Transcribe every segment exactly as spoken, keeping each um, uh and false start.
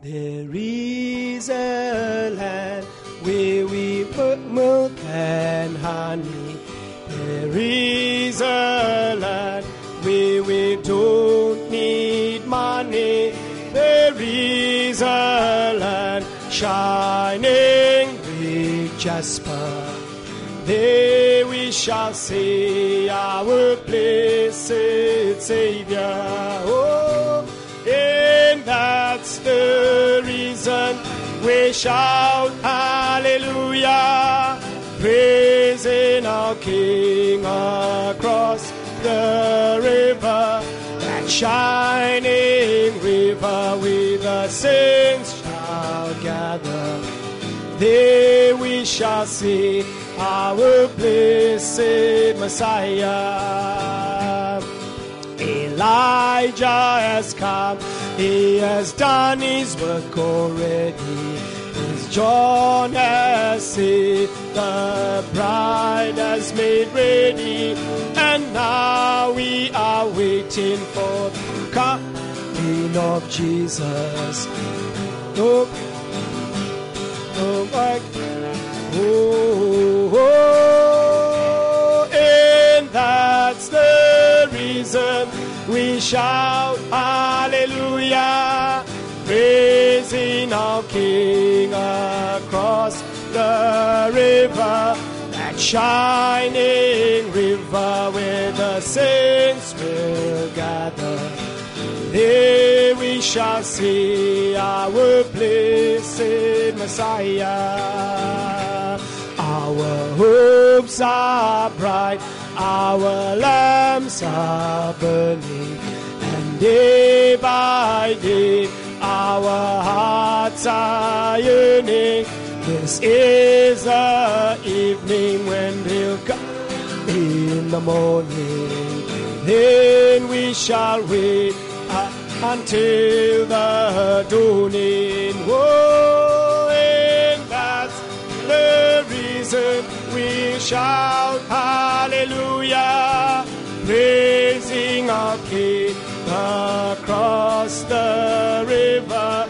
There is a land where we put milk and honey. There is a land where we don't need money. There is a land shining with jasper. There we shall see our blessed Savior. Oh, and that's the reason we shout hallelujah, praising our King across the river, that shining river where the saints shall gather. There we shall see our blessed Messiah. Elijah has come, he has done his work already. As John has said, the bride has made ready, and now we are waiting for the coming of Jesus. Oh, oh my, oh, oh, and that's the reason we shout hallelujah, praising our King across the river, that shining river where the saints will gather. There we shall see our blessed Messiah. Our hopes are bright, our lamps are burning, and day by day our hearts are yearning. This is the evening when we'll come in the morning. Then we shall wait uh, until the dawning. Oh, and that's the reason we shout hallelujah, praising our King across the river,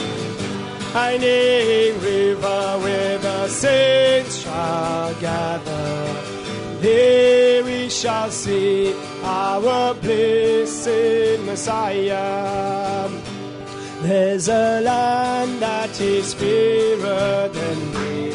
shining river where the saints shall gather. There we shall see our blessed Messiah. There's a land that is fairer than me,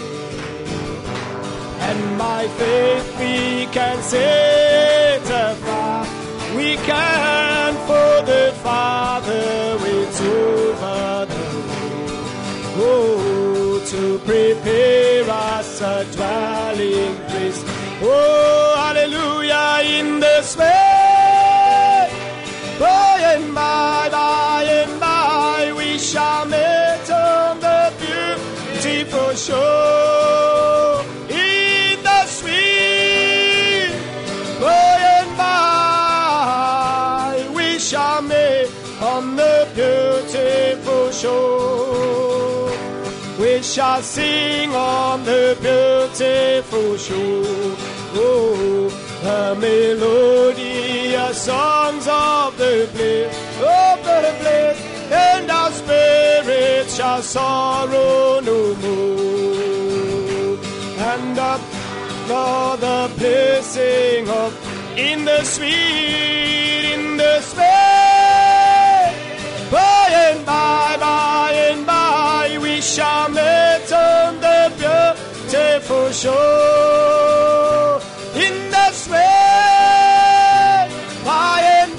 and by faith we can set afar. We can, for the Father waits over the way. Oh, to prepare us a dwelling place. Oh, hallelujah, in this way. By and by, by and by, we shall meet on the beautiful shore. In the sweet by and by, we shall meet on the beautiful shore. We shall sing on the beautiful shore. Oh, the melodious songs of the bliss, of the bliss, and our spirits shall sorrow no more. And up for the blessing of in the sweet, in the sweet, by and by, by and by, we shall meet on the beautiful shore. In the sweet, by and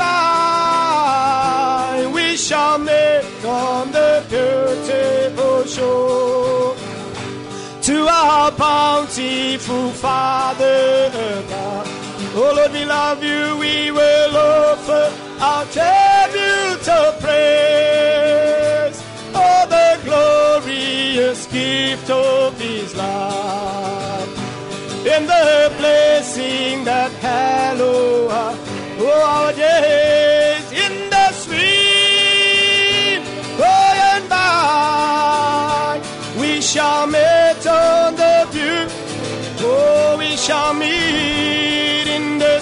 by, we shall meet on the beautiful shore. To our bountiful Father above, oh Lord, we love you, we will offer our tribute of praise. Oh, the glorious gift of His love, and the blessing that hallow our, oh, our days in the sweet by and by. We shall meet on the view, oh, we shall meet in the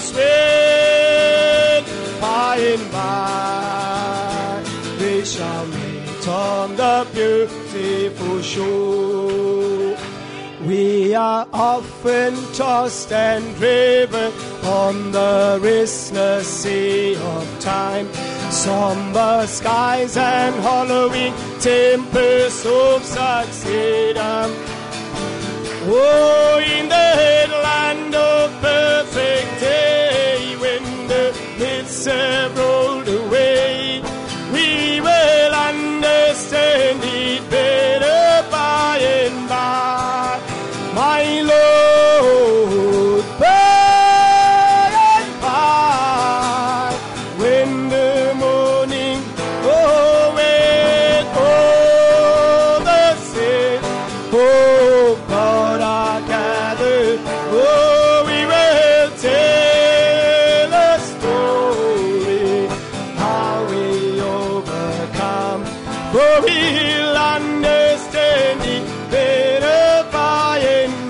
sweet by and by. We shall meet on the beautiful shore. We are often tossed and driven on the restless sea of time. Somber skies and hollowing tempests of succeed. Oh, in the headland of perfect day, when the mists have rolled away, we will understand it better by and by, my Lord, by and by, when the morning, oh, when all the saints, oh, God are gathered, oh, we will tell a story, how we overcome, for we'll understand it better by and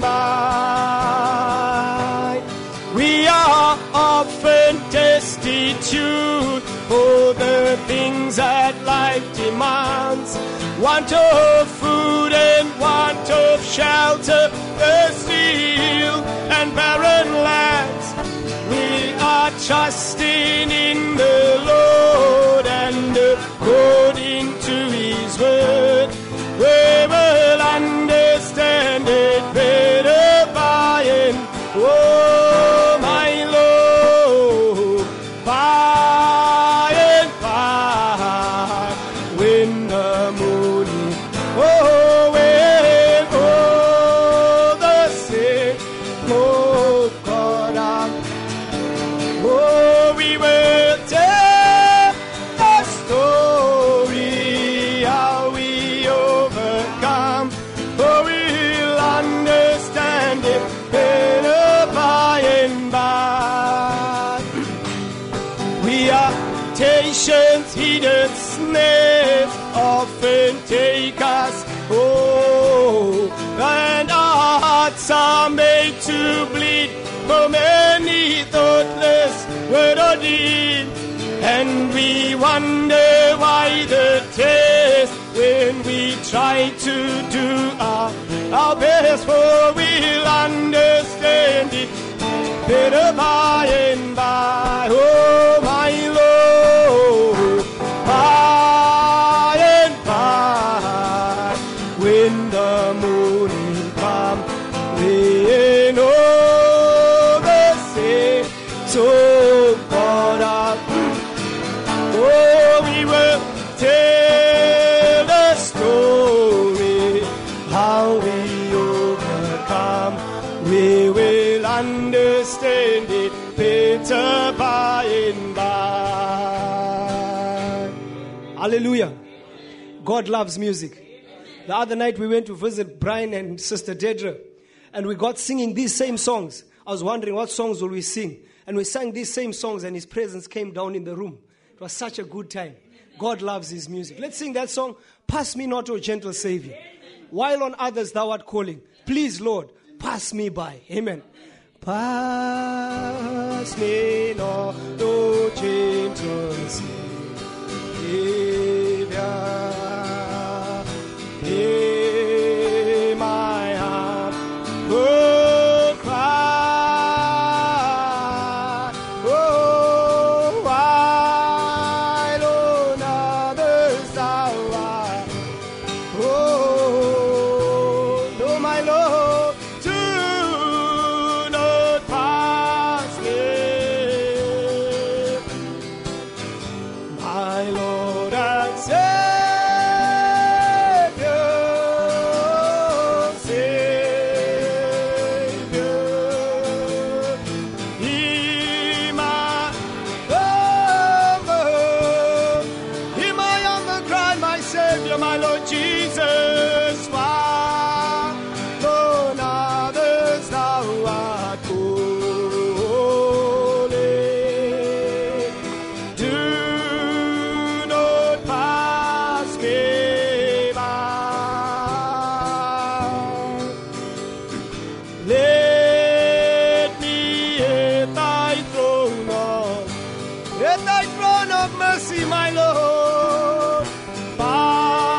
by. We are often destitute for the things that life demands, want of food and want of shelter, thirsty and barren lands. We are trusting in the Lord and according to His word, we will understand it better by and oh, my Lord, by and by, when the morning, oh, when all the saints, oh, God, are, oh, we will tell a story, how we overcome, for we'll understand it better by and by. We are temptations, hidden snares, often take us, oh, and our hearts are made to bleed for many thoughtless word or deed, and we wonder why the test when we try to do our, our best, for we'll understand it better by and by, oh, my Lord, by and by, when the morning comes, we know the same, so God, our, oh, we will tell the story, how we overcome, we will understand it better by and by. Hallelujah. God loves music. The other night we went to visit Brian and Sister Dedra, and we got singing these same songs. I was wondering what songs will we sing, and we sang these same songs, and His presence came down in the room. It was such a good time. God loves His music. Let's sing that song, Pass Me Not, O Gentle Savior. While on others thou art calling, please, Lord, pass me by. Amen. Pass me not, O gentle Savior. Hear my heart, oh, cry, oh, while on others thou art, oh, no, my Lord, do not pass me, my Lord and Savior. At thy throne of mercy, my Lord, by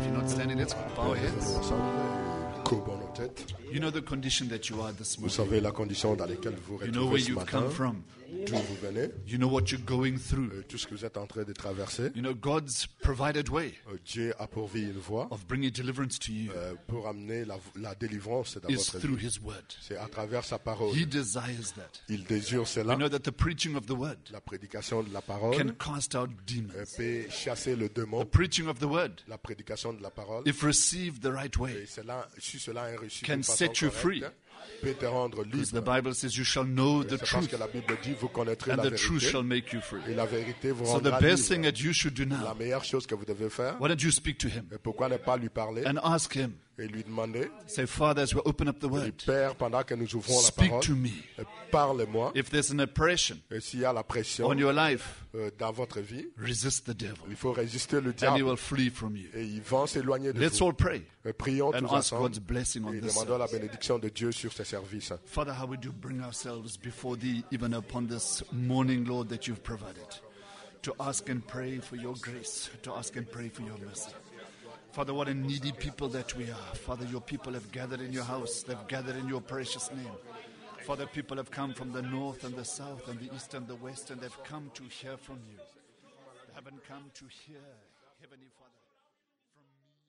If you're not standing, let's bow our heads. Ensemble, courbons nos têtes. You know the condition that you are this Vous morning. savez la condition dans laquelle vous vous You know where retrouvez ce you've matin, come from. d'où vous venez, You know what you're going through. euh, tout ce que vous êtes en train de traverser. You know God's provided way Euh, Dieu a pourvu une voie of bringing deliverance to you euh, pour amener la, la délivrance dans is votre through vie. His word. C'est à travers sa parole. He desires that. Il désire cela. We know that the preaching of the word La prédication de la can parole cast out euh, demons. peut chasser le démon. The preaching of the word, La prédication de la parole, if received the right et way, cela, si cela est reçu can d'une façon set you free. correcte, peut te rendre because the libre. Bible says you shall know the C'est parce truth, que la Bible dit, vous connaîtrez and la the truth vérité, shall make you free. et la vérité vous So the rendra best thing libre. that you should do La now, meilleure chose que vous devez faire, why don't you speak to Him et pourquoi ne pas lui parler and ask Him, et lui demander, say, Father, as we open up the et word, Père, pendant que nous ouvrons la speak parole, to me. euh, parle-moi, If there's an oppression et s'il y a la pression on your life, euh, dans votre vie, resist the devil, il faut résister le and he diable, will flee from you. et ils vont s'éloigner de Let's vous. all pray Et prions and tous ask ensemble God's blessing on et this demandons la service. bénédiction de Dieu sur ces services. Father, how we do bring ourselves before Thee, even upon this morning, Lord, that You've provided, to ask and pray for Your grace, to ask and pray for Your mercy. Father, what a needy people that we are. Father, Your people have gathered in Your house. They've gathered in Your precious name. Father, people have come from the north and the south and the east and the west, and they've come to hear from You. They haven't come to hear, Heavenly Father, from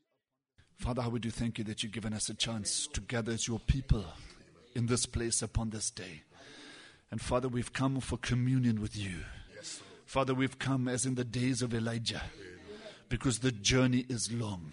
me. Father, how we do thank You that You've given us a chance to gather as Your people in this place upon this day. And Father, we've come for communion with You. Father, we've come as in the days of Elijah, because the journey is long.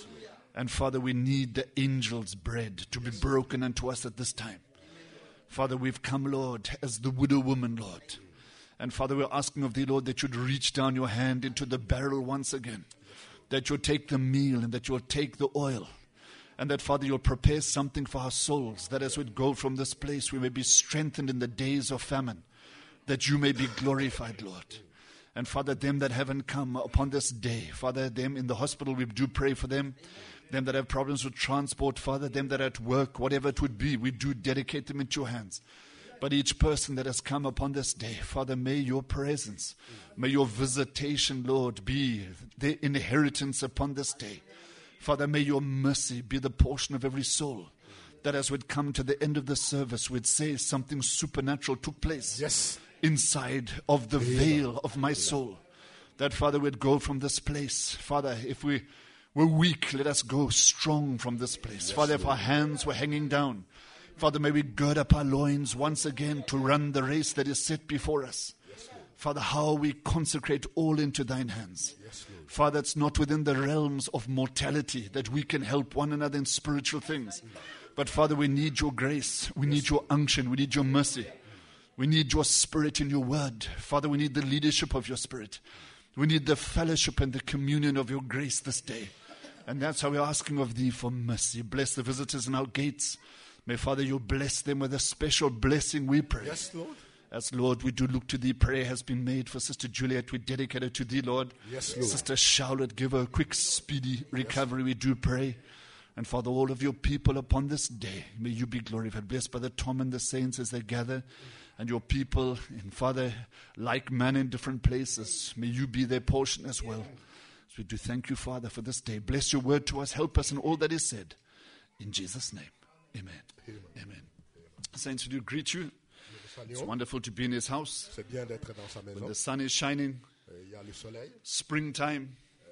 And Father, we need the angel's bread to be broken unto us at this time. Father, we've come, Lord, as the widow woman, Lord. And Father, we're asking of Thee, Lord, that You'd reach down Your hand into the barrel once again, that You'll take the meal and that You'll take the oil, and that, Father, You'll prepare something for our souls, that as we go from this place, we may be strengthened in the days of famine, that You may be glorified, Lord. And Father, them that haven't come upon this day, Father, them in the hospital, we do pray for them. Them that have problems with transport, Father, them that are at work, whatever it would be, we do dedicate them into Your hands. But each person that has come upon this day, Father, may Your presence, may Your visitation, Lord, be their inheritance upon this day. Father, may Your mercy be the portion of every soul, that as we'd come to the end of the service, we'd say something supernatural took place. Yes. Inside of the veil of my soul. That, Father, we'd go from this place. Father, if we were weak, let us go strong from this place. Yes, Father, if our hands were hanging down, Father, may we gird up our loins once again to run the race that is set before us. Yes, Father, how we consecrate all into Thine hands. Yes, Father, it's not within the realms of mortality that we can help one another in spiritual things. But, Father, we need Your grace. We need Your unction. We need Your mercy. We need Your Spirit in Your word. Father, we need the leadership of Your Spirit. We need the fellowship and the communion of Your grace this day. And that's how we're asking of Thee for mercy. Bless the visitors in our gates. May, Father, You bless them with a special blessing, we pray. Yes, Lord. As, Lord, we do look to Thee. Prayer has been made for Sister Juliet. We dedicate her to Thee, Lord. Yes, Lord. Sister Charlotte, give her a quick, speedy recovery, we do pray. And Father, all of Your people upon this day, may You be glorified. Bless Brother Tom and the saints as they gather. And Your people, and Father, like manna in different places, may You be their portion as well. So we do thank You, Father, for this day. Bless Your word to us. Help us in all that is said. In Jesus' name, amen. Amen. Amen. Saints, we do greet you. It's wonderful to be in His house. C'est bien d'être dans sa maison. When the sun is shining, Euh, Il y a le soleil, springtime,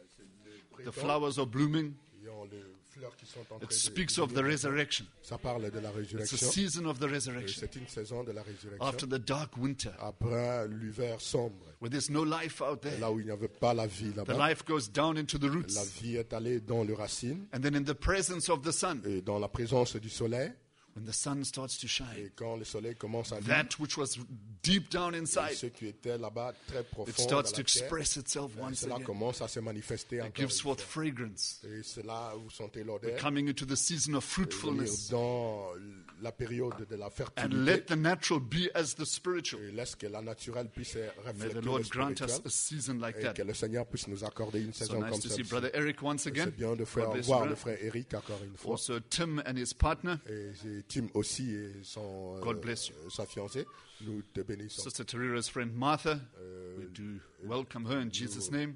le the printemps, flowers are blooming. il y a les fleurs qui sont en train It de- speaks de of the venir. resurrection. Ça parle de la It's a résurrection. season of the Euh, resurrection. C'est une saison de la résurrection. After the dark winter, Après l'hiver sombre, where there's no life out there, là où il n'y avait pas la vie the là-bas, life goes down into the la roots. vie est allée dans les racines And then in the presence of the sun, et dans la présence du soleil. when the sun starts to Et shine, quand le soleil commence à vivre, that which was deep down inside, ce qui était là-bas très it profond dans starts to la terre, express itself euh, once cela again. commence à se manifester It encore gives une forth fois. fragrance. Et c'est là où vous sentez We're l'odeur. coming into the season of Venir fruitfulness. dans la période de la And fertilité. let the natural be as the spiritual. Et laisse que la naturelle puisse May refléter the le Lord grant us spirituel. a season like Et that. que le Seigneur puisse nous accorder une So saison nice comme to ça. see Brother Eric once again. C'est bien de faire God bless voir you, le brother. frère Eric encore une fois. Also Tim and his partner, Et c'est Tim aussi et son, God euh, bless you. sa fiancée. Nous te bénissons. Sister Terira's friend Martha. We do welcome her in Jesus' name. Euh,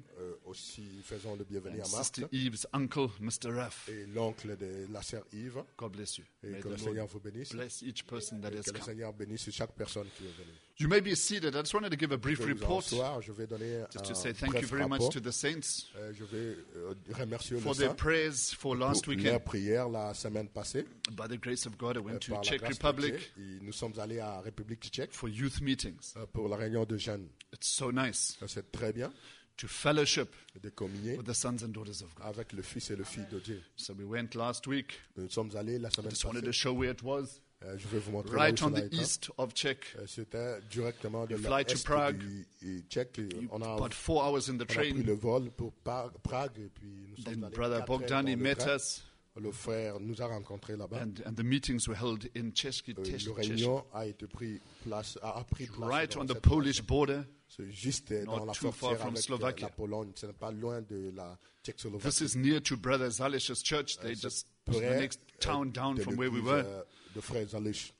aussi faisons le bienvenu And à Marthe Sister Eve's uncle, Mister Raff. et l'oncle de la sœur Yves. God bless you. Et May que the le Seigneur Lord vous bénisse. bless each person that Et has que le come. Seigneur bénisse chaque personne qui est venue. You may be seated. I just wanted to give a brief Je vais vous report asseoir, je vais donner just to un say thank you bref very much rapport. to the saints Euh, je vais euh, remercier for le their Saint prayers for last pour leur weekend. prière la semaine passée. By the grace of God, I Euh, went to par la Czech grâce de Republic Dieu. Et nous sommes allés à République tchèque for youth meetings. euh, pour la réunion de jeunes. It's so nice Euh, C'est très bien to fellowship de communier with the sons and daughters of God. avec le Fils et le Fils de Dieu. So we went last week. Nous sommes allés la semaine Just wanted to passée. show where it was. Euh, je vais vous montrer là où Right on cela the est. east of Czech. Euh, C'était directement de You fly to l'est Prague. du du Tchèque. Et On a, About four hours in the on a pris train. le vol pour Par- Prague et puis nous sommes Then allés Brother quatre heures Bogdan, he dans le met train. us. Le frère nous a rencontrés là-bas. And, and the meetings were held in Czech. Euh, Czech- la Czech- réunion a été pris place, a, a pris place Right dans on the cette Polish nation. border. C'est juste euh, not dans la too far frontière from avec euh, Slovakia. la Pologne. Ce n'est pas loin de la This Tchécoslovaquie. is near to Brother Zalish's church. They C'est just the près, next euh, town down de from where we l'église, were. euh, de Frère Zalish.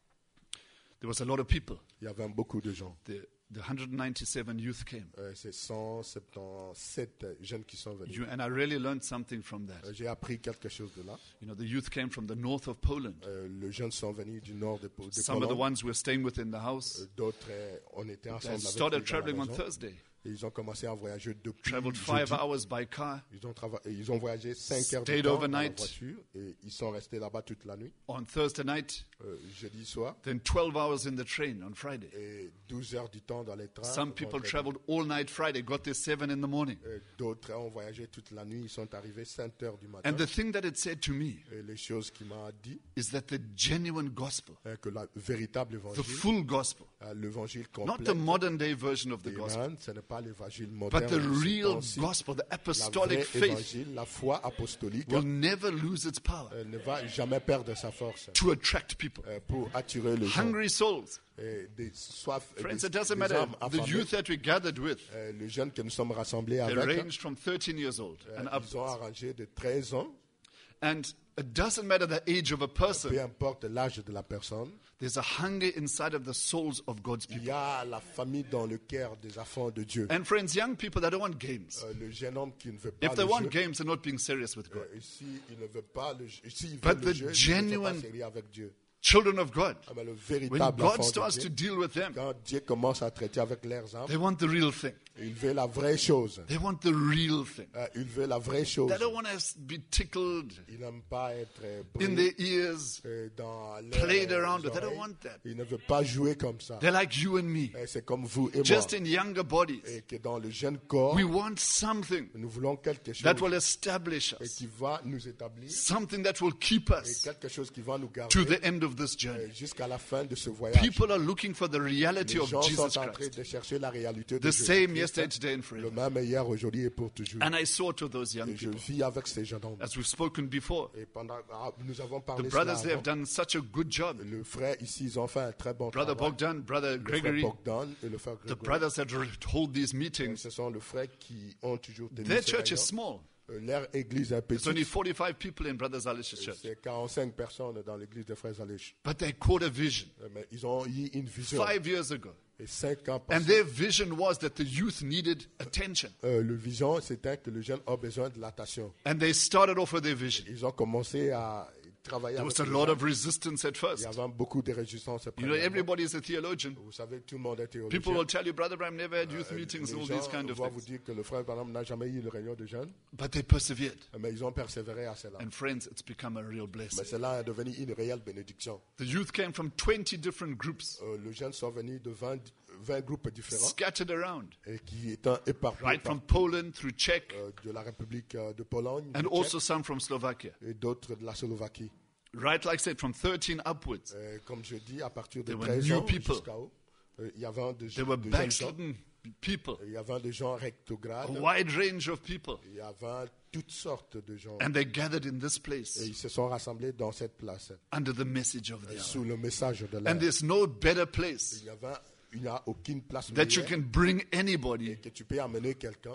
There was a lot of people. Il y avait beaucoup de gens. The, the one hundred ninety-seven youth came. Euh, C'est cent soixante-dix-sept jeunes qui sont venus. You, and I really learned something from that. Euh, J'ai appris quelque chose de là. You know, the youth came from the north of Poland. Euh, les jeunes sont venus du nord de, Po- de Some of the Pologne. ones were staying with in the house. Euh, D'autres, euh, on était They ensemble avec started eux dans la traveling on maison. Thursday. Et ils ont commencé à voyager depuis Traveled five jeudi. hours by car. Ils ont, trava- et ils ont voyagé cinq heures de Stayed temps dans la overnight. voiture et ils sont restés là-bas toute la nuit. On Thursday night, Euh, jeudi soir then twelve hours in the train on Friday. et douze heures du temps dans les trains. Some people vendredi. traveled all night Friday, got there seven in the morning. Euh, D'autres ont voyagé toute la nuit. Ils sont arrivés cinq heures du matin. And the thing that it said to me Et les choses qu'il m'a dit, is that the genuine gospel, hein, que le véritable the évangile, full gospel, euh, l'évangile not complet, the modern day version of the des gospel, Indes, ce n'est pas l'évangile but moderne, the ce real temps-ci. gospel, the La apostolic vraie faith, évangile, la foi apostolique, will never lose its power euh, ne va jamais perdre sa force to attract people. euh, pour attirer les gens. Hungry souls. Et des soif, et Friends, des, it doesn't des matter. âmes The affamées. youth that we gathered with, Euh, les jeunes que nous sommes rassemblés they avec, ranged from thirteen years old euh, and ils ont upwards. arrangé de treize ans. And it doesn't matter the age of a person, Peu importe l'âge de la personne, there's a hunger inside of the souls of God's il people. y a la famille dans le cœur des enfants de Dieu. And friends, young people, they don't want games. Euh, le jeune homme qui ne veut pas If they le want jeu, games, they're not being serious with God. euh, ici, il ne veut pas le jeu. Ici, il But veut le the jeu, il ne genuine- veut pas sérieux avec Dieu. Children of God, Ah, mais le when véritable God enfant starts de to Dieu, deal with them, quand Dieu commence à traiter avec leurs âmes, they want the real thing. il veut la vraie chose. They want the real thing. Euh, il veut la vraie chose. They don't want to be tickled Il n'aime pas être euh, in brûlé, their ears, euh, dans les played around with. They don't oreilles. want that. Il ne veut pas jouer comme ça. They're like you and me, Et c'est comme vous et moi. just in younger bodies. Et que dans le jeune corps, We want something nous voulons quelque chose that will establish et us, qui va nous établir something that will keep et us quelque chose qui va nous to garder the end of this euh, journey. jusqu'à la fin de ce voyage. People are looking for the reality Les of gens Jesus sont en train Christ. de chercher la réalité de The same Jésus-Christ. yesterday, today, and Le forever. même hier, aujourd'hui et pour toujours. And I saw to those young Et je people, vis avec ces jeunes hommes. as we've spoken before. Et pendant, ah, nous avons The parlé brothers, cela they have avant. done such a good job. Le frère ici, ils ont fait un très bon Brother travail. Bogdan, Brother Le frère Gregory, Bogdan et le frère the Grégory. brothers that hold these Et meetings, ce sont les frères qui ont toujours tenu their ces church is réunions. small. Euh, Leur église est There's only petite. forty-five people in Brother Zalish's church. C'est quarante-cinq personnes dans l'église des frères Zalish. But they caught a vision Euh, Mais ils ont eu une vision. five years ago. Et cinq ans And passés. their vision was that the youth needed attention. Euh, le vision, c'était que le jeune a besoin de l'attention. And they started off with their vision. Ils ont commencé à travailler There avec was a les lot gens. of resistance at Il first. y avait beaucoup de résistance. You know, premièrement. everybody is a theologian. Vous savez, tout le monde est théologien. People will tell you, Brother Abraham never had youth Euh, meetings les and all gens these kind of vont vous things. dire que le frère Branham n'a jamais eu de réunion de jeunes, But they persevered. mais ils ont persévéré à cela. And friends, it's become a real Mais blessing. cela est devenu une réelle bénédiction. The youth came from twenty different groups, Euh, les jeunes sont venus de vingt, vingt groupes différents scattered around, et qui étant éparpillés right par- from Poland through Czech, euh, de la République euh, de Pologne and du also Tchèque, some from Slovakia. et d'autres de la Slovaquie. Right, like I said, from thirteen upwards. Euh, comme je dis, à partir de There were treize new ans people. jusqu'à haut, euh, il y avait des, There were des jeunes gens, backslidden people, il y avait des gens a rectogrades, wide range of people. il y avait toutes sortes de gens. And they gathered in this Et place ils se sont rassemblés dans cette place, under the message of the hour. sous le message de And l'air. there's no better place Il y avait, il n'y a aucune place that you meilleure can bring anybody que tu peux amener quelqu'un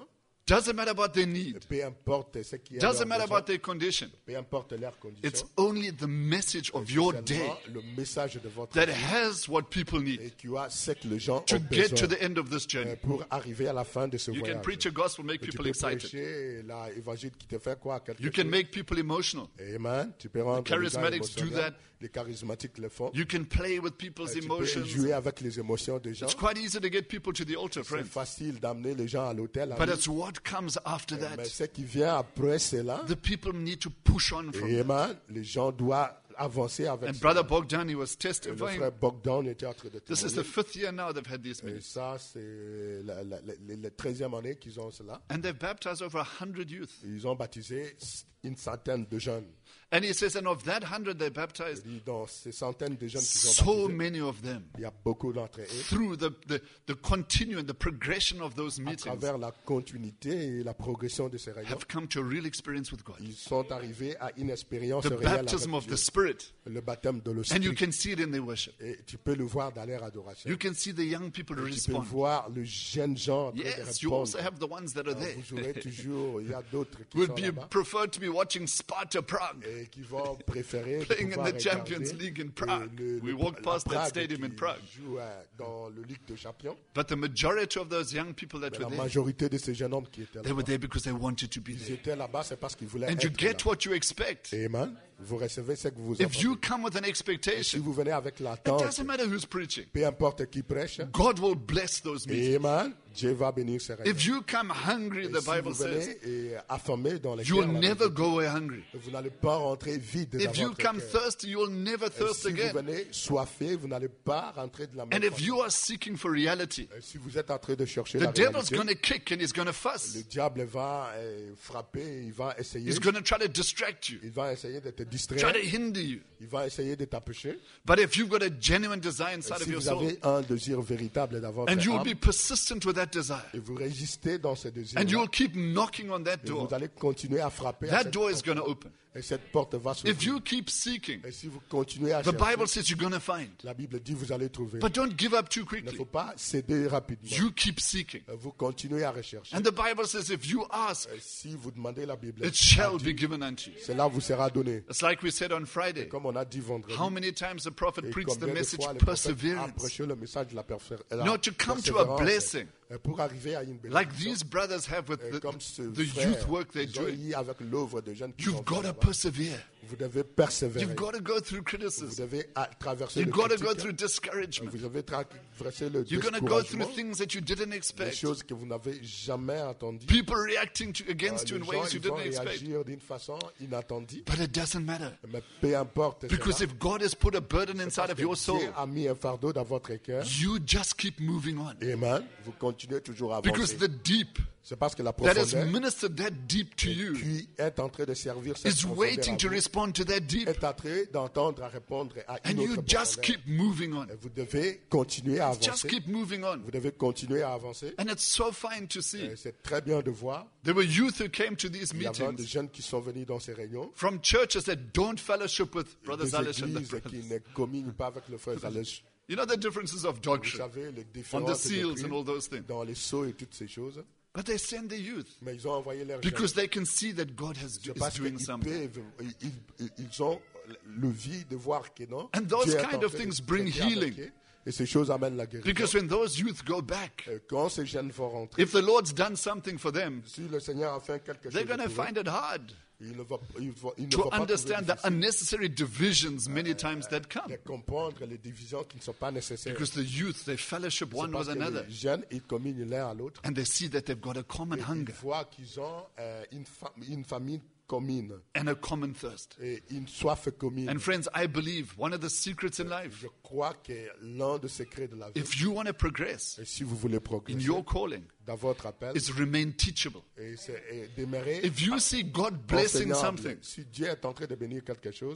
Doesn't matter about their need. Peu importe ce qui est leur Doesn't matter besoin, about their condition. peu importe leurs It's conditions, only the message of your seulement day le message de votre that vie has what people et need qui a ce que les gens to ont get to besoin the end of this euh, journey. pour arriver à la fin de ce You can voyage. preach a gospel, make Et tu people peux excited. prêcher l'évangile qui te fait quoi quelque You can chose. make people emotional. Amen. Tu peux rendre les gens charismatics do émotionnels. that. Les charismatiques le font. You can play with people's Tu peux emotions. jouer avec les émotions des gens. It's quite easy to get people to the altar, C'est friend. facile d'amener les gens à l'hôtel. But it's what comes after Mais that. ce qui vient après cela, The people need to push on from it. Amen, les gens doivent avancer avec And ça. Brother Bogdan, he was Et le testifying. frère Bogdan était en train de This is the témoigner. fifth year now they've had these Et meetings. ça, c'est la, la, la, la treizième année qu'ils ont cela. And they've baptized over a hundred youth. Ils ont baptisé une centaine de jeunes. And he says, and of that hundred they baptized, Il dit, dans ces centaines de jeunes qu'ils ont so baptisés, many of them, il y a beaucoup d'entre eux, through the, the, the continuing, the progression of those à meetings, travers la continuité et la progression de ces réunions, have come to a real experience with God. ils sont arrivés à une expérience The réelle avec baptism of Dieu. the Spirit. Le baptême de And you l'esprit. can see it in their worship. Et tu peux le voir dans leur adoration. You can see the young people Tu peux respond. voir le jeune gens en train de Yes, you répondre. also have the ones that are there. Vous aurez toujours, il y a d'autres qui Would sont be là-bas preferred to be watching Sparta Prague. et qui vont préférer de Playing in pouvoir the Champions regarder League in le- Prague. le- We le- walked la past that Prague stadium in qui Prague. joue, euh, dans le Ligue des Champions. But the majority of those young people that Mais were la there, majorité de ces jeunes hommes qui étaient they là, were there because they wanted to be ils there. étaient là-bas, c'est parce qu'ils voulaient And you être get là. what you expect. Amen. Vous recevez ce que vous If you attendez. come with an Si expectation, vous venez avec it l'attente, doesn't matter who's preaching. peu importe qui prêche, God will bless those meetings. Amen, Dieu va bénir ces réunions. If you come hungry, Et the si Bible vous says, venez et affamé dans les you will cœurs, la never Bible go away hungry. dit, vous n'allez pas rentrer vide dans If you votre come cœur. thirsty, you will never Et thirst si vous again. venez soifé, vous n'allez pas rentrer de la même And if façon. you are seeking for reality, Et si vous êtes en train de chercher the la devil's réalité, going to kick and he's going to fuss. le diable va euh, frapper, il va essayer, He's going to try to distract you, il va essayer de te try distraire, to hinder you. il va essayer de t'empêcher. But if you've got a genuine desire inside of Si your vous soul, avez un désir véritable dans votre and you will âme, be persistent with that desire, et vous résistez dans ce désir, and you will keep knocking on that et door, vous allez continuer à frapper à that cette door is porte, going to open. et cette porte va If s'ouvrir. you keep seeking, Et si vous continuez à the chercher, Bible says you're going to find. la Bible dit vous allez trouver. But don't give up too Il ne quickly. faut pas céder rapidement. You keep seeking. Vous continuez à rechercher. And the Bible says if you ask, Et si vous demandez la Bible, it shall be given unto you. cela vous sera donné. It's like we said on Friday. Comme on a dit vendredi. How many times the prophet Et preached the combien de message fois le prophète a perseverance? prêché le message de la, persévérance, la No, to come to a persévérance, blessing. euh, pour arriver à une bénédiction. Like these brothers have with Et the, comme ce the frère, youth work they're ils ont doing. eu avec l'œuvre de jeunes qui You've sont got to là-bas. persevere. Vous devez persévérer. You've got to go through Vous criticism. devez à- traverser You've le got to go critique. through discouragement. Vous devez traverser le You're going to go through découragement. things that you didn't Des expect. choses que vous n'avez jamais entendues. People reacting to, Euh, against you les in gens, ways you ils vont didn't expect. réagir d'une façon inattendue. But it doesn't matter. Mais peu importe. Because cela, if God has put a burden parce inside of que your soul, Dieu a mis un fardeau dans votre cœur. you just keep moving on. Amen. Vous continuez toujours à Because avancer. the deep C'est parce que la that has profondeur ministered that deep to you qui est en train de servir cette is profondeur waiting à to vous, respond to that deep. est en train d'entendre à répondre à une And you autre just profondeur. keep moving on. Et vous devez continuer à Just avancer. keep moving on. Vous devez continuer à avancer. And it's so fine to see. Et c'est très bien de voir. There were youth who came to these Il y avait des meetings jeunes qui sont venus dans ces réunions. from churches that don't fellowship with Brother Des Zalish and the églises qui brothers. ne communient pas avec le frère Zalish. You know the differences of Vous doctrine savez, les on différences the seals doctrines and all those things. dans les sceaux et toutes ces choses. But they send the youth Mais ils ont envoyé leurs jeunes. because they can see that God has C'est is parce doing qu'ils something. peuvent, ils, ils- ils ont le vie de voir que non. And those Dieu est kind en of train de things bring traiter avec healing. eux. Et ces choses amènent la guérison. Because when those youth go back, Et quand ces jeunes vont rentrer, if the Lord's done something for them, si le Seigneur a fait quelque they're chose going to pour eux, find it hard il ne va, il va- il ne to va pas trouver understand the difficile unnecessary divisions many times that come. de comprendre les divisions qui ne sont pas nécessaires. Because the youth, they fellowship C'est one parce with que another. les jeunes, ils communent l'un à l'autre. And they see that they've got a common Et ils hunger voient qu'ils ont euh, une, fa- une famille commune and a common thirst. et une soif commune. And friends, I believe one of the secrets in life, Je crois que l'un des secrets de la vie, if you want to progress et si vous voulez in progresser your calling, dans votre appel, is remain teachable. et c'est et demeurer If you see God blessing enseignable. something, Si Dieu est en train de bénir quelque chose,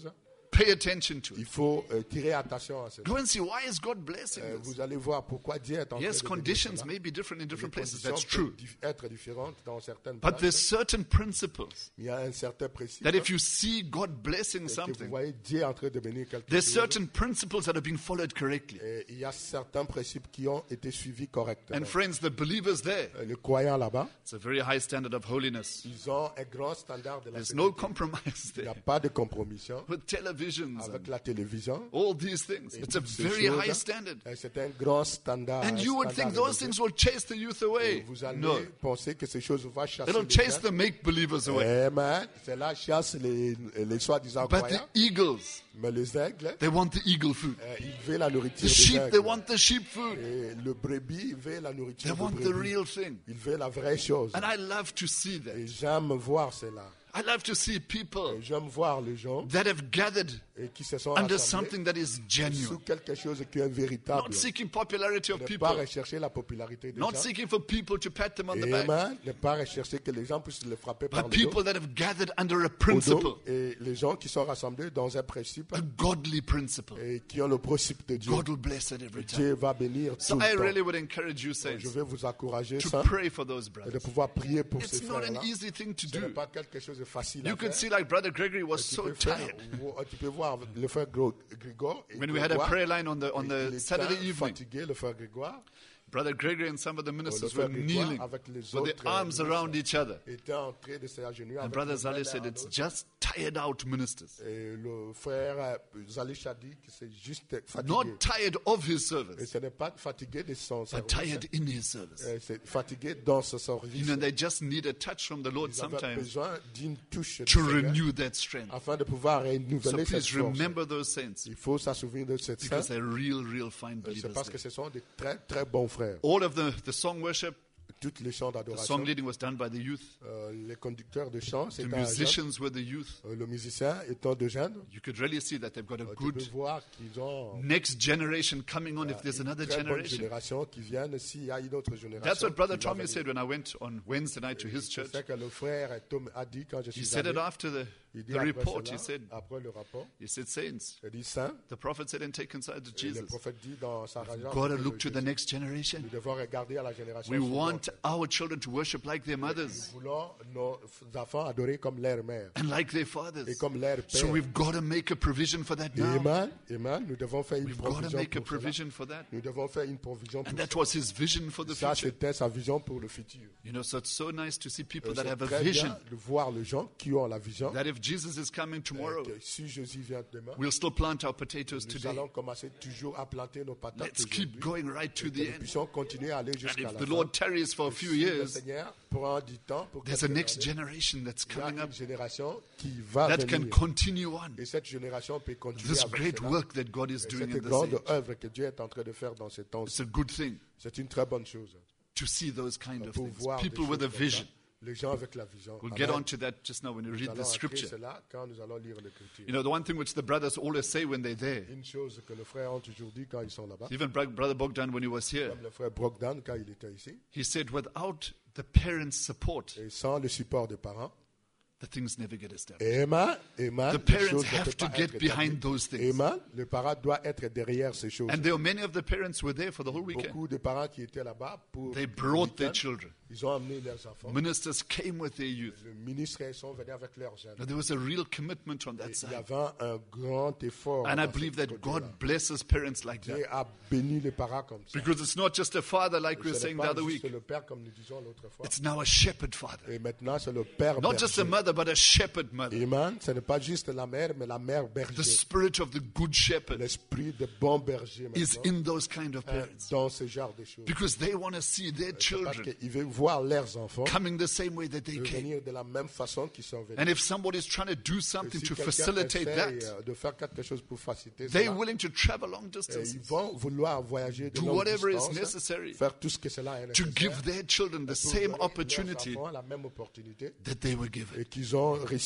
Pay attention to Il it. faut euh, tirer attention à cela. Go and see, why is God blessing Euh, this? vous allez voir pourquoi Dieu est en train Yes, de bénir conditions cela. may be different in Les different places. conditions That's peuvent true. dif- être différentes dans certaines But there's places. certain principles Il y a un certain principe that if you see God blessing que vous something, voyez Dieu en train de bénir quelque there's chose. certain principles that are being followed correctly. Et il y a certains principes qui ont été suivis correctement. And friends, the believers there, Euh, Les croyants là-bas, it's a very high standard of holiness. ils ont un grand standard de la There's no sainteté. compromise Il n'y a there. pas de compromission With televisions avec and la télévision. all these things. Et It's a toutes ces very choses, high standard. euh, C'est un grand standard. And un you would think standard those élevé. things will chase the youth Et away. vous allez No. penser que ces choses vont chasser It'll les chase gens. the make-believers away. Amen. Cela chasse les, les soi-disant But the croyants. eagles, Mais les aigles, they want the eagle food. euh, ils veulent la nourriture The des sheep, they aigles. want the sheep food. Et le brebis veut la They nourriture de want the brebis. real thing. Il veut la vraie chose. And I love to see that. Et j'aime voir cela. I love to see people Et j'aime voir les gens that have gathered et qui se sont under rassemblés something that is sous genuine. quelque chose qui est véritable. Not seeking popularity of Ne people. pas rechercher la popularité des Not gens. seeking for people to pat them on the back. Amen. Ne pas rechercher que les gens puissent le frapper par But le dos. people that have gathered under a Au principle. dos. Et les gens qui sont rassemblés dans un principe A godly principle. et qui ont le principe de Dieu. God will bless it every time. Dieu va bénir So tout I le temps. really would encourage you, saints, Je vais vous encourager to ça, pray for those et de brothers. pouvoir prier pour It's ces not frères-là. an easy thing to Ce n'est do. pas quelque chose de facile You à could faire. see like Brother Gregory was Tu so peux, faire- tired. tu peux voir le frère Gro- Grégor. et When we had a Grégoire, prayer line on the on il the était Saturday evening, fatigué, le frère Grégoire. Brother Gregory and some of the Le ministers frère were Grégoire kneeling avec les with autres their arms euh, around each other. était en train de s'agenouiller And avec Brother les Zale mains said, l'un à it's l'autre. just tired out ministers. Et le frère euh, Zalish a dit que c'est juste fatigué. Not tired of his Et service, ce n'est pas fatigué de son but service. tired in his service. Euh, C'est fatigué dans ce You service. know, they just need a touch from the Lord Ils avaient sometimes besoin d'une touche du to Seigneur renew that strength. afin de pouvoir So renouveler cette please force. remember those saints Il faut s'en souvenir de cette because sainte. they're real, real fine C'est believers. parce que there. ce sont des très très bons frères. All of the, the song worship, Toutes les chants the d'adoration, song leading was done by the youth. euh, les conducteurs de chants, The c'est un jeune. musicians were the youth. Euh, le musicien étant de jeunes. You could really see that they've got a Euh, Tu peux good voir qu'ils ont next generation coming on if there's une another très bonne generation. génération qui viennent s'il y a une autre génération. That's what Brother qui va Tommy venir. said when I went on Wednesday night to his C'est church. ce que le frère Tom a dit quand je He suis said allé. it after the, Il dit the après report. cela, He said, après le rapport, he said, saints, il dit Saint, the prophet said, and take inside to et le Jesus. prophète dit dans sa rageur, Gotta look to the next generation. nous devons regarder à la génération We suivante. want our children to worship like their mothers Nous voulons nos enfants adorer comme leur mère and like their et fathers. comme leur So père. we've got to make a provision for that now. Amen, amen. Nous devons faire une We've got to provision make a pour cela. provision for that. Nous devons faire une provision And pour that ça. was his vision for the Ça, future. c'était sa vision pour le futur. You know, so it's so nice to see people Et that C'est have a très vision bien de voir les gens qui ont la vision. that if Jesus is coming tomorrow, que si Jésus vient demain, we'll still plant our potatoes nous today. allons commencer toujours à planter nos patates Let's keep aujourd'hui. going right to Et the que nous end. puissions continuer à aller And jusqu'à if la the fin. Lord tarries for a Et few si le years, Seigneur prend du temps pour there's a quelques next années, generation that's il y a coming up une génération qui va that can venir. continue on Et cette génération peut continuer this avec great cela. work that God is Et doing in cette this grande age. œuvre que Dieu est en train de faire dans ces temps, It's a good thing c'est une très bonne chose. to see those kind of Pour things. voir des People choses with a comme vision. ça. Les gens avec la vision. We'll Amen. get on to that just now when we Nous read allons the entrer scripture. cela quand nous allons lire l'écriture. You know, the one thing which the brothers always say when they're there, Une chose que les frères ont toujours dit quand ils sont là-bas, even Bro- Brother Bogdan when he was here, comme le frère Brogdan quand il était ici, he said, without the parents' support, et sans le support des parents, the things never get established. Amen, amen, The les parents choses ne have peuvent to pas get être behind établies. those things. Amen, le parent doit être derrière ces choses. And there were many of the parents were there for the whole weekend. Beaucoup de parents qui étaient là-bas pour They le brought their week-end, children. ils ont amené leurs enfants. Ministers came with their youth. Les ministres ils sont venus avec leurs jeunes. Now, there was a real commitment on Et that il y side. avait un grand effort. And I dans believe ce that côté-là. God blesses parents like Dieu that. a béni les parents comme ça. Because it's not just a father like we were Ce n'est saying the pas other juste week. le père comme nous disions l'autre fois. It's now a shepherd father. Et maintenant c'est le père Not just a berger. mother, but a shepherd mother. Amen. Ce n'est pas juste la mère, mais la mère The berger. spirit of the good shepherd L'esprit de bon berger is maintenant, in those kind of hein, parents. dans ce genre de choses. Because they want to see their Parce children qu'ils veulent voir leurs enfants coming the same way that they came. venir de la même façon qu'ils sont venus. And if somebody's trying to do Et something si to quelqu'un facilitate essaye, that, euh, de faire quelque chose pour faciliter they're cela, willing to travel long et distances ils vont vouloir voyager de Do longues whatever is distances, hein, necessary faire tout ce que cela est to nécessaire give their children the pour same donner leurs opportunity enfants la même opportunité that they were given. et qu'ils ont réussi.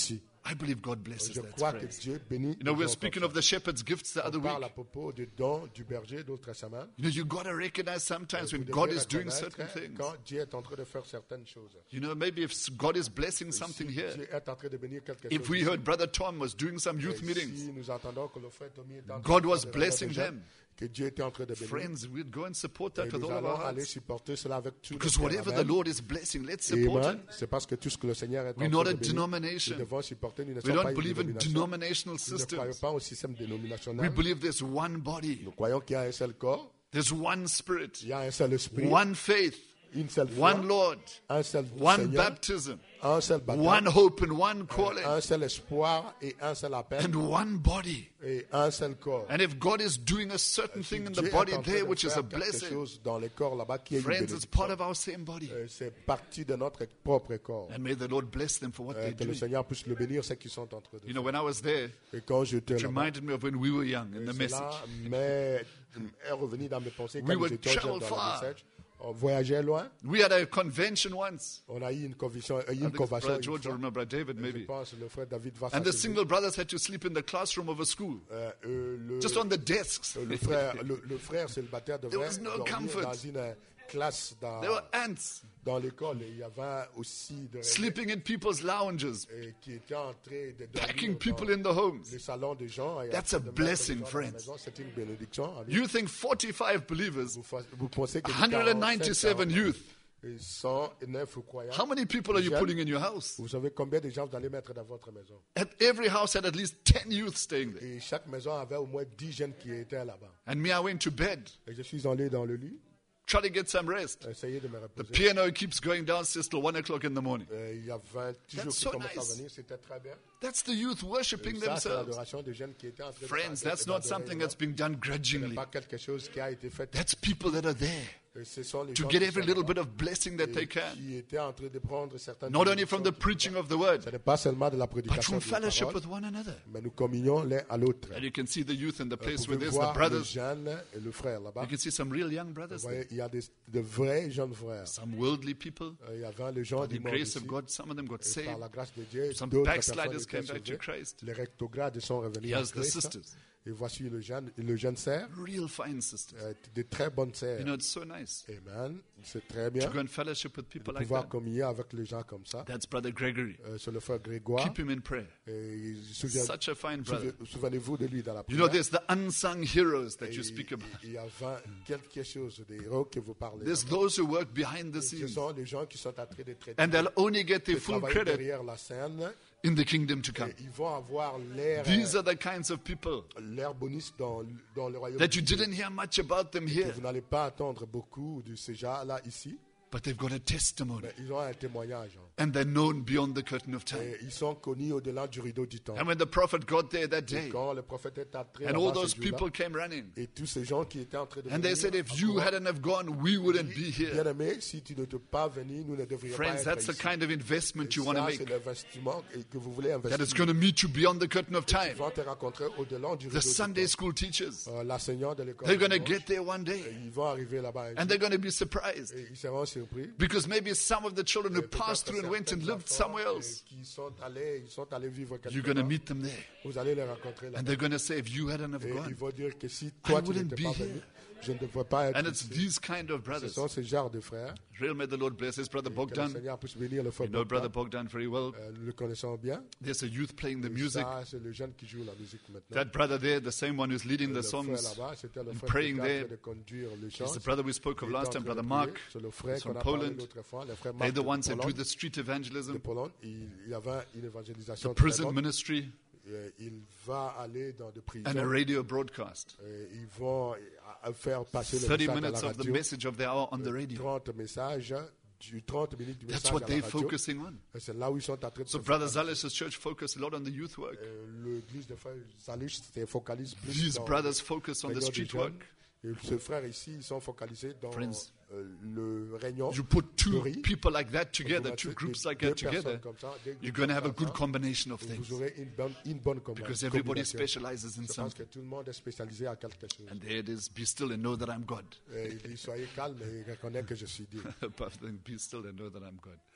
I believe God blesses Je that crois que phrase. Dieu bénit. You know, we les were dons speaking comme of the shepherd's gifts the ça. other On week. parle à propos des dons du berger d'autres semaines. You know, you got to recognize sometimes Vous when devez God is doing reconnaître certain things. quand Dieu est en train de faire certaines choses. You know, maybe if God is blessing something Si here, Dieu est en train de bénir quelque if chose. we ici, heard Brother Tom was doing some youth et meetings, si nous entendons que le frère Tommy est en train God de was faire des blessing réunions de them. que Dieu était en train de bénir. friends, we'd go and support Et that with nous all of allons our aller hearts. supporter cela avec tout Because notre whatever the cœur. Lord is blessing, let's support Amen. it. C'est parce que tout ce que le Seigneur est en We're train not de a bénir, denomination. nous devons supporter. Nous ne We sommes pas don't une believe in dénomination. denominational Nous ne croyons systems. pas au système We dénominationnel. believe there's one body, Nous croyons qu'il y a un seul corps, there's one spirit, il y a un seul esprit, one faith, une seule foi, one Lord, un seul one Seigneur, baptism, un seul baptême, one hope and one calling, un seul espoir et un seul appel and one body. et un seul corps. And if God is doing a certain Si thing in Dieu the est body en train there, de which is a faire quelque blessing, chose dans les corps là-bas qui est une friends, it's bénédiction, part of our same body. euh, c'est partie de notre propre corps. And may the Lord bless them for what Euh, they're que le doing. Seigneur puisse le bénir, ceux qui sont en train de You know, when I was there, Et quand j'étais it là-bas, reminded me of when we were young in the message. cela m'est est revenu dans mes pensées quand We nous would étions jeunes travel dans far. le message. On voyageait loin. We had a convention once. On a eu une convention, euh, I une think convention. Brother une George fois. will remember, David Je maybe. pense le frère David va And the s'en single brothers had to sleep in the classroom of a school, euh, euh, le, just on the desks. euh, le frère, le, le frère célibataire devait There was no dormir comfort. dans une euh, classe dans, There were ants dans l'école. Et il y avait aussi de sleeping in people's lounges, et qui étaient en train de packing dormir people dans in the homes. les salons des gens. et That's en a train de mettre les blessing, gens dans la friends. maison. C'est une bénédiction. Amen. You think forty-five believers, Vous, fa- vous pensez que one hundred ninety-seven quarante-sept, youth. et cent neuf croyants. How many people are you Jeunes. putting in your house? Vous savez combien de gens vous allez mettre dans votre maison? At every house had at least ten youth staying there. Et chaque maison avait au moins dix jeunes qui étaient là-bas. And me, I went to bed, Et je suis allé dans le lit, try to get some rest. essayer de me The reposer. piano keeps going downstairs till one o'clock in the morning. Et il y avait toujours That's qui so commençaient nice. à venir, c'était très bien. That's the youth Et worshiping ça, c'est themselves. l'adoration des jeunes qui étaient en train de Friends, chanter, that's de not l'adorer something le that's being done Ce n'est grudgingly. pas quelque chose qui a été fait. That's people that are there Et ce sont les to gens get qui every sont little là-bas bit of blessing that et they can. qui étaient en train de prendre certaines Not only from the bénédictions. preaching of the word, Ce n'est pas seulement de la but prédication from de la fellowship parole, with one another. mais nous communions l'un à l'autre. And you can see the youth in the Vous place where pouvez there's the voir les brothers. jeunes et le frère là-bas. You can see some real young Vous brothers voyez, there. il y a des, de vrais jeunes frères. Some worldly people. Euh, Il y avait les gens By du the monde grace ici. of God, some of them got Et saved. par la grâce de Dieu, Some d'autres personnes backsliders étaient came back to sauvées. Christ. Les rectogrades sont revenus Here's en the Christ. sisters. Et voici le jeune, le jeune sœur, Real fine sisters. euh, de très bonnes sœurs. You know, it's so nice Amen. C'est très bien to go and fellowship with de people like pouvoir that. communier avec les gens comme ça. That's Brother Gregory. Euh, c'est le frère Grégoire. Keep him in prayer. Et souvient- Such a fine brother. souvenez- Souvenez-vous de lui dans la You know, prière. there's the unsung heroes that Et you speak about. il y a vingt- quelque chose des héros que vous parlez. There's those who work behind the Ce scenes. sont les gens qui sont en train de traiter. And they'll only get their de full travailler credit derrière la scène. in the kingdom to come. Et ils vont avoir l'air These are the kinds of people l'air bonus dans, dans le royaume that de you Dieu. didn't hear much about them Et here, vous n'allez pas attendre beaucoup de ces gens-là ici, but they've got a testimony. mais ils ont un témoignage. hein. And they're known beyond the curtain of time. Et ils sont connus au-delà du rideau du temps. And when the prophet got there that day, Quand le prophète est entré and là-bas all ce those jour-là, people came running, et tous ces gens qui étaient en train de and they venir, said, if you hadn't have gone, we wouldn't be here. bien aimé, si tu ne t'es pas venu, nous ne devrions Friends, pas être that's the ici. kind of investment Et you want to ça, make, c'est l'investissement que vous voulez that investir. is going to meet you beyond the curtain of Ils time. vont te rencontrer au-delà du The rideau du Sunday temps. school teachers, Euh, L'enseignant de l'école. they're going to dimanche, get there one et day, ils vont arriver là-bas un and jour, they're going to be surprised. et ils seront surpris. Because maybe some of the children who Et peut-être passed through and went and certains lived enfants, somewhere euh, else, qui sont allés, ils sont allés vivre quelque you're going to part. meet them there. Vous allez les rencontrer là. And they're going to say, if you hadn't have Et ils gone. vont dire que si toi tu wouldn't n'étais be pas venu, here. je ne devrais pas être And it's ici. these kind of Ce brothers. sont ces genres de frères. Real may the Lord bless his brother Que le Bogdan. Seigneur puisse bénir le frère You know Brother Bogdan. Bogdan very well. Euh, Nous le connaissons bien. There's a youth playing the Et music. ça, c'est le jeune qui joue la musique maintenant. That brother there, the same one who's leading le the frère songs, là-bas, c'était le and frère praying qui était en there, train de conduire les chants. is the brother we spoke of Il était last en time, train de Brother prier. Mark. C'est le frère He's qu'on from a parlé Poland. l'autre fois, le frère They're Marc the de ones that do Pologne. the street De evangelism, Pologne. Il il y avait une évangélisation the très prison bonne. ministry, Euh, Il va aller dans des prisons. and a radio broadcast. Euh, Ils vont euh, faire passer le thirty message à la minutes of the radio. message of the hour on the radio. trente messages, du trente minutes du That's message what à la they're radio. focusing on. Et c'est là où ils sont en train de So se Brother focaliser. Zalis's church focused a lot on the youth work. Euh, L'église de frère Zalish se focalise plus These dans brothers focus on the réunion des street jeunes. work. Et ce frère ici, ils sont focalisés dans Friends, euh, le réunion. You put two de riz. people like that Vous together, mettez two des- groups like deux that together, personnes comme ça, des you're groupes going to have a comme good ça, combination of et things. Vous aurez une bonne, une bonne combi- Because everybody combinaison. specializes in C'est parce something. que tout le monde est spécialisé à quelque chose. And there it is, be still and know that I'm God. Et il dit, soyez calme et reconnaissez que je suis Dieu. Be still and know that I'm God.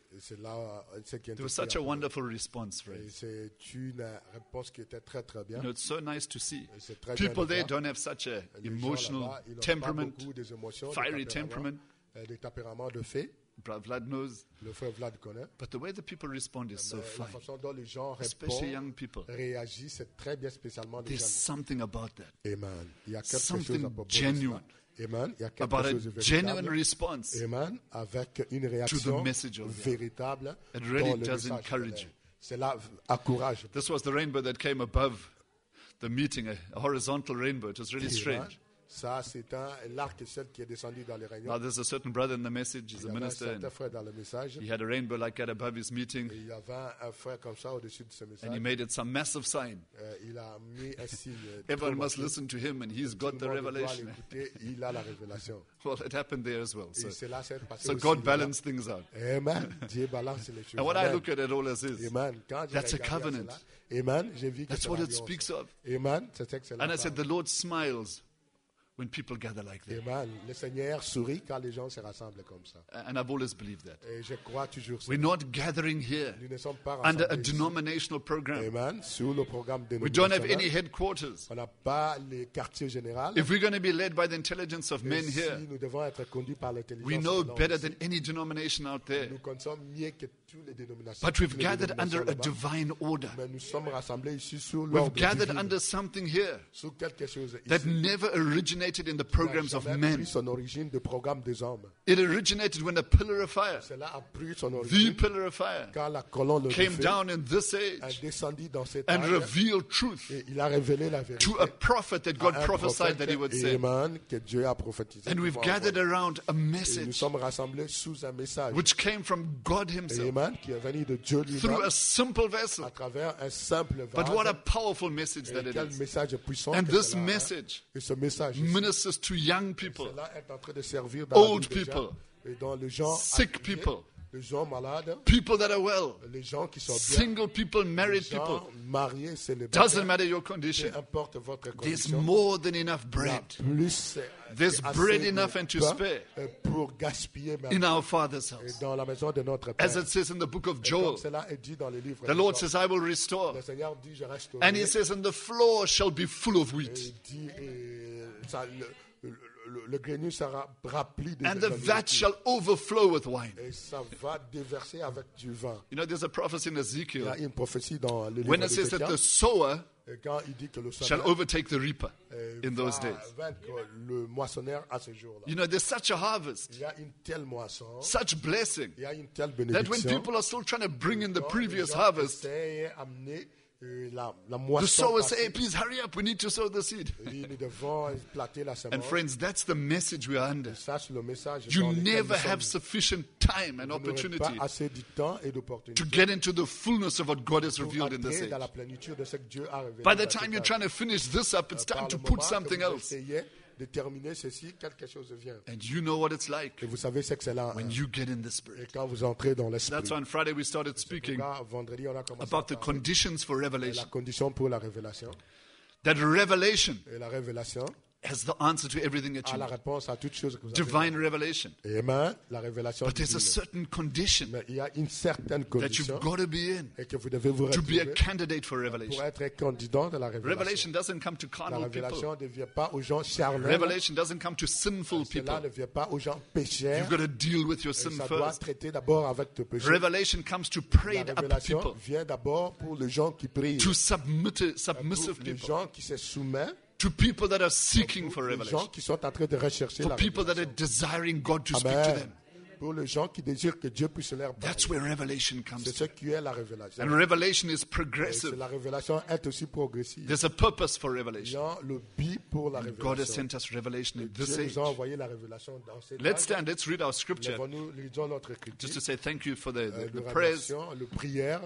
Et c'est là ce qui est There was such a wonderful response, Et friends. c'est une réponse qui était très très bien. You know, it's so nice to see. Et c'est très bien People de there voir. don't have such a Les gens emotional là-bas, ils n'ont pas temperament, beaucoup des émotions, des fiery tempéraments, temperament. euh, des tempéraments de fée. Brother Vlad knows. Le frère Vlad connaît. But the way the people respond is so Mais la fine, façon dont les gens especially répondent, young people. réagissent, c'est très bien, spécialement des There's jeunes. something about that, Amen. Il y a quelque Something chose à propos de genuine. cela. Amen. Il y a quelque about a chose de genuine véritable. response. Amen. Avec une réaction message of God. véritable. It really dont le does message encourage venait. you. Cela encourage. This was the rainbow that came above the meeting, a a horizontal rainbow. It was really Amen. strange. Ça, c'est un l'arc-ciel qui est descendu dans les réunions. Now, there's a certain brother in the message, he's Il y a avait un minister, certain and frère dans le message. he had a rainbow like that above his meeting, Et il y avait un frère comme ça au-dessus de ce message. and he made it some massive sign. Euh, il a mis un signe. Everyone trop must marqué. listen to him, and he's Tout got le the monde doit revelation. l'écouter, il a la révélation. Well, it happened there as well. So, Et cela s'est passé so aussi God là-bas. balanced things out. Amen. Dieu balance les choses. And what I Amen. look at it all as is, Amen. Quand j'ai That's a regardé à covenant. cela, Amen. J'ai vu que that's c'est what it l'alliance. speaks of. Amen. C'est ce que c'est la And I said, parole. the Lord smiles when people gather like that. Amen. Le Seigneur sourit quand les gens se rassemblent comme ça. And I've always believed that. Et je crois toujours ça. We're not gathering here Nous ne sommes pas under a rassemblés ici. denominational program. Amen. Sur le programme We don't have any dénominationnel. headquarters. On n'a pas les quartiers généraux. If we're going to be led by the intelligence of Et men si here, nous devons être conduits par l'intelligence we de know l'homme better ici, than any denomination out there. nous connaissons mieux que toutes les dénominations. But we've toutes les gathered dénominations under a là-bas. divine order. Mais nous sommes rassemblés ici sur We've l'ordre gathered divin, under something here sur quelque chose that ici. never originated in the qui n'a programs of jamais men. pris son origine de programme des hommes. It originated when a pillar of fire, Cela a pris son the origine pillar of fire, quand la colonne de came feu down in this a age descendu dans cette and âge revealed truth et il a révélé la vérité to a prophet that God à un prophesied prophète, that he would et send. Amen, que Dieu a prophétisé. And qu'il we've va gathered envoyer. around a Et nous message sommes rassemblés sous un message. which came from God himself Amen, qui est venu de Dieu through lui-même a simple à vessel. travers un simple vase. But what a powerful message Et that it quel is. message puissant And que this cela a. message Et ce message ici, ministers to young people, cela est en train de servir dans Old la vie des gens, people, et dans les gens sick âgés, people, les gens malades, people that are well, les gens qui sont bien, single people, les married gens people. mariés, célibataires. Doesn't matter your condition. Peu importe votre There's condition, more than enough il y a bread plus, euh, There's assez bread de enough and to pain, spare euh, pour gaspiller in maintenant. our Father's Et house. dans la maison de notre Père. As it says in the book of Et comme Joel, cela est dit dans les livres the de Lord Job, says, I will restore. le Seigneur dit, je reste And he says, and the floor shall be full of Et wheat, il dit, et ça, le, le, le, le grenier sera rempli de and de the la vat nourriture. shall overflow with wine. Et ça va déverser avec du vin. You know, there's a prophecy in Il y Ezekiel a une prophétie dans le livre when it says that d'Ézéchiel. the sower Et quand il dit que le shall sommeur overtake the reaper euh, in those va days. vaincre le moissonneur à ce jour-là. You know, there's such a harvest, Il y a une telle moisson, such blessing, il y a une telle that when bénédiction. people are still trying to bring in the quand previous les gens harvest, essayent d'amener, euh, la, la the moisson sower say, passée, hey, please hurry up, we need to sow the seed. il dit, nous devons planter la And semence. friends, that's the message we are under. Ça, c'est le message You dans lequel never nous have sommes. sufficient time and Vous n'aurez opportunity pas assez de temps et to d'opportunité get into the fullness of what God has pour revealed in this entrer age. dans la plénitude de ce que Dieu a révélé. By the dans time cet you're âge. trying to finish this up, it's Par time le to moment put que something vous else. essayez de terminer ceci, quelque chose vient. And you know what it's like Et vous savez ce que c'est là. when hein. you get in the Et Spirit. quand vous entrez dans l'esprit. That's why on Friday we started speaking Là, vendredi, on a commencé about à the parler conditions for de la revelation. condition pour la révélation. That revelation Et la révélation has the answer to everything that a you la need. réponse à toutes choses que vous avez. Divine revelation. Amen. La révélation But there's a divine. certain condition Mais il y a une certaine that condition you've got to be in et que vous devez vous to be a retrouver candidate for pour revelation. être candidat de la révélation. Revelation doesn't come to La carnal people. révélation ne vient pas aux gens charnels. Revelation doesn't come to sinful Cela people. ne vient pas aux gens pécheurs. You've got to deal with your Et sin ça doit first. traiter d'abord avec tes péchés. Revelation comes to La prayed up révélation people, vient d'abord pour les gens qui prient, to submit, pour submissive les people, gens qui se soumettent, to people that are seeking for pour les gens revelation, qui sont en train de rechercher for la people that are révélation. desiring God to speak to Amen. them. Pour les gens qui désirent que Dieu puisse leur That's parler. where revelation comes C'est ce to. qui est la révélation. And revelation is Et c'est progressive. la révélation est aussi progressive. There's a purpose for Il y revelation. a le but pour la God has révélation. sent us revelation in Dieu this nous a age. envoyé la révélation dans cette Let's âge. stand, let's read our scripture, Lèvons-nous, lisons notre just écriture. to say thank you for the, Euh, the, the nous prayers. remercions, le prière.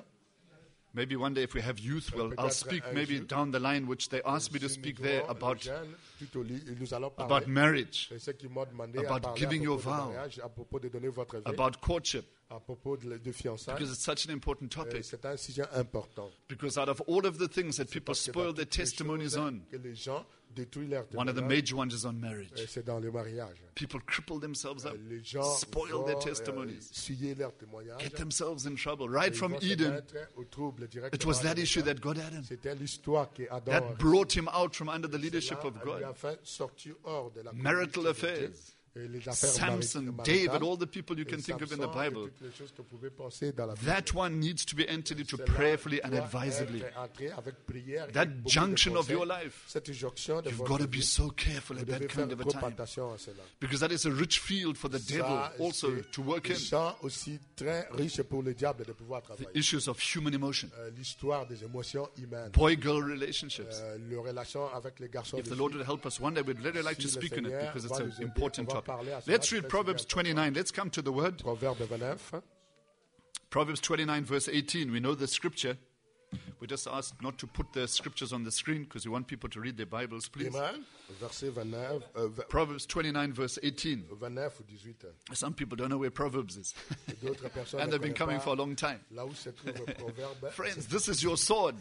Maybe one day if we have youth, we'll, I'll speak maybe down the line, which they asked me to Si speak nous there aurons about, les jeunes, tout au lit, nous allons about parler. marriage, C'est ce qui m'ont demandé à about parler giving à your propos de vow, mariage, à propos de donner votre vie, about courtship, à propos de, de fiançailles. because it's such an important Euh, topic. C'est un sujet important. Because out of all of the things that people Parce que spoil dans their toutes les testimonies choses on, que les gens détruisent leur one of the témoignage, major ones is on euh, marriage. c'est dans le mariage. People cripple themselves up, Euh, Les gens spoil vont, their euh, testimonies, souiller leur témoignage. get themselves in trouble. Et Right ils from vont se Eden, mettre au trouble it directement was that avec issue Adam. that got Adam. C'était l'histoire qui Adam That brought him out from under the leadership Cela of lui a God. fait sortir hors de la Marital conduite de affairs, Dieu. Et les affaires Samson, mari- David, maritales, all the people you et can think of in the Samson, et Bible. toutes les choses que vous pouvez penser dans la Bible. That one needs to be entered into Cela prayerfully and doit advisedly. être entré avec prière et That beaucoup de junction of conseils. your life, Cette jonction de you've votre got to vie, be so careful vous at devez that faire kind of a trop time. attention à cela. Because that is a rich field for the devil Ça, also c'est to work un in. champ aussi très riche pour le diable de pouvoir The travailler. issues of human emotion, Euh, L'histoire des émotions humaines, boy-girl relationships. euh, les relations avec les garçons If et the les Lord filles. would help us one day, we'd really like to Si le speak on it Seigneur because va it's an nous aider, important on va topic. parler à cela, Let's c'est read très Proverbs important. twenty-nine. Let's come to the word. Proverbe vingt-neuf. Proverbs twenty-nine, verse eighteen. We know the scripture. We just asked not to put the scriptures on the screen because we want people to read their Bibles, please. Amen. Verset vingt-neuf, euh, v- Proverbs twenty-nine, verse eighteen. vingt-neuf ou dix-huit. Some people don't know where Proverbs is. Et d'autres personnes And ne they've been connaissent coming pas for a long time. là où se trouve le proverbe. Friends, this is your sword.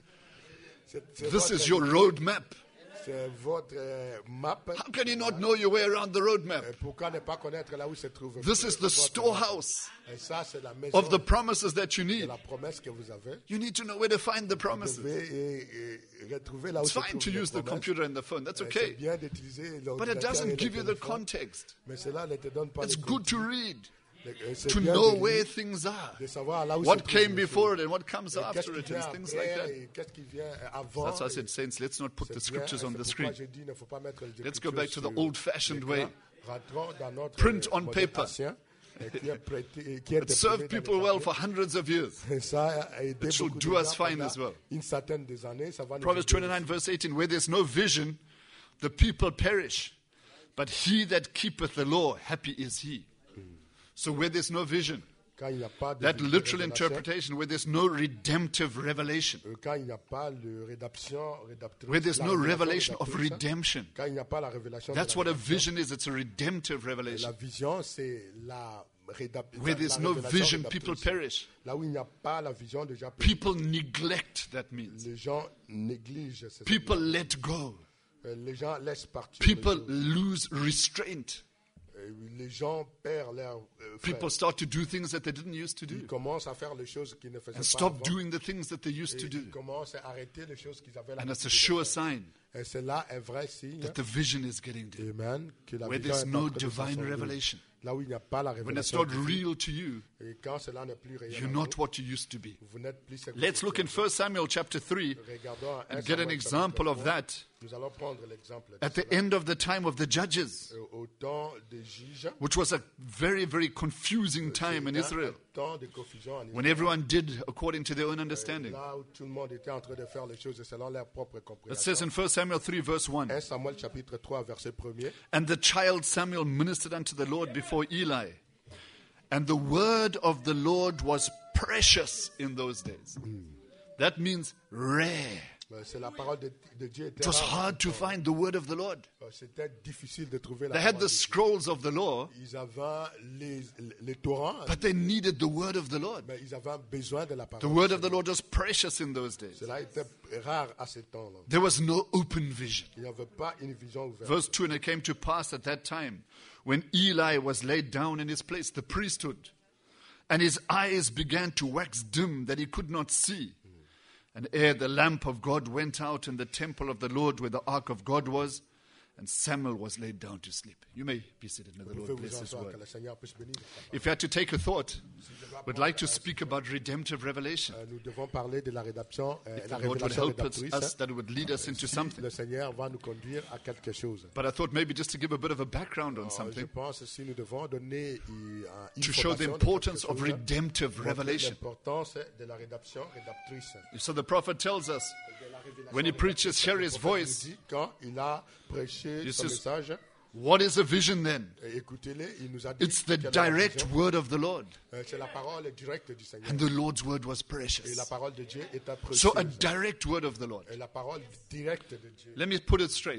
C'est- c'est This votre- is your road map. C'est votre euh, map. How can you not know your way around the road map? Et pourquoi ne pas connaître là où se trouve This is the votre storehouse map? Et ça, c'est la maison of the promises that you de need. la promesse que vous avez. You need to know where to find the Vous promises. devez et, et retrouver là où It's se fine trouve to les use the promesses. computer and the phone. That's Et C'est okay. bien d'utiliser But it l'ordinateur et doesn't le give you the téléphone, context. mais cela ne te donne pas It's le good to contenu. read, Et c'est to bien know de where lire, things are, de savoir là où se what trouvent came les before choses. it and what comes Et qu'est-ce after qui it vient and things like après that. et qu'est-ce qui vient avant. That's why I et said, saints, let's not put the c'est bien, scriptures et on c'est the pourquoi screen. j'ai dit, il ne faut pas mettre les Let's go Écritures back to the sur old-fashioned l'écran. way. Rentrons dans notre Print on modèle paper. ancien, et qui est prêté- et qui est It served imprimé dans people le well papier. for hundreds of years. Et ça a aidé It should beaucoup do de us gens fine pendant as well. une centaine des années. Ça va nous Proverbs aider twenty-nine, aussi. verse eighteen, where there's no vision, the people perish. But he that keepeth the law, happy is he. So where there's no vision, Quand il n'y a pas de that de literal révélation, interpretation, where there's no redemptive revelation, euh, quand il n'y a pas de rédemption, rédemptrice, where there's la no révélation revelation of rédemptrice, redemption. quand il n'y a pas la révélation de That's la what a rédemption, vision is. It's a redemptive la revelation. vision, c'est la rédemption. Where there's no vision, people perish. Là où il n'y a pas la vision, déjà People neglect, that means. les gens négligent. c'est ça. People let go. Euh, Les gens laissent partir. People les, choses. lose restraint. Euh, les gens perdent leur euh, frère. People start to do things that they didn't used to do. Ils commencent à faire les choses qu'ils ne faisaient And pas stop avant. doing the things that they used Et to do. ils commencent à arrêter les choses qu'ils avaient And it's a l'habitude de sure faire. sign Et cela est vrai signe, that the vision is getting dim. amen, que la Where vision there's est en no train de divine s'assembler. revelation. Là où il n'y a pas la When it's révélation not divine. real to you, Et quand cela n'est plus réel, you're à not vous, what you used to be. vous n'êtes plus ce que Let's vous look in étiez. First Samuel chapter three Regardons un and get an Samuel example chapitre of trois. that Nous allons prendre l'exemple de at the cela. end of the time of the judges, Au au temps des juges, which was a very, very confusing time in c'était Israel, un temps de confusion en when Israël. everyone did according to their own understanding. Là où tout le monde était en train de faire les choses selon leur propre It compréhension. says in First Samuel three, verse one, un Samuel chapitre trois, verset premier. and the child Samuel ministered unto the Lord before Eli. And the word of the Lord was precious in those days. That means rare. Euh, C'est la parole de, de Dieu. était It was rare. hard to find the word of the Lord. Euh, C'était difficile de trouver la They had parole the de Dieu. scrolls of the law, Ils avaient les, les torrents, but they needed the word of the Lord. mais ils avaient besoin de la The parole. word of the Lord was precious in those days. Cela était rare à ce temps-là. There was no open vision. Il n'y avait pas une vision ouverte. Verse two, and it came to pass at that time, when Eli was laid down in his place, the priesthood, and his eyes began to wax dim that he could not see. And ere the lamp of God went out in the temple of the Lord where the ark of God was, and Samuel was laid down to sleep. You may be seated. May the Vous pouvez Lord vous bless his asseoir, que word. le Seigneur puisse bénir. If you had to take a thought, we'd like to speak about redemptive revelation. Euh, Nous devons parler de la rédemption, euh, If la the Lord would révélation help us, rédemptrice. us, that it would lead us into Si something. le Seigneur va nous conduire à quelque chose. But I thought maybe just to give a bit of a background on Alors, je something, pense que si nous devons donner euh, une to show the information de importance quelque of chose, redemptive montrer revelation. l'importance de la rédemption rédemptrice. So the prophet tells us, when he preaches, share his Le prophète voice. nous dit, quand il a prêché He son says, message, What is a vision then? et écoutez-le, il nous a dit It's the quelle est la direct vision. word of the Lord. Euh, C'est la parole directe du Seigneur. And the Lord's word was Et precious. la parole de Dieu est So a précieuse. direct word of the Lord. Et la parole directe de Dieu. Let me put it straight.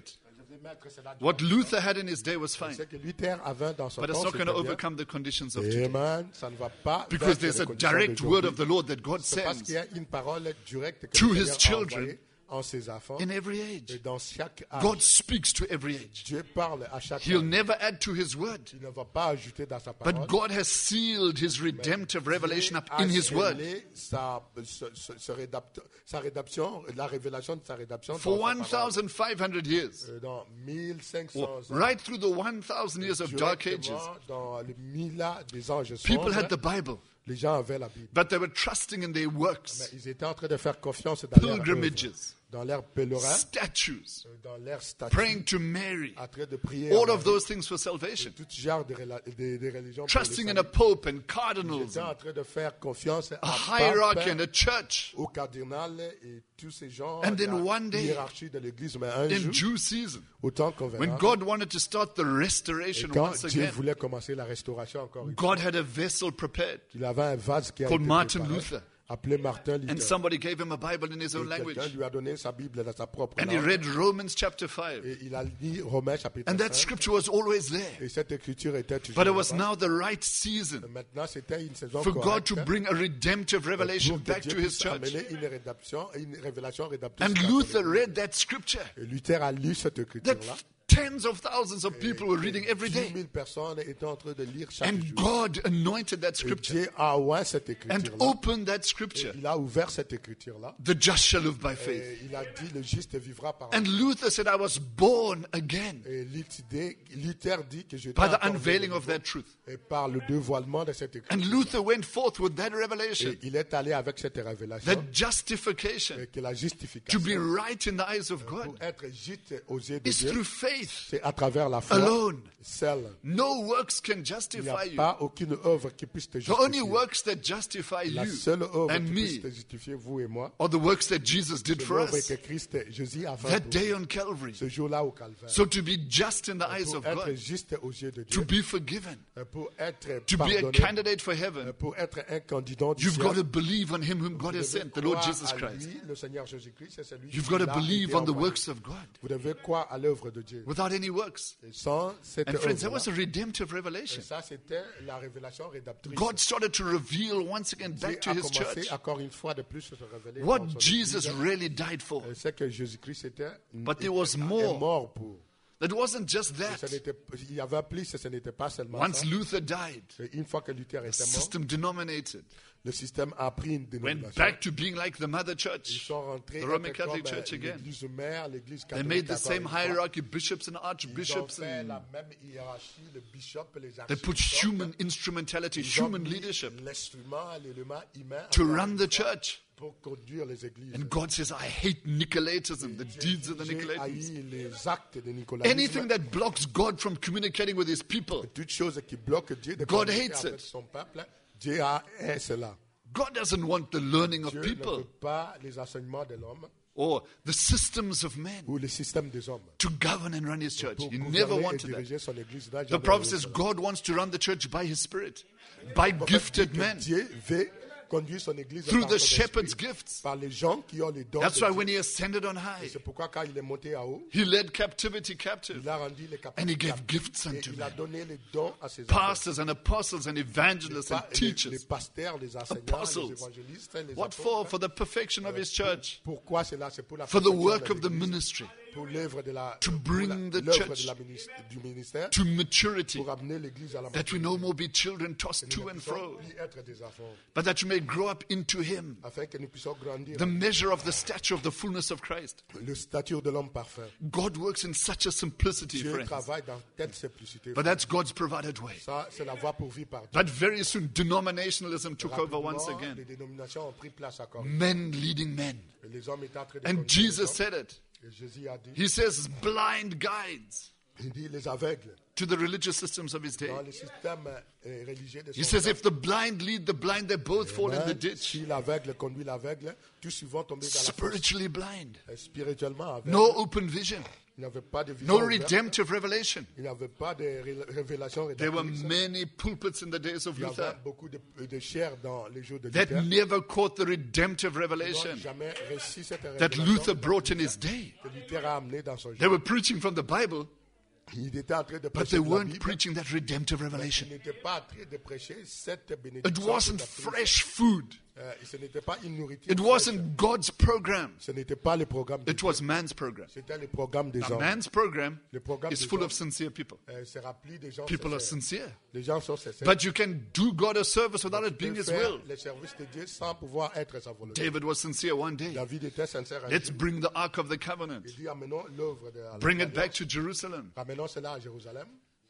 What Luther had in his day was fine. Ce que Luther avait dans son But it's temps, not going to c'était bien. overcome the conditions of today. Amen. Ça ne va pas Because vaincre there's les a conditions direct word d'aujourd'hui. of the Lord that God C'est parce qu'il y sends a une parole directe que to le his Seigneur a children envoyée en ses enfants. in every Et age. dans chaque âge, God speaks to every age. Dieu parle à chaque He'll âge. never add to his word. Il ne va pas ajouter dans sa parole. But God has sealed his redemptive revelation up a in his word. scellé Sa, sa, sa- sa rédapt- sa rédaction, la révélation de sa rédaction For dans sa parole. fifteen hundred years. Euh, Dans mille cinq cents ans. Right through the one thousand years of dark ages. Directement dans les mille ans des anges People sombres, had the Bible. les gens avaient la Bible. But they were trusting in their Mais works, ils étaient en train de faire confiance dans leur œuvre, pilgrimages, dans leur pèlerin, statues, dans leur statut, praying to Mary. en train de prier All à of Marie, those things for salvation. tout genre de, rela- de- de religions. pour Trusting le in a salut. pope and Ils cardinals, étaient en train de faire confiance a à hierarchy and pape, a church. au cardinal et tous ces gens, And then la one day, hiérarchie de l'Église. Mais un In jour, due season, au temps qu'on when verra, God wanted to start the et restoration quand once Dieu again, voulait commencer la restauration encore une fois, God had a vessel prepared. il avait un vase qui a Called été Martin préparé, Luther. appelé Martin Luther. And somebody gave him a Bible in his Et own language. quelqu'un lui a donné sa Bible dans sa propre And he langue. read Romans chapter five. Et il a lu Romains chapitre And that cinq. scripture was always there. Et cette écriture était toujours But it was là-bas. now the right season Maintenant, c'était une saison for God correcte to bring a redemptive revelation pour que back Dieu to his puisse church. amener une rédemption, une révélation rédemptrice. And dans son Luther église. read that scripture Et Luther a lu cette that écriture-là. tens of thousands of people were reading every dix day. mille personnes étaient en train de lire chaque And jour. God anointed that Et scripture Dieu a ouvert cette and écriture-là. opened that scripture. Il a ouvert cette écriture-là. The just shall live by faith. Et il a dit, le juste vivra par And Luther said, I was born again Et Luther- Luther dit que je by the unveiling of that truth. et par le dévoilement de cette And écriture. Luther went forth with that revelation, Et il est allé avec cette révélation. that justification, Et que la to justification be right in the eyes of pour God, être juste aux yeux de is Dieu, through faith c'est à travers la foi alone. seule. No works can Il n'y justify a you. pas aucune œuvre qui puisse te The only justifier. works that justify La you seule œuvre and qui puisse te me justifier, vous et moi, are the works that Jesus did c'est for l'œuvre us que Christ, Jésus a fait that pour day nous, on Calvary. ce jour-là au Calvaire. So to be just in the eyes Pour of être God, juste aux yeux de to Dieu, be forgiven, pour être to be a pardonné, candidate for heaven, pour être un candidat du you've ciel, got to believe on him whom God vous has devez sent, the Lord croire Jesus à Christ. lui, le Seigneur Jésus-Christ, c'est celui You've qui got to l'a believe été on the envoyé. works of God Vous devez croire à l'œuvre de Dieu. without any works. Et sans cette And friends, that œuvre-là, was a redemptive et revelation. ça c'était la révélation rédaptrice. God started to reveal once again Dieu back to a his commencé church encore une fois de plus à se révéler what dans son Jesus Église. really died for. Et c'est que Jésus-Christ était, But there was est more. mort pour. That wasn't just Et ce that. n'était- il y avait plus, et ce n'était pas seulement Once ça. Luther died, Et une fois que Luther the était mort, system denominated, le système a pris une went dénomination. back to being like the mother Ils church. sont rentrés the Roman être Catholic comme, euh, Church again. l'église mère, l'église They catholique. made the encore same une fois. hierarchy, bishops and Ils ont archbishops, fait and la même hiérarchie, le bishop, les they put archbishops. human instrumentality, Ils ont human mis leadership l'instrument, l'élément humain to encore run une the fois, church. pour conduire les églises. And God says, I hate Nicolaitanism, the J'ai- deeds of the j'ai Nicolaitans. haï les actes de Nicolaïsme. Anything that blocks God from communicating with his people. Toute chose qui bloque Dieu de God communiquer hates avec it. son peuple, Dieu a est cela. God doesn't want the learning of Dieu ne people veut pas les enseignements de l'homme or the systems of men ou le système des hommes. to govern and run his church. Pour He gouverner never et wanted that. diriger son église, là, The jamais prophet voulu says cela. God wants to run the church by his spirit, by En fait, gifted dit que men, Dieu veut conduire son église through par the son shepherd's esprit, gifts. par les gens qui ont les dons That's de why Dieu. when he ascended on high, C'est pourquoi quand il est monté à haut, he led captivity captive. il a rendu les And he capacités gave gifts et unto il a men. donné les dons à ses enfants. Pastors and apostles and evangelists and Pas- les, les teachers. pasteurs, les enseignants, Apostles. les évangélistes, les What apôtres. for? For the perfection of his church. Pourquoi c'est là? C'est pour la For the perfection work de of the l'Église, ministry. pour l'œuvre de la To pour bring la- the l'œuvre church de la minis- du ministère, To maturity. pour amener l'Église à la That we no more be children tossed to nous and puissions fro. plus être des enfants, But that you may grow up into him. afin que nous puissions grandir The measure of the stature of the fullness of Christ. le stature de l'homme parfait. God works in such a simplicity, Dieu friends. travaille dans telle simplicité. But that's God's provided way. Ça, c'est la voie pourvue par Dieu. But very soon, denominationalism took over Rapidement, once les again. dénominations ont pris place encore. Men leading men. Et les hommes étaient en train de And conduire Jesus les hommes. said it. Et Jésus a dit, He says, blind guides il dit les aveugles to the religious systems of his day. dans le système euh, religieux de He son says, temps. if the blind lead the blind, they both fall in the Amen. ditch. Si l'aveugle conduit l'aveugle, tous ils vont tomber dans la fosse. Spiritually blind. Et spirituellement aveugle. No open vision. Il n'y avait pas de vision No ouverte. redemptive revelation. Il n'y avait pas de ré- révélation There were rédemptrice. many pulpits in the days of Il y Luther avait beaucoup de, de chair dans les jours de that Luther. never caught the redemptive Ils n'ont revelation jamais reçu cette that révélation Luther brought in his day. que Luther était ramené dans son They jeu. were preaching from the Bible, Il était en train de but prêcher they de la weren't Bible. preaching that redemptive Il revelation. n'était pas en train de prêcher cette It bénédiction. wasn't toute la prise. fresh food. Euh, ce n'était pas une nourriture. It fraîche. wasn't God's program. Ce n'était pas le programme des It was man's program. C'était le programme des Now, hommes. man's program Le programme is des full hommes of sincere people. euh, c'est rempli de gens People are sincères. sincere. Les gens sont sincères. But you can do God a service without it Tu being peux His faire will. le service de Dieu sans pouvoir être sa volonté. David was sincere one day. David était sincère. un Let's jour. bring the Ark of the Covenant. Il dit amenons l'œuvre de la Bring it l'Alliance. back to Jerusalem. Ramenons cela à Jérusalem.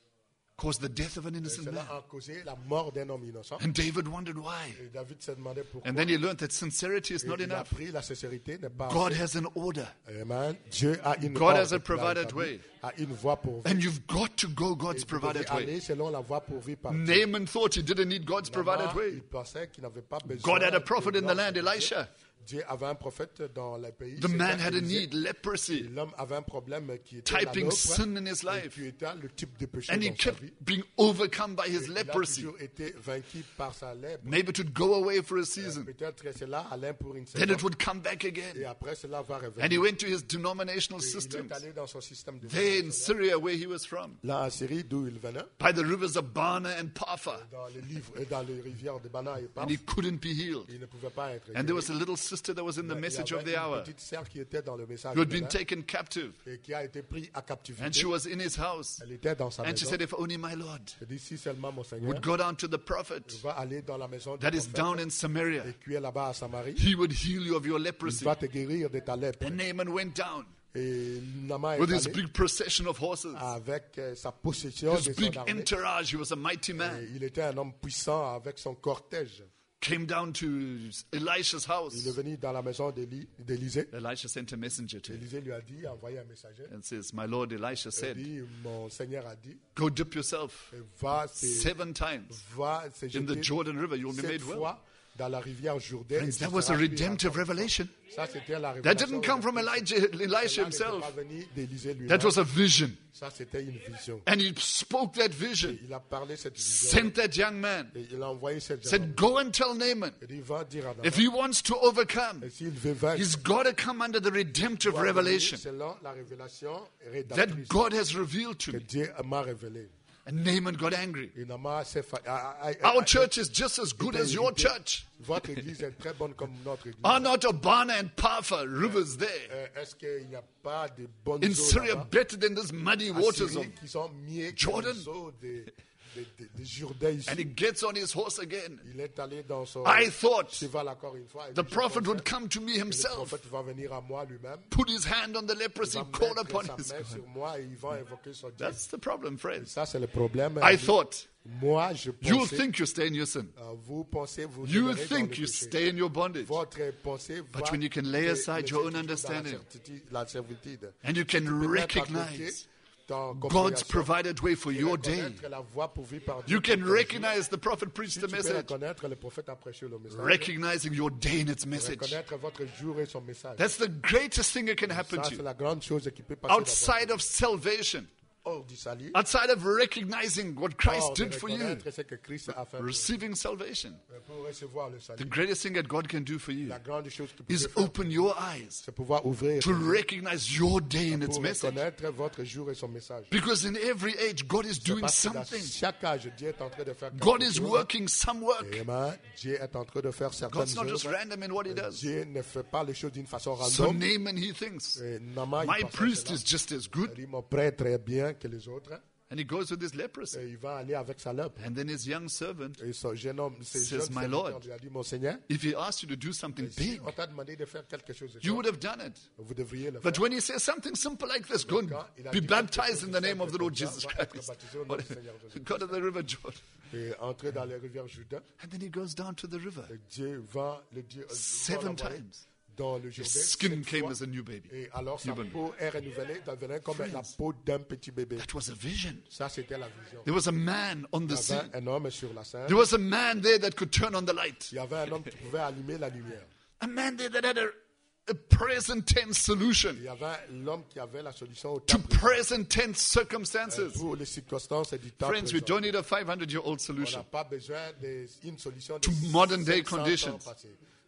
Cause the death of an Et innocent cela man. a causé la mort d'un homme innocent. And David wondered why. Et David se demandait pourquoi. And then he learned that sincerity is Et not il a enough. appris la sincérité n'est pas God assez. has an order. Amen. Dieu a une God ordre has a qu'il a provided établie, way. a une voie pour vous. And you've got to go Et God's vous devez provided way. aller selon la voie pourvue par Dieu. Naaman thought he didn't need God's provided Naaman, way. il pensait qu'il n'avait pas besoin God had a de prophet in the l'ordre land, de Dieu. Elisha. Dieu avait un prophète dans le pays. The c'était man had a Élisée. need, leprosy, Et l'homme avait un problème qui était la typing lèpre, sin in his et life. qui était le type de péché And he dans sa kept vie. being overcome by his Il a leprosy. toujours été vaincu par sa lèpre. Maybe it would go away for a season. Peut-être que cela allait pour une Then saison. it would come back Et again. après cela va revenir. And he went to his denominational Et il systems. est allé dans son système de There in Syria, where he was from, là en Syrie d'où il venait, by the rivers of Bana and Papha. dans les livres et dans les rivières de Bana et Paf, And he couldn't be healed. il ne pouvait pas être And there was guéri. a little sister that was in the Il y message avait of the une hour petite sœur qui était dans le message who had de been l'heure taken captive. et qui a été prise à captivité. And she was in his house. Elle était dans sa And she maison. said, if only my Lord Elle dit si seulement mon Seigneur would go down to the prophet va aller dans la maison du that is prophète down in Samaria, et qui est là-bas à Samarie, he would heal you of your il leprosy. va te guérir de ta lèpre. And Naaman went down Et Naaman with est his allé big procession of horses, avec euh, sa possession his de son big armée. entourage. He was a mighty Et man. il était un homme puissant avec son cortège. Came down to Elisha's Il est house. venu dans la maison d'Élie- d'Élisée. Elisha sent a messenger to him Élisée lui a dit, a envoyé un messager. and says, my Lord Elisha Il said, dit, mon Seigneur a dit, go dip yourself va se, seven times va se in the jeter Jordan River. You'll be sept made well. fois dans la rivière Jourdain. Friends, that was a redemptive revelation. Ça, c'était la That révélation didn't come from redemptive. Elijah, Cela Elisha n'était himself. pas venu d'Élisée lui-même. That was a vision. Ça, c'était une vision. And he spoke that vision, Il a parlé cette vision. sent that young man, Et il a envoyé cette jeune said, homme. go and tell Naaman, Il dit, va dire à Naaman, if he wants to overcome, et s'il veut vaincre, he's got to come under the redemptive il doit venir revelation selon la révélation that rédemptrice God has revealed to que me. Dieu m'a révélée. And Naaman got angry. Et Naaman s'est fa- a- a- a- Our a- church is just as good as your church. Votre église est très bonne comme notre église. Are not Abana and Papha rivers there Euh, Est-ce qu'il n'y a pas de bonnes in eaux Syria là-bas? better than this muddy En waters Syrie, of... qui sont mieux que Jordan? les eaux de, de, de, de Jourdain ici. And he gets on his horse again. Il est allé dans son I thought cheval encore une fois. Et the lui, je prophet pensais would come to me que le himself, prophète va venir à moi lui-même. put his hand on the Il leprosy, va call mettre upon sa his main God. sur moi et il va invoquer son Dieu. That's the problem, friends. Ça, c'est le problème. I thought, Moi, je you pensais, think you stay in your sin. euh, vous pensez, vous You demeurez dans think le you péché. stay in your bondage. Votre pensée But va when you can lay te aside laisser your own toujours dans la understanding, certitude- la servitude. and you can Tu peux mettre à côté recognize ton God's compréhension provided way for et your day. reconnaître la voie pourvue par Dieu You can pour ton jour. recognize the prophet preached Si the tu peux message, reconnaître le prophète a prêché le message. recognizing your day and its message. Reconnaître votre jour et son message. That's the greatest thing that can happen Ça, to c'est you. la grande chose qui peut passer dans votre Outside of salvation, hors du salut. outside of recognizing what Christ Hors de did for you, reconnaître ce que Christ a fait pour, receiving salvation, pour recevoir le salut. the greatest thing that God can do for you La grande chose que vous is pouvez faire, open your eyes c'est pouvoir ouvrir to recognize your day and its pour message. reconnaître votre jour et son message. Because in every age, God is doing Parce que dans something. chaque âge, Dieu est en train de faire quelque God is chose. working some work. Amen. Dieu est en train de faire certaines God's not just œuvres. random in what He does. Dieu ne fait pas les choses d'une façon So random. Naaman, he thinks, Et Naaman, il my pense à priest cela. is just as Il good. dit, mon prêtre est bien que les autres. And he goes with his leprosy. Et il va aller avec sa lèpre. And then his young servant, Et son jeune homme, ce Says, jeune "My serviteur Lord, lui a dit, mon Seigneur, if he asked you to do something si big, on t'a demandé de faire quelque chose de you grand, would have done it. vous devriez le faire. But when he says something simple like this, go and Quand il a be dit quelque baptized chose in de the name of the simple Lord comme ça, Jesus va être Christ. baptisé au nom du Seigneur Jésus. Go to the river Jordan. Et entrer dans les rivières Jourdain. And then he goes down to the river. Et Dieu va le Dieu va Seven l'envoyer times. dans le His Jourdain. skin sept came fois. as a new baby. Et alors sa Newborn. peau est renouvelée, devenait comme la Friends. peau d'un petit bébé. That was a vision. Ça, c'était la vision. There was a man on Il the y sea. avait un homme sur la scène. There was a man there that could turn on the light. Il y avait un homme qui pouvait allumer la lumière. A man there that had a, a present tense solution Il y avait l'homme qui avait la solution au to temps présent. present tense circumstances. Pour les circonstances du temps Friends, we présent. don't need a five hundred year old On n'a solution. pas besoin d'une solution de To modern day cinq cents ans conditions. passés.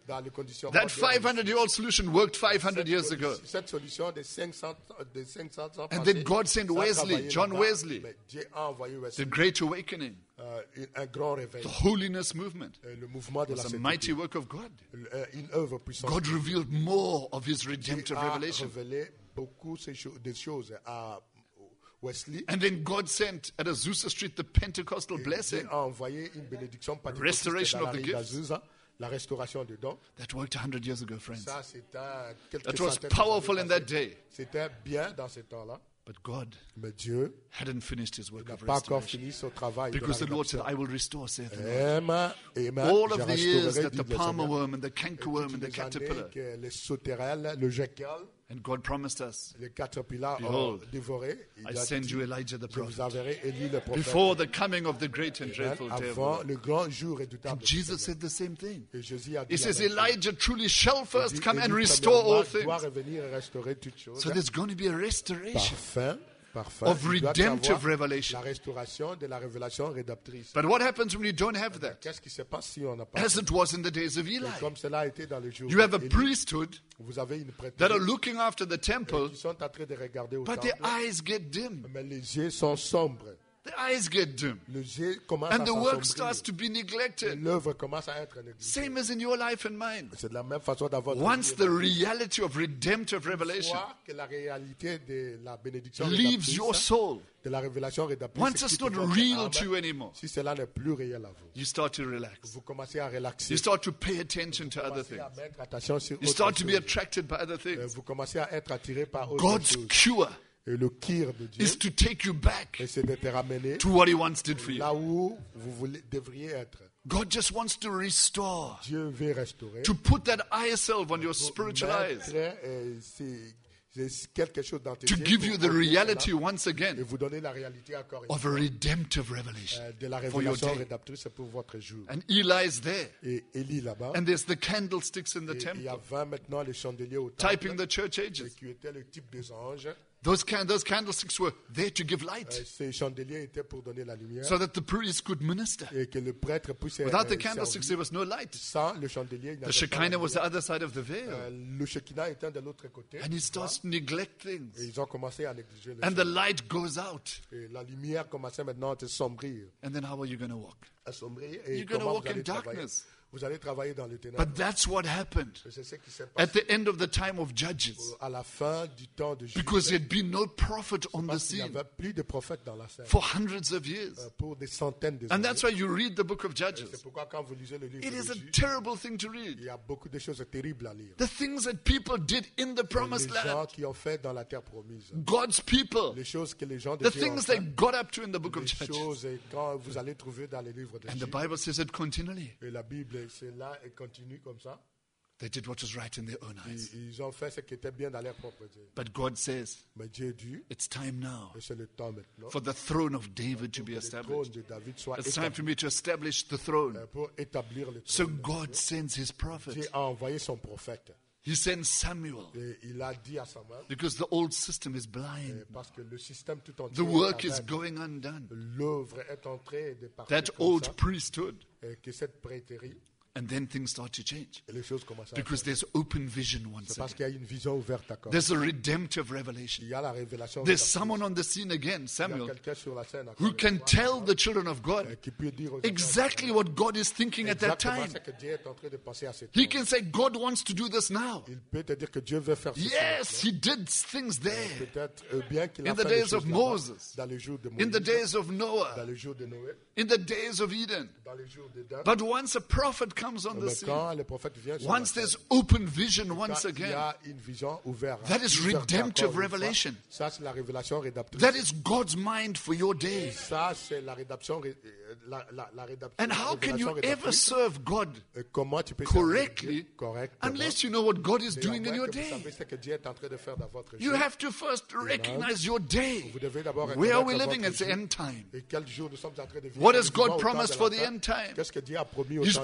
dans les conditions That modernes. five hundred year old solution worked five hundred years ago. Cette solution de cinq cents, de cinq cents ans And passés, then God sent ça a Wesley, travaillé John là-bas, Wesley, mais Dieu a envoyé the Wesley, Great Awakening, euh, un grand réveil. the holiness movement. Euh, le mouvement de It la was a sainteté. mighty work of God. Euh, une œuvre puissante. God revealed more of his Dieu redemptive a revelation. révélé beaucoup ces cho- de choses à Wesley. And then God sent at Azusa Street the Pentecostal Et blessing Dieu a envoyé une bénédiction pentecôtiste Restoration dans la of the rue gifts. d'Azusa, la restauration des dons. that worked one hundred years ago, friends. Ça, c'était quelques That was centaines de powerful années in that passées. day. C'était bien dans ce temps-là. But God Mais Dieu hadn't finished his work n'a of pas encore restoration. fini son travail. de Because the la Lord said, rédemption. I will restore, saith the Lord. Amen, amen. All Je of the years restaurerai, that dit the le palmer Seigneur. worm and the Et cankerworm toutes and the les années caterpillar, que les sauterelles, le jekyll, and God promised us, les caterpillars ont Behold, dévoré. Il I a send dit, you Elijah the je vous prophet enverrai Élie le prophète. before the coming of the great and Amen. dreadful day of the Avant Lord. le grand jour redoutable. And Jesus said the same thing. Et Jésus a dit He la says, même chose. Elijah truly shall Il first dit, come and Élie, restore all premièrement, doit things. revenir et restaurer toutes choses. So there's going to be a restoration. Parfait, parfait. of Il doit redemptive avoir revelation. La restauration de la révélation rédemptrice. But what happens when you don't have that? Qu'est-ce qui se passe si on n'a pas As it was in the days of Et Eli. comme cela a été dans le jour You have a d'Élie, priesthood vous avez une that are prêtrise looking after the temple, qui sont en train de regarder au but temple, their eyes get dim. mais les yeux sont sombres. The eyes get dim. Les yeux commencent And à the work starts s'assombrir. to be Et neglected. l'œuvre commence à être négligée. Same as in your life and mine. C'est de la même façon d'avoir Once the reality of redemptive revelation fois que la réalité de la bénédiction leaves rédemptrice, your soul, de la révélation rédemptrice, once it's quitte not votre real âme, to you anymore, si cela n'est plus réel à vous, you start to relax. vous commencez à relaxer, You start to pay attention to other vous commencez things. à mettre attention sur You autre start to be chose. attracted by other Euh, things. Vous commencez à être attiré par autre God's chose. cure Et le kir de Dieu, is to take you back et c'est de te ramener to what He once did for you. là où vous voulez, devriez être. God just wants to restore, Dieu veut restaurer. to put that eye salve on your spiritual eyes, Mettre, euh, c'est- c'est quelque chose dans tes to yeux give pour you the ouvrir reality cela once et again vous donner la réalité encore une of a redemptive revelation euh, de la for your révélation day. rédemptrice pour votre jour. And Eli's there, Et Élie là-bas, and there's the candlesticks in the et il y a temple, vingt maintenant les chandeliers au typing temple, the church et ages. qui étaient le type des anges. Those, can- those candlesticks were there to give Euh, light Ces chandeliers étaient pour donner la lumière so that the priest could minister. et que le prêtre puisse Without the euh, candlesticks, servir. there was no light. Sans le chandelier, il n'y The avait pas la Shekinah was the lumière. other side of the veil. Euh, Le Shekinah était de l'autre côté. And he starts to neglect Et things. ils ont commencé à négliger les And the choses. light goes out. Et la lumière commençait maintenant à te sombrir. And then how are you going to walk? À sombrir. Et You're gonna comment walk vous allez in travailler? darkness. Vous allez travailler dans les ténèbres. But that's what happened Et c'est ce qui s'est at passé the end of the time of Judges. à la fin du temps de Jésus. Because there had been no prophet on the Parce qu'il n'y scene avait plus de prophètes dans la scène for hundreds of years. euh, pour des centaines de And that's années. why you read the book of Judges. C'est pourquoi quand vous lisez le livre It de is a Jésus, terrible thing to il read. y a beaucoup de choses terribles à lire. The things that people did in the Les promised gens land, qui ont fait dans la terre promise. God's people, Les choses que les gens de the Dieu ont things fait. they got up to in the book of Les Judges. choses et quand vous allez trouver dans les livres de And the Jésus. Bible says it continually. Et la Bible, c'est là et continue comme ça. They did what was right in their own eyes. Ils, ils ont fait ce qui était bien dans leur propre Dieu. But God says, Mais Dieu dit, it's time now et c'est le temps maintenant, for the throne of David to be que le trône established. de David soit It's time établi, for me to establish the throne. euh, pour établir le So trône. de God sends his Dieu prophet. a envoyé son prophète. He sends Samuel Et il a dit à Samuel, because the old system is euh, blind. parce que le système tout entier The work est is aveugle. going undone. L'œuvre est en train de partir That comme old ça, priesthood. et que cette prêterie, And then things start to change et les choses commencent à because there's open vision once C'est parce again. qu'il y a une vision ouverte à corps. There's a redemptive revelation. Il y a la révélation. There's rédemptrice. someone on the scene again, Il y a Samuel, quelqu'un sur la scène encore who une can fois, tell the children of euh, God qui peut dire aux exactly what God is thinking at that exactement time. ce que Dieu est en train de penser à cette He heure. can say, God wants to do this now. Il peut te dire que Dieu veut faire ceci. Yes, he did things maintenant. there Peut-être euh, bien qu'il a in fait the les days choses of là-bas, Moses, dans les jours de in Moïse, the days of dans Noah, les jours de Noé, in the days of Eden. dans les jours d'Éden. But once a prophet comes on the Mais scene, quand le prophète vient sur once la scène, there's open vision quand once il y again, a une vision ouverte, that is ouverte redemptive encore une fois, revelation. ça c'est la révélation rédemptrice. that is God's mind for your day. Ça c'est la rédemption, ré- euh, la, la, la rédemption. And la how can révélation you ever rédemptrice. serve God Et comment tu peux correctly servir Dieu correctement unless you know what God is mais à doing in moins your que vous day? savez ce que Dieu est en train de faire dans votre You jour. have to first recognize your day. Vous devez d'abord Where are we reconnaître living? votre It's the jour. end time. Et quel jour nous sommes en train de vivre. What Nous has God vivons au temps promised de for la the fin. end time? Qu'est-ce que Dieu a promis au He's temps de la promised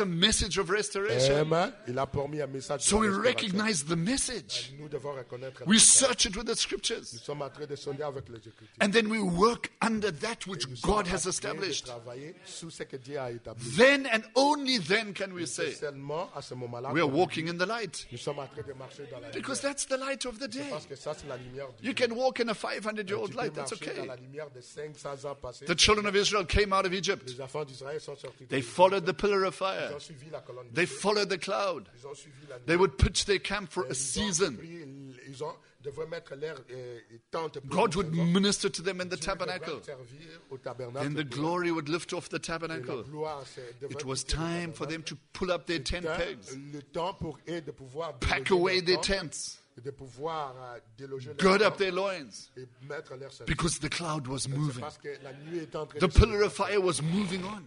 a message of restoration. Amen. Il a promis un message So we de la restauration. recognize the message. Nous devons reconnaître le We message. search it with the Nous scriptures. sommes en train de sonder avec les Écritures. And then we work under that which Nous sommes God en has train de established. travailler sous ce que Dieu a établi. Then and only then can we C'est say seulement à ce moment-là we are qu'on walking in the light. nous sommes en train de marcher dans la Because lumière. that's the light of the day. Parce que ça, c'est la lumière du You jour. can walk in a five hundred year Tu old peux light. That's marcher okay. dans la lumière de cinq cents ans passés. The children of Israel came out of Egypt. Les enfants d'Israël sont sortis. They de followed the pillar of Ils fire. ont suivi la colonne de They feu. followed the cloud. Ils ont suivi la They nuée. would pitch their camp for a Ils ont season. pris- Ils ont devraient mettre leur euh, tente pour God une would saison. minister to them in the Dieu devrait tabernacle. servir au tabernacle Then the pour eux. glory would lift off the Et la tabernacle. gloire, c'est- devrait It was quitter le time for them tabernacle. to pull up their tent C'était pegs, le temps pour eux de pouvoir pack déloger away leurs their tentes, tents, de pouvoir euh, déloger leurs gird up tentes their loins, et mettre leur ceinture. because the cloud was C'est moving. parce que la nuée était en train The de se pillar of déplacer. fire was moving on.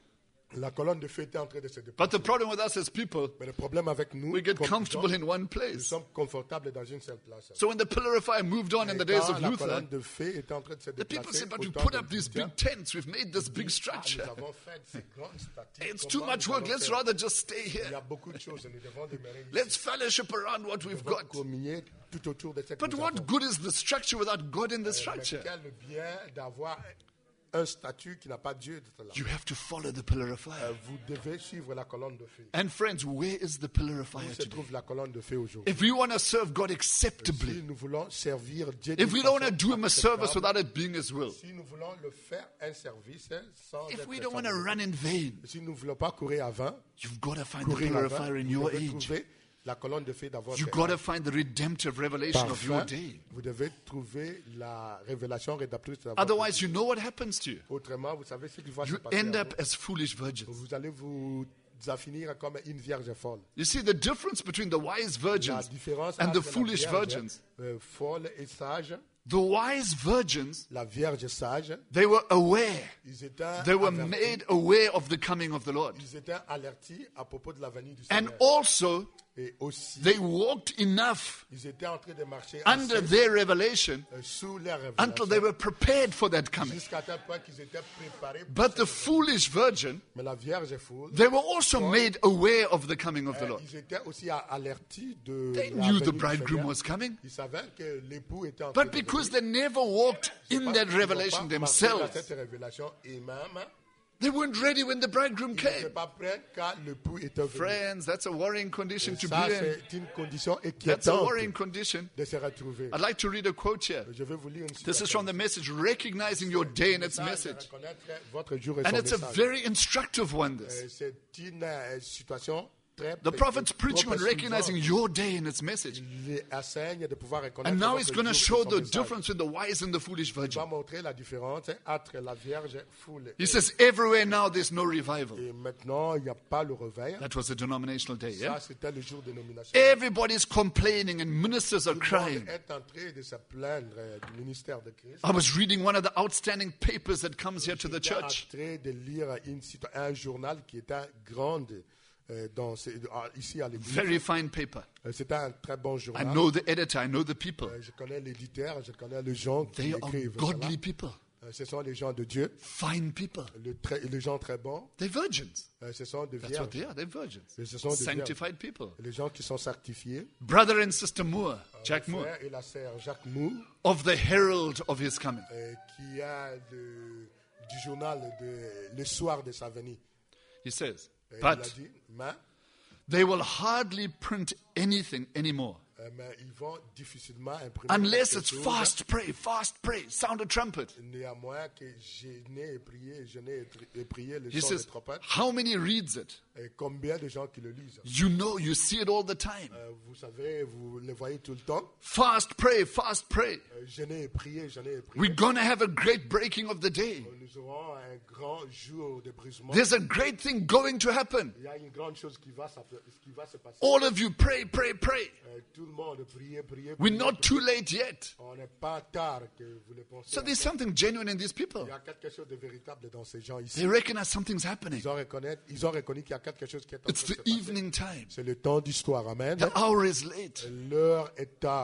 La colonne de feu était en train de se But déplacer. the problem with us as people, Mais le problème avec nous, we get comme comfortable gens, in one nous place. sommes confortables dans une seule place. So when the pillar of fire moved on in Et the days quand of la Luther, colonne de feu était en train de se the people déplacer, said, but au we temps put de up these Luther, big tents, we've made this big ah, structure. nous avons fait ces grandes statues. It's Comment too much nous work, allons let's faire? rather just stay Il y here. a beaucoup de choses, nous devons demeurer ici. Let's fellowship around what Nous we've devons got. communier tout autour de ce que But nous what avons. good is the structure without God in the Mais structure? quel bien d'avoir un statut qui n'a pas Dieu de là. You have to follow the pillar of Euh, fire. Vous devez suivre la colonne de feu. And friends, where is the pillar of fire Où se today? trouve la colonne de feu aujourd'hui? If we want to serve God Si acceptably, nous voulons servir Dieu, if d'une we don't want to façon do him a service acceptable, without it being his will, si nous voulons le faire un service hein, sans if être we don't want to favorisés, run in vain, si nous ne voulons pas courir avant, you've got to find the courir pillar of avant, fire in vous your devez age. trouver la colonne de feu d'avoir You've got to find the redemptive revelation of your Parfum, day. vous devez trouver la révélation rédemptrice de votre Otherwise, vie. you know what happens to you. Autrement, vous savez ce qui va se You passer. end à up vous. as foolish virgins. Vous allez vous en finir comme une vierge folle. You see, the difference between the wise La virgins différence and the entre la foolish vierge, virgins, euh, folle et sage, the wise virgins, la vierge sage, they were aware. ils étaient, They were avertis, made aware of the coming of the Lord. ils étaient avertis à propos de la venue du And Seigneur. also, Et aussi, they walked enough ils étaient en train de marcher under assez, their revelation euh, sous la until they révélation, were prepared for that coming. jusqu'à tel point qu'ils étaient préparés. pour But the cette- foolish virgin, Mais la vierge folle, they were also made aware of the coming of the euh, Lord. ils étaient aussi a- avertis de They la knew venue the du bridegroom Seigneur. was coming. Ils savaient que l'époux était en train But de because venir. they never walked in Parce that qu'ils n'ont revelation pas marché dans themselves, cette révélation eux-mêmes, they weren't ready when the bridegroom ils n'étaient came. pas prêts quand l'époux était venu. Friends, that's a worrying condition to Ça, be in. c'est une condition That's a inquiétante worrying condition. de se retrouver. I'd like to read a quote here. Je vais vous lire une This is citation. from the message, recognizing your day and its Message, message. reconnaître votre jour et And son it's a message. very instructive one, this. Euh, C'est une euh, situation très The prophet's preaching on professionnelle. recognizing your day and its message. Il enseigne de pouvoir reconnaître And now votre he's going to jour et show son the message. difference between the wise and the foolish Il va virgin. montrer la différence entre la Vierge foule He et, says, everywhere now there's no revival. et maintenant il n'y a pas le réveil. That was a denominational day, Ça, yeah? c'était le jour de nomination. Everybody's complaining and ministers are Tout le crying. monde est en train de se plaindre euh, du ministère de Christ. I was reading one of the outstanding papers that comes here to the J'étais en church. train de lire une cita- un journal qui était grand euh, dans, ce- à- ici à l'église. Very fine paper. Euh, C'était un très bon I journal. know the editor, I know the people. Euh, Je connais l'éditeur, je connais les gens qui They are écrivent. godly cela. people, Euh, Ce sont les gens de Dieu, fine people. le très- les gens très bons. They're virgins. Euh, Ce sont des That's what vierges, they are. They're virgins. Et ce sont des Sanctified people. les gens qui sont certifiés. Brother and Sister Moore, Jack Le Moore, frère et la sœur Jacques Moore, of the herald of his coming. euh, qui a de- du journal de, le soir de sa venue. He says, Euh, il a but dit, mais, they will hardly print anything anymore euh, mais ils vont difficilement imprimer unless quelque it's chose, fast pray, fast pray, sound a trumpet. néanmoins que jeûner et prier, jeûner et tri- et prier le He son de says, trompette. how many reads it? Et combien de gens qui le lisent? You know, you see it all the time. Euh, vous savez, vous le voyez tout le temps. Fast pray, fast pray. Euh, jeûner et prier, jeûner et prier. We're going to have a great breaking of the day. Nous aurons un grand jour de brisement. There's a great thing going to happen. Il y a une grande chose qui va, s'app- qui va se passer. All of you pray, pray, pray. Euh, tout le monde prier, prier. We're prier, not prier. too late yet. On n'est pas tard que vous le pensez. So there's something genuine in these people. Il y a quelque chose de véritable dans ces gens ici. They recognize something's happening. Ils ont reconnu, ils ont reconnu qu'il y a quelque chose qui est en It's train de the se passer. evening time. C'est le temps d'histoire. Amen. The hour is late. L'heure est tard.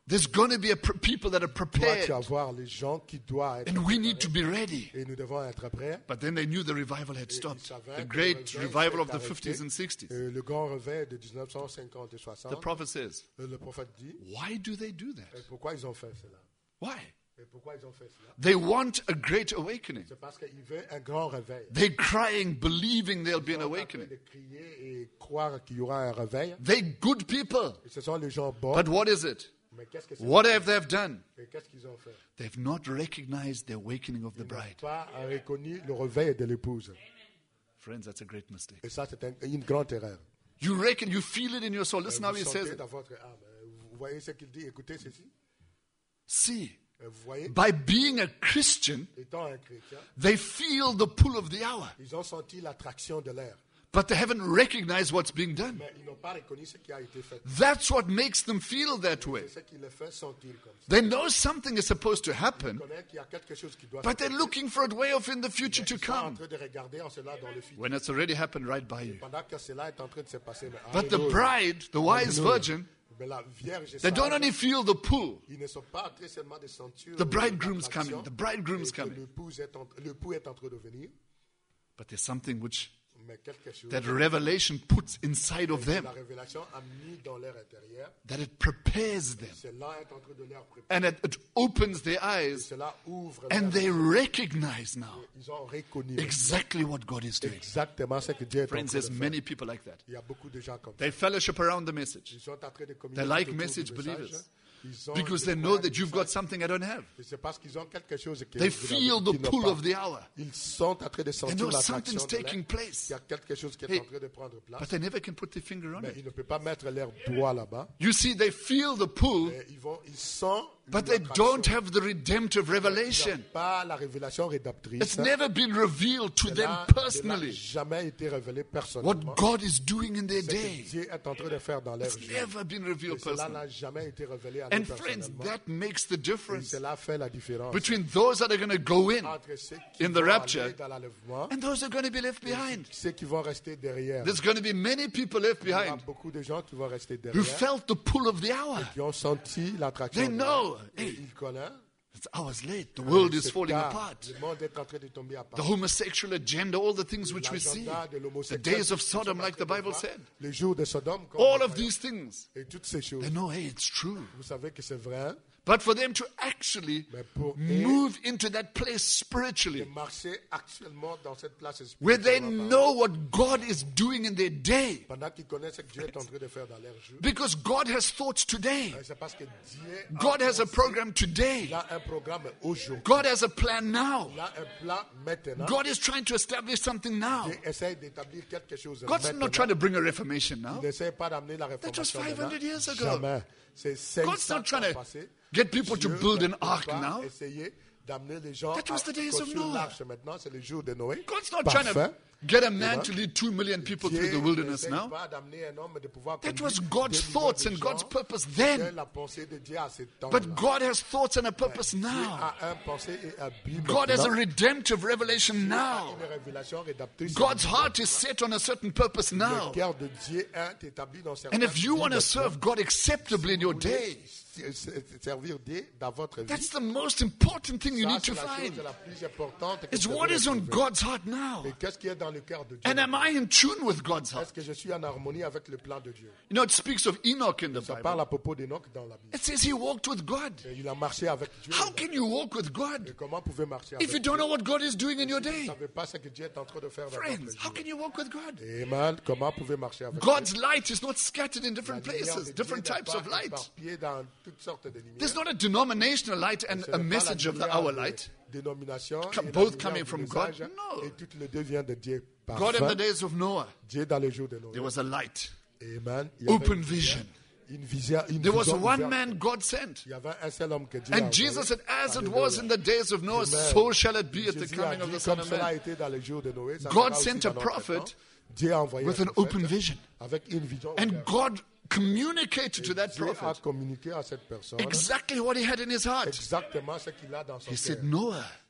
There's going to be a pr- people that are Doit y prepared. avoir les gens qui doivent être And we need préparés. to be ready. Et nous devons être prêts. But then they knew the revival had Et ils stopped. savaient The que great le réveil revival of s'est the fifties and sixties. arrêté. Euh, le grand réveil de dix-neuf cent cinquante et soixante. The prophet says, Euh, Le prophète dit, why do they do et that? pourquoi ils ont fait cela? Why? Et pourquoi ils ont fait cela? They want a great awakening. C'est parce qu'ils veulent un grand réveil. They're crying, believing there'll be an Ils sont en train awakening. de crier et croire qu'il y aura un réveil. They're good people. Et ce sont les gens bons. But what is it? Mais qu'est-ce que c'est? What have they done? Et qu'est-ce qu'ils ont fait? They've not recognized the awakening of the Ils n'ont bride. pas reconnu le réveil de l'épouse. Friends, that's a great mistake. Et ça, c'est un- une grande erreur. You reckon, you feel it in your soul. Listen how Vous he says sentez it. dans votre âme. Vous voyez ce qu'il dit? Écoutez ceci. See, Vous voyez, by being a Christian, étant un chrétien, they feel the pull of the hour. ils ont senti l'attraction de l'air. But they haven't recognized what's being done. Mais ils n'ont pas reconnu ce qui a été fait. That's what makes them feel that way. C'est ce qui les fait sentir comme ça. They know something is supposed to Ils happen, connaissent qu'il y a quelque chose qui doit but they're se looking for a way of in the future to Ils sont en come. train de regarder en cela dans le futur. When it's already happened right by you. Pendant que cela est en train de se passer. Mais But the alléluia. bride, the wise Alléluia. virgin, Mais la Vierge they don't sage, only feel the pull. ils ne sont pas en train seulement de sentir The bridegroom's l'attraction, coming. The bridegroom's et que coming. l'époux est en- L'époux est en train de venir, But there's something which mais quelque chose that revelation puts inside of que them, la révélation a mis dans leur intérieur. that it prepares them. Cela est en train de leur préparer. And it, it opens their eyes, Cela ouvre and leur they esprit. recognize now Ils ont reconnu exactly what God is doing. exactement ce que Dieu est en train Friends, de there's faire. many people like that. Il y a beaucoup de gens comme ça. They fellowship around the message Ils sont en train de communiquer They like autour du message message. believers. Ils ont because des they know croyants that you've got qui something I don't have. savent. C'est parce qu'ils ont quelque chose que They vous feel avez- the qu'ils n'ont pull pas. of the hour. Ils sont en train de They sentir know l'attraction something's de l'air. taking place. Il y a quelque chose qui est Hey, en train de prendre place. But they never can put their finger on Mais it. ils ne peuvent pas mettre leur doigt là-bas. You see, they feel the pull, Et ils, vont, ils sentent but they l'attraction. don't have the redemptive Ils n'ont revelation. pas la révélation rédemptrice. It's never been revealed to them Cela- cela n'a personally. jamais été révélé What personnellement. God is doing in their Ce que day. Dieu est en train de faire dans leur It's vie. never been revealed Et cela personally. n'a jamais été révélé à nous And friends, personnellement. that makes the Et difference cela fait la différence between those that are going to go in entre ceux qui in the vont rapture aller dans l'enlèvement and those that are going to be left et behind. ceux qui vont rester derrière. There's going to be many people left Il y aura behind beaucoup de gens qui vont rester who derrière, felt the pull of the hour. qui ont senti l'attraction. They de know. l'air. Et Hey. ils connaissent. It's hours late. The world is C'est falling tard. apart. Le monde est en train de tomber à part. The homosexual agenda, all the things which we see. L'agenda de The l'homosexuel, days of nous sommes Sodom, en like the train de Bible voir said. Les jours de Sodome, comme All nous of voyons. these things. Et toutes ces choses. They know, hey, it's true. Vous savez que c'est vrai. But for them to actually Mais pour move into that place de spiritually, marcher actuellement dans cette place where they spirituellement know what God is doing in their day, pendant qu'ils connaissent ce que Dieu est en train de faire dans leur jour. because God has thoughts today. C'est parce que Dieu a God has a pensé, program today. il a un programme aujourd'hui. God has a plan now. Il a un plan maintenant. God is trying to establish something now. Dieu essaie d'établir quelque chose God's maintenant. not trying to bring a reformation Il now. n'essaie pas d'amener la was réformation five hundred maintenant. years ago. Jamais. C'est cinq God's cents not trying ans to passés. get people to Dieu build ne an peut ark pas now. essayer d'amener les gens That was the à days of construire Noah. l'arche maintenant. C'est le jour de Noé. God's not Parfait. trying to get a man Amen. to lead two million people through Dieu the wilderness n'essaie now. pas d'amener un homme de pouvoir That conduire was des God's millions thoughts de and gens. God's purpose C'était then. la pensée de Dieu à ce temps. But God has thoughts and a purpose Dieu now. a un pensée et un but God has a maintenant. redemptive revelation Dieu a now. une révélation rédemptrice. God's heart is set on a certain purpose Le now. cœur de Dieu est établi dans certains And if you want to buts serve God acceptably in your day, servir Dieu dans votre vie. that's the most important thing you Ça, need c'est to la chose find. la plus importante que It's vous what devez is on trouver. God's heart now. Et qu'est-ce qui est dans le cœur de Dieu? And am I in tune with God's heart? Est-ce que je suis en harmonie avec le plan de Dieu? You know, it speaks of Enoch in the Ça Bible. parle à propos d'Enoch dans la Bible. It says he walked with God. Et il a marché avec Dieu. How can you walk with Et God comment vous pouvez marcher avec if you Dieu? don't know what God is doing in your Vous ne day? savez pas ce que Dieu est en train de faire dans Friends, votre how vie. can you walk with God? Amen. Comment vous pouvez marcher avec God's Dieu? light is not scattered in La different lumière de places, Dieu different n'est types pas of light. éparpillée dans toutes sortes de lumières. There's not a denominational light and Ce a n'est pas la message of the lumière hour de light. dénomination Come- et la both lumière coming du from message, God? No. Et toutes les deux viennent de Dieu. God in Parfait. the days of Noah, Dieu dans les jours de Noé. there was a light. Amen. Il y avait Open une vision. Une vision, une There was vision one ouverte. man God sent. Il y avait un seul homme que Dieu a And envoyé. Jesus said, as it Alléluia. was in the days of Noah, Amen. so shall it be at the Jésus a coming of dit, the Son comme of cela a Man. été dans les jours de Noé, ça God sera aussi sent dans a notre prophet temps. Dieu a envoyé with un an prophète open vision. avec une vision And ouverte. God communicated to that Dieu a prophet communiqué à cette personne exactly what he had in his heart. exactement ce qu'il a dans son He cœur. said, Noah,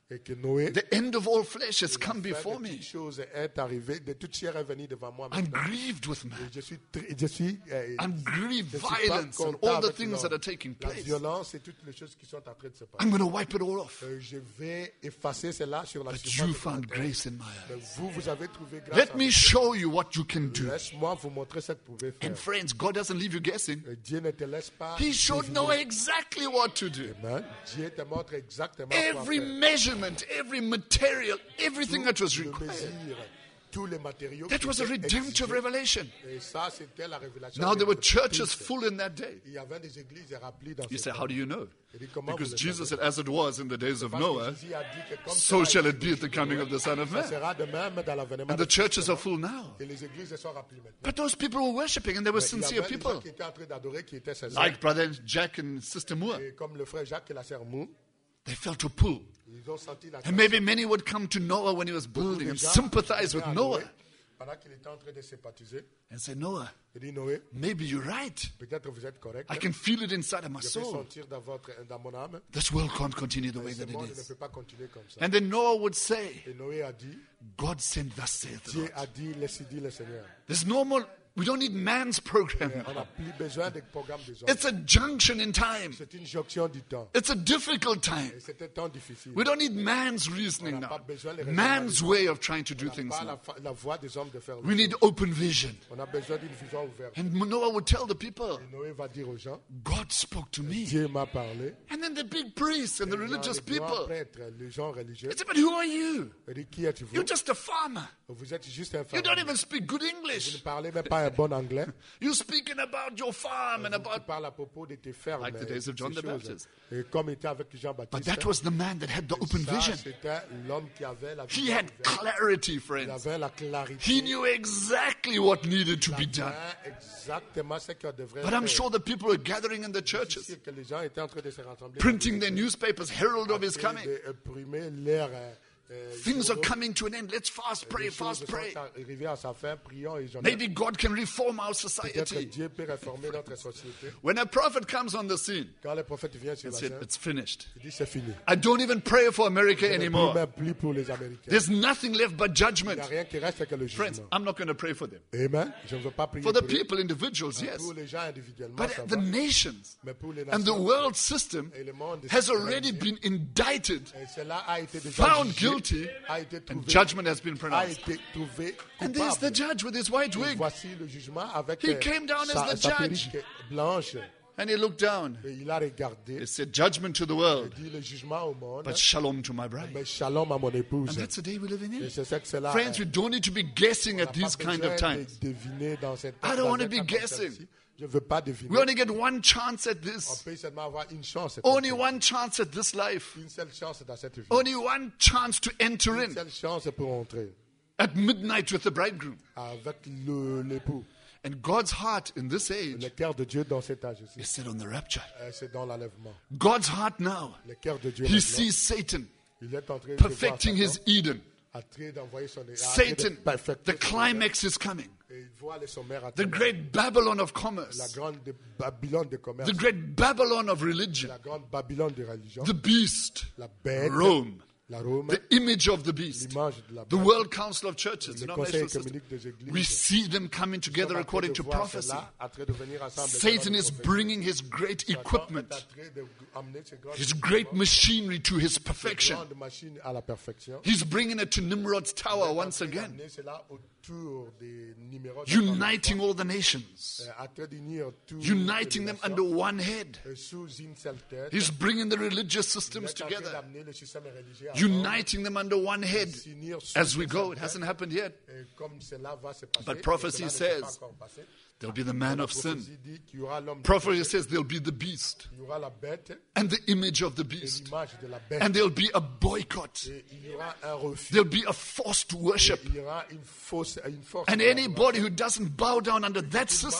Et que Noé, the end of all flesh has come la fin before de me. toutes choses est arrivée, de toute chair est venue devant moi I'm maintenant. grieved with man. Et je suis, tr- je suis, euh, I'm grieved, je suis pas violence, and content all the avec things l'homme. that are taking La place. violence et toutes les choses qui sont en train de se passer. I'm going to wipe it all off. Euh, je vais effacer cela sur la But surface you de la found terre. grace in my Mais eyes. vous, vous avez trouvé grâce Let à me Dieu. show you what you can do. Laisse-moi vous montrer ce que vous pouvez faire. And friends, God doesn't leave you guessing. Et Dieu ne te laisse pas. He should deviner. know exactly what to do. Amen. Dieu te montre exactement quoi Every faire. measurement, every material, everything that was Le required. mesure, tous les matériaux That qui was a étaient redemptive exigés. revelation. Et ça, c'était la révélation. Now de there were notre churches Christ. full in that day. Il y avait des églises remplies dans You ce say, temps. how do you know? Il dit, comment Because vous le Jesus savez? said, as it was in the days of Parce que Noah, Jésus a dit que comme so cela shall a it été be at the coming of the Son of ça Man. sera de même dans l'avènement And de the churches are full now. Et les églises sont remplies maintenant. But those people were worshiping and they were Mais il y sincere avait des gens people. qui étaient en train d'adorer, qui étaient sincères. Like Brother Jack and Sister Moore. Et comme le frère Jacques et la sœur Mou, They felt a pull. ils ont senti la And maybe many would come to Noah when he was building and sympathize with Noah pendant qu'il était en train de sympathiser. and say, Noah, Il dit, Noé, maybe you're right. peut-être vous êtes correct. I can feel it inside of my Je peux soul. sentir dans, votre, dans mon âme. This world can't continue the way Ce that it monde ne is. peut pas continuer comme ça. And then Noah would say, Et Noé a dit, God sent thus saith the Dieu Lord. a dit, laissez dire le Seigneur. There's no more, we don't need man's program On now. n'a plus besoin des programmes des hommes. It's a junction in time. C'est une jonction du temps. It's a difficult time. Et c'est un temps difficile. We don't need man's reasoning On n'a pas now. besoin des Man's way of trying to do On n'a things pas la, now. fa- la voix des hommes de faire We les need choses. open vision. On a besoin d'une vision ouverte. And Noah would tell the people, Et Noé va dire aux gens, God spoke to me. Dieu m'a parlé. And then the big priests and the Et religious les grands people. prêtres, les gens religieux, He said, but who are you? il dit, qui êtes-vous? You're just a farmer. Vous êtes juste un You don't farmer. even speak good Vous ne English. parlez même pas un bon anglais. You're speaking about your farm and Tu about... parles à propos de tes fermes. Like the et days of John ces the choses. Baptist. Et comme il était avec But Jean-Baptiste, that was the man that had the open ça, vision. c'était l'homme qui avait la He vision had ouverte. clarity, Il friends. avait la clarité. He knew exactly what needed to Il be done. savait exactement ce qu'on devrait But I'm faire. sure the people were gathering in the Je suis churches, sûr que les gens étaient en train de se rassembler. printing their newspapers, herald of his en train coming. d'imprimer leur, euh, euh, Things are journaux. coming to an end. Let's fast pray, Les choses fast pray. sont arrivées à sa fin, prions et j'en ai. Maybe God can reform our Peut-être society. Dieu peut réformer notre société. When a prophet comes on the scene, Quand le prophète vient sur he la said, scène, it's finished. il dit c'est fini. I don't even pray for America Je ne prie anymore. même plus pour les Américains. There's nothing left but Il judgment. n'y a rien qui reste que le Friends, jugement. I'm not going to pray for them. Amen. Je ne veux pas prier For the pour eux. people, individuals, yes. Pour les gens individuellement, But ça the va. nations Mais pour les and the nations, world system et le monde has already been indicted, et cela a été déjà found jugé, guilty, a été and trouvé, judgment has been a pronounced. été trouvé And there's the coupable. judge with his white Et wig. voici le jugement avec He euh, came down sa, as the sa judge. perruque blanche. And he looked down. Et il a regardé, He said, judgment to the world, il dit le jugement au monde, but shalom to my bride. mais shalom à mon épouse. And that's the day we're living Et in. c'est ça que c'est là. Friends, we don't need to be guessing at these kind of times. De deviner dans cette I don't dans want to un be temps comme guessing. celle-ci. Je ne veux pas deviner. We only get one chance at On this. peut seulement avoir une chance. cette Only fois. one chance at this life. Une seule chance dans cette vie. Only one chance to enter Une in seule chance pour entrer at midnight with the bridegroom. avec le- l'époux. And God's heart in this age Le cœur de Dieu dans cet âge is aussi, set on the rapture. euh, c'est dans l'enlèvement. God's heart now, Le cœur de Dieu, he maintenant, sees Satan il est en train de perfecting voir his Eden. Satan, en train d'envoyer son en train de Satan, perfecter the son climax is coming. œuvre. Et il voit les sommères à The travers great Babylon of la commerce. grande de- Babylone de commerce, The great Babylon of religion. la grande Babylone de religion, The beast. la bête, Rome. la Rome, The image of the beast. l'image de la The bête, World Council of Churches. le Denominational conseil system. communique des églises. We see them coming Nous together sommes en train according de to voir prophecy. cela, en train de venir ensemble Satan selon la is prophétie. bringing his great Satan equipment, est en train de amener ses grandes his great machinery to his ses perfection. grandes machines à la perfection. He's bringing it to Nimrod's tower once Il est en train again, d'amener cela autour des numéros de uniting all the nations, Euh, en train d'unir tous uniting les them nations, under one head. euh, sous une seule tête. He's bringing the religious Il systems est en train together, d'amener le système religieux ensemble, uniting them under one head s'unir sous as we une go. seule It tête. hasn't happened yet. Et comme cela va se passer, But et prophecy cela ne s'est pas says encore passé, There'll be the man la of sin. prophétie dit qu'il y aura l'homme de Prophecy péché, says there'll be the beast il y aura la bête and the image of the et beast. l'image de la bête. And there'll be a boycott. Et il y aura un refus. There'll be a forced worship. Il y aura une fausse, une force. And de la anybody who doesn't bow down under that Tout le monde system qui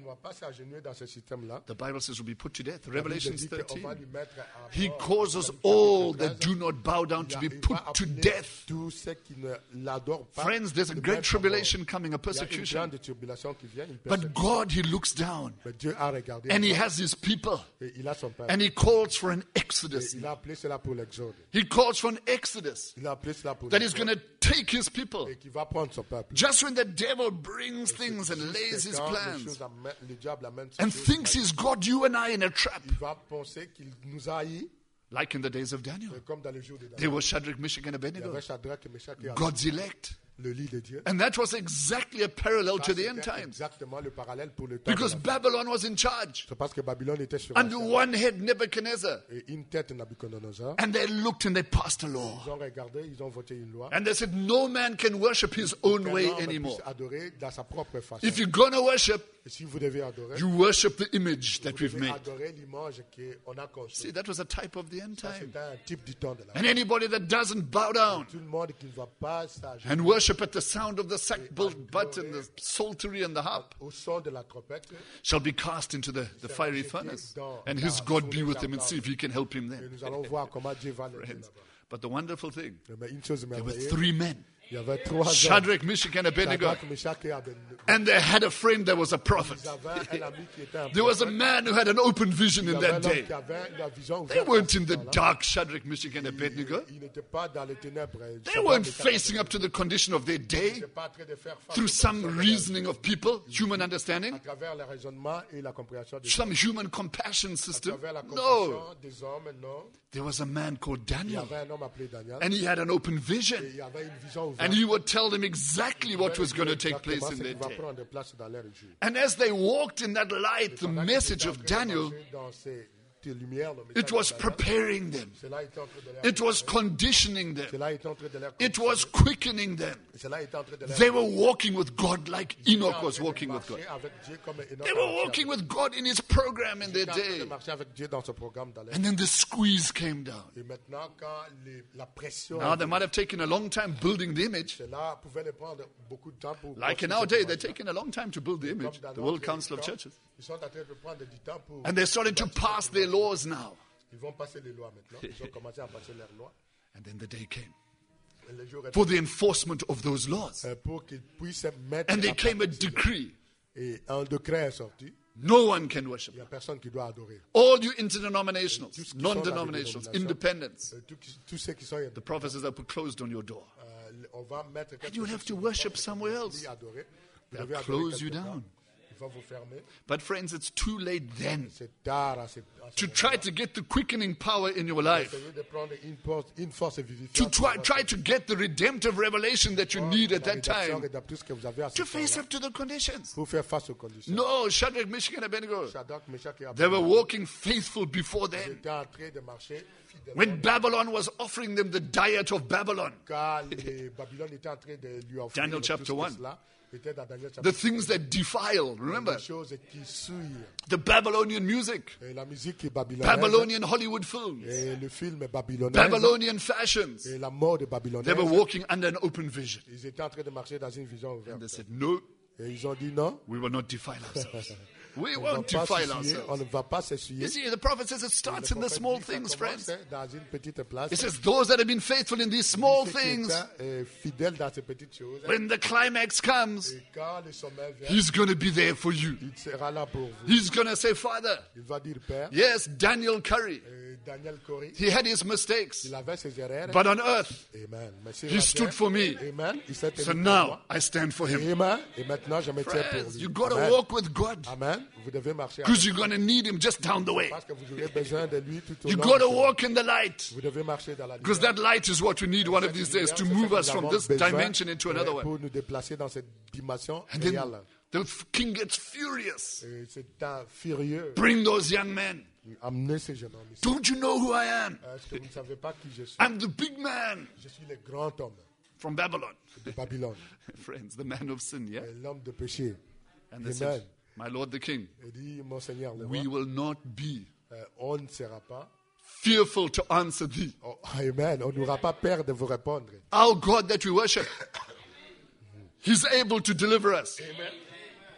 va pas s'agenouiller dans ce système-là. The Bible says will be put to death. La Bible Revelation dit qu'on thirteen. va lui mettre à He mort. causes Dans le all chapitre that treize, do not bow down il to a- be il put va to appeler death. tous ceux qui ne l'adorent pas. Friends, there's a de great mettre à mort. tribulation coming, a Il y a une persecution. grande tribulation qui vient, une But persécution. God, He looks down Mais Dieu a regardé and He là, has His people et il a son peuple. and He calls for an Et exodus. il a appelé cela pour l'exode. He calls for an exodus Il a appelé cela pour that is going l'exode. to take His people. Et qui va prendre son peuple. Just when the devil brings things and lays Jusqu'à his quand les plans choses amènent- le diable amène ces and choses, thinks he's got you and I in a trap, il va penser qu'il nous a haïs, like in the days of Daniel. comme dans le jour de Daniel. There was Shadrach, Meshach, and Il y Abednego, avait Shadrach et Meshach et God's elect. le lit de Dieu. And that was exactly a parallel Ça, to the c'était end times. exactement le parallèle pour le temps. de Because la fin. Babylon was in charge. C'est parce que Babylone était sur la Under scène. one head, Nebuchadnezzar. Et une tête Nabucodonosor. And they looked and they passed a law. Ils ont regardé, ils ont voté une loi. And they said, no man can worship his own Qu'un way homme anymore. puisse adorer dans sa propre façon. If you're going to worship, Et si vous devez adorer, you worship the image that vous we've devez made. adorer l'image qu'on a See, construite. that was a type of the end Ça, time. c'est un type du temps de la And anybody that doesn't bow down Tout le monde qui ne va pas s'agir and worship at the sound of the sackbut button, the psaltery, and the harp au son de la trompette, shall be cast into the, the fiery furnace. And his God be with him and see if he can help him et then. nous allons voir comment Dieu va l'aider Friends. là-bas. But the wonderful thing, Mais une chose there were merveilleuse, three men, il y avait trois hommes, Shadrach, Meshach, and Abednego, Shadrach, Meshach et Abednego. and they had a friend that was a prophet. Ils avaient un ami qui était un There was a prophète. man who had an open vision Il y in avait un that homme day. qui avait la vision They ouverte à weren't ce in the temps-là. dark, Shadrach, Meshach, and Abednego. Il n'était pas dans les ténèbres. They weren't facing up to the condition of their Il day n'était pas en train de faire face through aux some conditions de reasoning of people, human à understanding, travers le raisonnement et la compréhension des some human compassion à system. travers la No. compréhension des hommes, non. There was a man called Il y Daniel, avait un homme appelé Daniel. and he had an open Et vision. il y avait une vision ouverte. And he would tell them exactly what was going to take Exactement place in ce their qui va day. prendre place dans leur jour. And as they walked in that light, the Pendant qu'ils message étaient en of train de Daniel, marcher dans ces- ces lumières, le it message was de Daniel, preparing them. cela était en train de leur It was préparer. conditioning them. Cela était en train de leur It was conditionner. quickening them. Cela était en train de leur They were walking with God like Ils étaient Enoch en was train de walking with God. marcher avec Dieu comme Enoch They a were marché walking avec- with God in his program in Ils their étaient en train de day. marcher avec Dieu dans ce programme dans leur- And then the squeeze came down. Et maintenant, quand les- la pression, Now, they might have taken a long time building the image. cela pouvait les prendre beaucoup de temps pour. Like in construire our cette day, they're image-là. taking a long time to build the Comme image, dans the World notre Council of temps, Churches. Ils sont en train de prendre du temps pour. And they're starting to pass their laws now. Ils vont passer les lois maintenant. Ils ont commencé à passer leurs lois. And then the day came Et le jour est for the enforcement of those laws. euh, pour qu'ils puissent mettre. And there en came a pratique ces lois. decree. Et un décret est sorti. No one can worship. Il n'y a personne qui doit adorer. All you interdenominationals, Tous qui sont dans les non-denominationals, dénominations, independents, euh, tous qui- tous ceux qui sont. the prophecies are put closed on your door. euh, on va mettre. quelque you'll chose have to sur votre worship porte, somewhere vous else. devez adorer. Vous They'll devez adorer close you quelque part. down. Ils vont vous fermer. But friends, it's too late then C'est tard à ce, à ce to moment-là. try to get the quickening power in your life, Essayez de prendre une force, une force to vivifiante. try, pour try votre- to get the redemptive revelation that you pour need at la that rédaction, time rédacte tout ce que vous avez à ce to face temps-là, up to the conditions. pour faire face aux conditions. No, Shadrach, Meshach, and Abednego, Shadrach, Meshach et they were Abednego walking faithful before étaient then. en train de marcher fidèlement. When Babylon was offering them the diet of Babylon, Quand les Babylone étaient en train de lui offrir Daniel tout chapter ce one. cela, était dans Daniel the chapitre things that defile, remember, des choses qui souillent. the Babylonian music, Et la musique est babylonienne. Babylonian Hollywood films, Et le film est babylonais. Babylonian fashions. Et la mode est They babylonienne. were walking under an open vision. Ils étaient en train de marcher dans une vision And they ouverte. said, no, Et ils ont dit non. we will not defile ourselves. We On ne va won't pas defile s'essuyer, on ourselves. ne va pas s'essuyer. You see, the prophet says it starts in the small things, friends. Dans une petite place. He says, those that have been faithful in these small Ceux qui things, étaient, euh, fidèles dans ces petites choses. when the climax comes, Et quand le sommet vient, he's going to be there for you. il sera là pour vous. He's going to say, Father, Il va dire Père. yes, Daniel Curry, Et Daniel Corey, he had his mistakes, il avait ses erreurs. but on earth, Amen. Mais sur he la stood terre, for me. Amen. Il s'est tenu So pour now moi. I stand for him. Amen. Et maintenant, je me tiens pour Friends, lui. you got to Amen. walk with God Amen. Vous devez marcher avec because you're going to need him just down the way. parce que vous aurez besoin de lui tout au You long. got du to chemin. walk in the light Vous devez marcher dans la because lumière. that light is what we need one of these days to move us from this dimension into another one. Pour nous déplacer dans cette dimension And then réelle. the king gets furious. Et c'est un furieux. Bring those young men. Amenez ces jeunes hommes ici. Don't you know who I am? Est-ce que vous ne savez pas qui je suis? I'm the big man Je suis le grand homme from Babylon. de Babylone. Friends, the man of sin, yeah? Et l'homme de péché. And they Amen. said, my Lord the king, Il dit, mon Seigneur, le we roi, will not be euh, on ne sera pas. fearful to answer thee. Oh, amen. On n'aura pas peur de vous répondre. Our God that we worship, he's able to deliver us.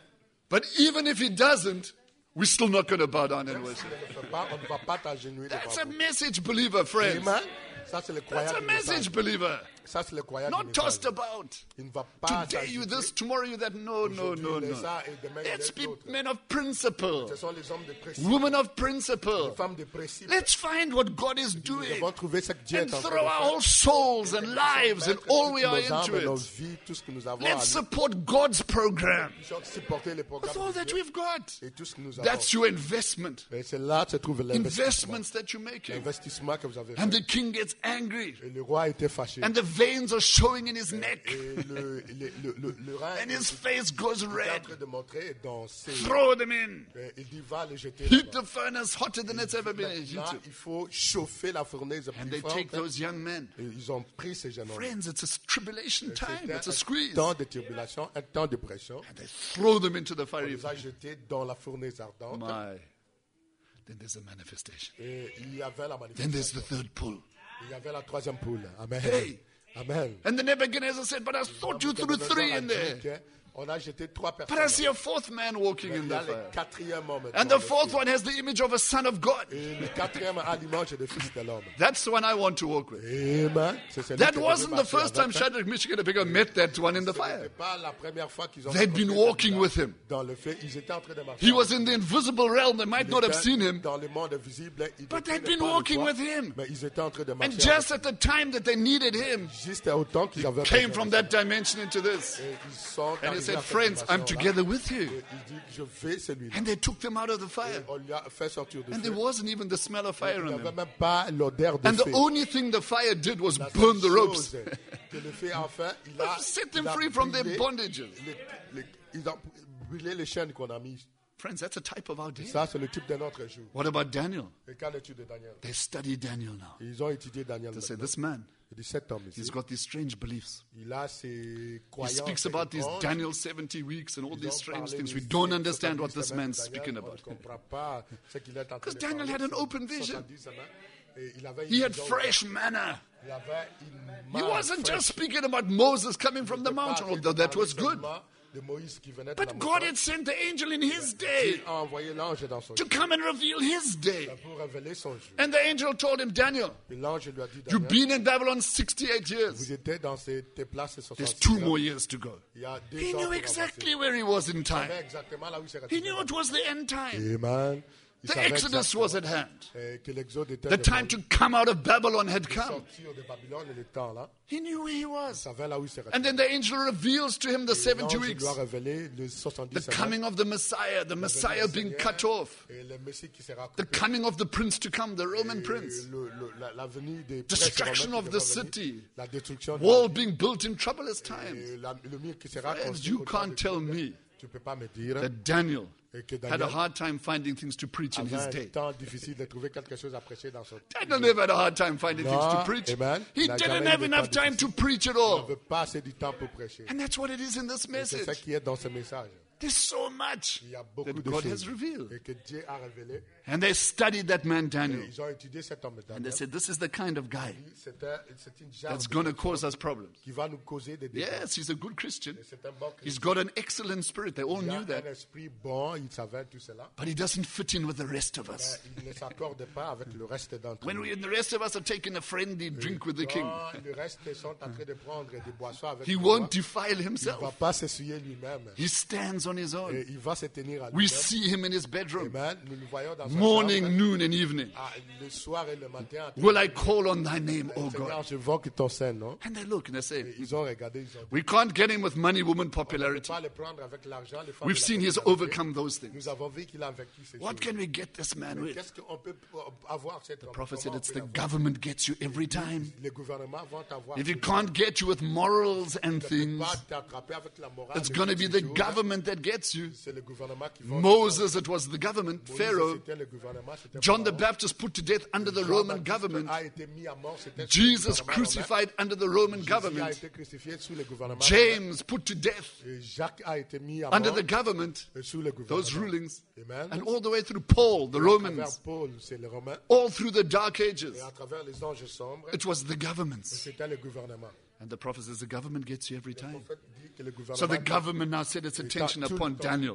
But even if he doesn't, we're still not going to bow down and worship. Ne le fait pas, on ne va pas t'agenouiller That's devant a vous. message, believer, friends. Amen. Ça, c'est le That's croyant a du message, message. believer. Ça, c'est le croyant du Not tossed message. about. Il ne va pas Today you s'agiter. this, tomorrow you that. No, no, Aujourd'hui, no, il est no. ça et demain, il Let's est be l'autre. men of principle, Ce sont les hommes de principe, women of les principle. femmes de principe. Let's find what God is Nous doing devons trouver ce que Dieu and est en train throw de our faire. whole souls and lives and Mettre all we toutes are nos âmes into et nos it. vies, tout ce que nous avons Let's à nous. support God's program Supporter les programmes with all de that Dieu we've got. et tout ce que nous avons. That's your investment. Et c'est là que se trouve l'investissement. Investments that you're making. L'investissement que vous avez And fait. the king gets angry. Et le roi était fâché. And the veins are showing in his neck. Et le, le, le, le, le rein And his est face goes en red. train de montrer dans ses... Throw them in. Et il dit, va le jeter Heat là-bas. the furnace hotter than it's ever been Maintenant, heated. il faut chauffer la fournaise And plus they forte. take those young men. Et ils ont pris ces jeunes hommes. Friends, it's a tribulation time. C'était It's a un squeeze. temps de tribulation, un temps de pression. And they throw them into the On fiery les a jetés dans la fournaise ardente. My. Then there's a manifestation. Et il y avait la Then there's the manifestation. third pull. Il y avait la troisième poule. Amen. Hey. Amen. And the Nebuchadnezzar said, but I thought you threw three in there. On a jeté trois But I personnes. see a fourth man walking in Il y the a le fire. quatrième homme. And dans the le fourth feu. one has the image of a son of God. Et le quatrième a l'image de fils de l'homme. That's the one I want to walk with. Amen. C'est celui That que je veux wasn't the marcher first time avec. Shadrach, Meshach, and Abednego met that one in the Ce n'était fire. pas la première fois qu'ils ont They'd been rencontré walking celui-là with him. dans le feu. Ils étaient en train de marcher. He was in the invisible realm. They might Ils not have étaient seen him. dans le monde invisible. Ils But ne they'd pouvaient been pas le walking voir, with him. Mais ils étaient en train de marcher. And just at the time that they needed him, avec. Juste au temps qu'ils avaient came besoin from de that ça. dimension into this. Et ils sont And he arrivés said, à cette friends, I'm dimension-là. together with you. Et il dit, je vais celui-là. And they took them out of the Et fire. on lui a fait sortir du And feu. there wasn't even the smell of fire Il n'y on avait them. même pas l'odeur de And the feu. only thing the fire did was La burn seule the ropes. chose que le feu a fait, il a, Set il them a free from their brûlé bondages. les- les- ils ont brûlé les chaînes qu'on a mises. Friends, that's a type of our day. Ça, c'est le type de notre jour. What about Daniel? Et qu'en est-il de Daniel? They study Daniel now. Ils ont étudié Daniel. They say, maintenant. this man, Il dit, cet homme he's ici, got these strange beliefs. il a ses He croyances speaks about these étranges. Daniel seventy weeks and all Ils these ont strange parlé things. des We don't soixante-dix understand what this semaines man's de speaking Daniel. On about. ne comprend pas ce qu'il est en train de Because Daniel parler. had an open vision. soixante-dix semaines. Et il avait une He had vision. fresh manna. Il avait une He main wasn't fraîche. just speaking about Moses coming from the Il n'était pas mountain, en train de although that parler was good. seulement de Moïse qui venait de la But God montagne. had sent the angel in his day Il a envoyé l'ange dans son to jour come and reveal his day. pour révéler son jour. And the angel told him, Daniel, Et l'ange lui a dit, you've Daniel, been in Babylon sixty-eight years. vous étiez dans ces tes places There's soixante-six two ans. more years to go. Il y a deux He ans knew pour exactly avancer. where he was in Il time. savait exactement là où il serait. He knew it was the end time. Amen. Il The savait Exodus exactement, was at hand. euh, que l'exode était The devant time lui. to come out of Babylon had come. Sortir de Babylone et le temps là. He knew where he Il was. savait là où il serait. And then the angel reveals to him the seventy L'ange weeks, lui a révélé les soixante-dix the semaines. coming of the Messiah, the Messiah being cut off, Et le Messie qui sera the coupé. coming of the prince to come, the Roman Et prince, le- le- la, la venue des destruction prêtres romains of qui the devra venir, city, la destruction de wall being built in troublous times. et la- le mur qui sera Friends, construit you au temps can't de tell Dieu. me Tu peux pas me dire that Daniel et que had a Daniel hard time finding things to preach in avait his un day. temps difficile de trouver quelque chose à prêcher dans son Daniel never had a hard time finding things to No, preach. amen. He Il a didn't jamais have eu de enough temps time to preach at Il all. n'avait pas assez du temps pour prêcher. And that's what it is in this Et c'est ça message. qui est dans ce message. There's so much Il y a beaucoup that de God choses has revealed. et que Dieu a révélé. And they studied that man Et Daniel. ils ont étudié cet homme And they Daniel. said, this is the kind of guy C'était- C'est une genre that's de going to personne cause us problems. qui va nous causer des dégâts. Yes, he's a good Christian. Et c'est un bon He's chrétien. got an excellent spirit. They all Il a knew un that. esprit bon, il savait tout cela. But he doesn't fit in with the rest of Mais us. il ne s'accorde pas avec le reste d'entre When nous. we, the rest of us are taking a friendly drink with the king, Quand le reste sont en train de prendre des boissons avec he le won't roi, defile il ne va himself. pas s'essuyer lui-même. He stands on his Et own. il va se tenir à We lui-même. see him in his bedroom, Amen. Nous le voyons dans sa morning, chambre, noon, and evening. ah, le soir et le matin. en train Will de I dire, call on thy name, O Seigneur, God? je vois que ton sein, non? And they look and they Et say, ils ont regardé, ils ont dit, we can't get him with money, woman on ne peut popularity. pas le prendre avec l'argent. les femmes We've de la seen he's popularité. overcome those things. Nous avons vu qu'il a vaincu ces What choses. can we get this man with? Qu'est-ce qu'on peut avoir cet homme? Prophet said Comment on it's peut the l'avoir? government gets you every time. Les gouvernements vont t'avoir. If he can't get you with morals and Tu ne peux things, pas t'attraper avec la morale. it's les going to be petites the choses. government that gets you. C'est le gouvernement qui va. Moses, it was the government. Moïse, Pharaoh. c'était le gouvernement, c'était John the Pharaon. Baptist put to death under the Jean Roman Baptiste government. a été mis à mort, c'était sous le Jesus gouvernement romain. crucified under the Roman Jésus a government. été crucifié sous le gouvernement romain. James put to death Et Jacques a été mis à under mort the government. sous le gouvernement. Those rulings. Amen. And all the way through Paul, the À travers Romans. Paul, c'est le Romain. All through the dark ages. Et à travers les anges sombres, It was the governments. c'était le gouvernement. And the prophet says the government gets you every Le time. prophète dit que le So the gouvernement. government now set its attention upon Daniel.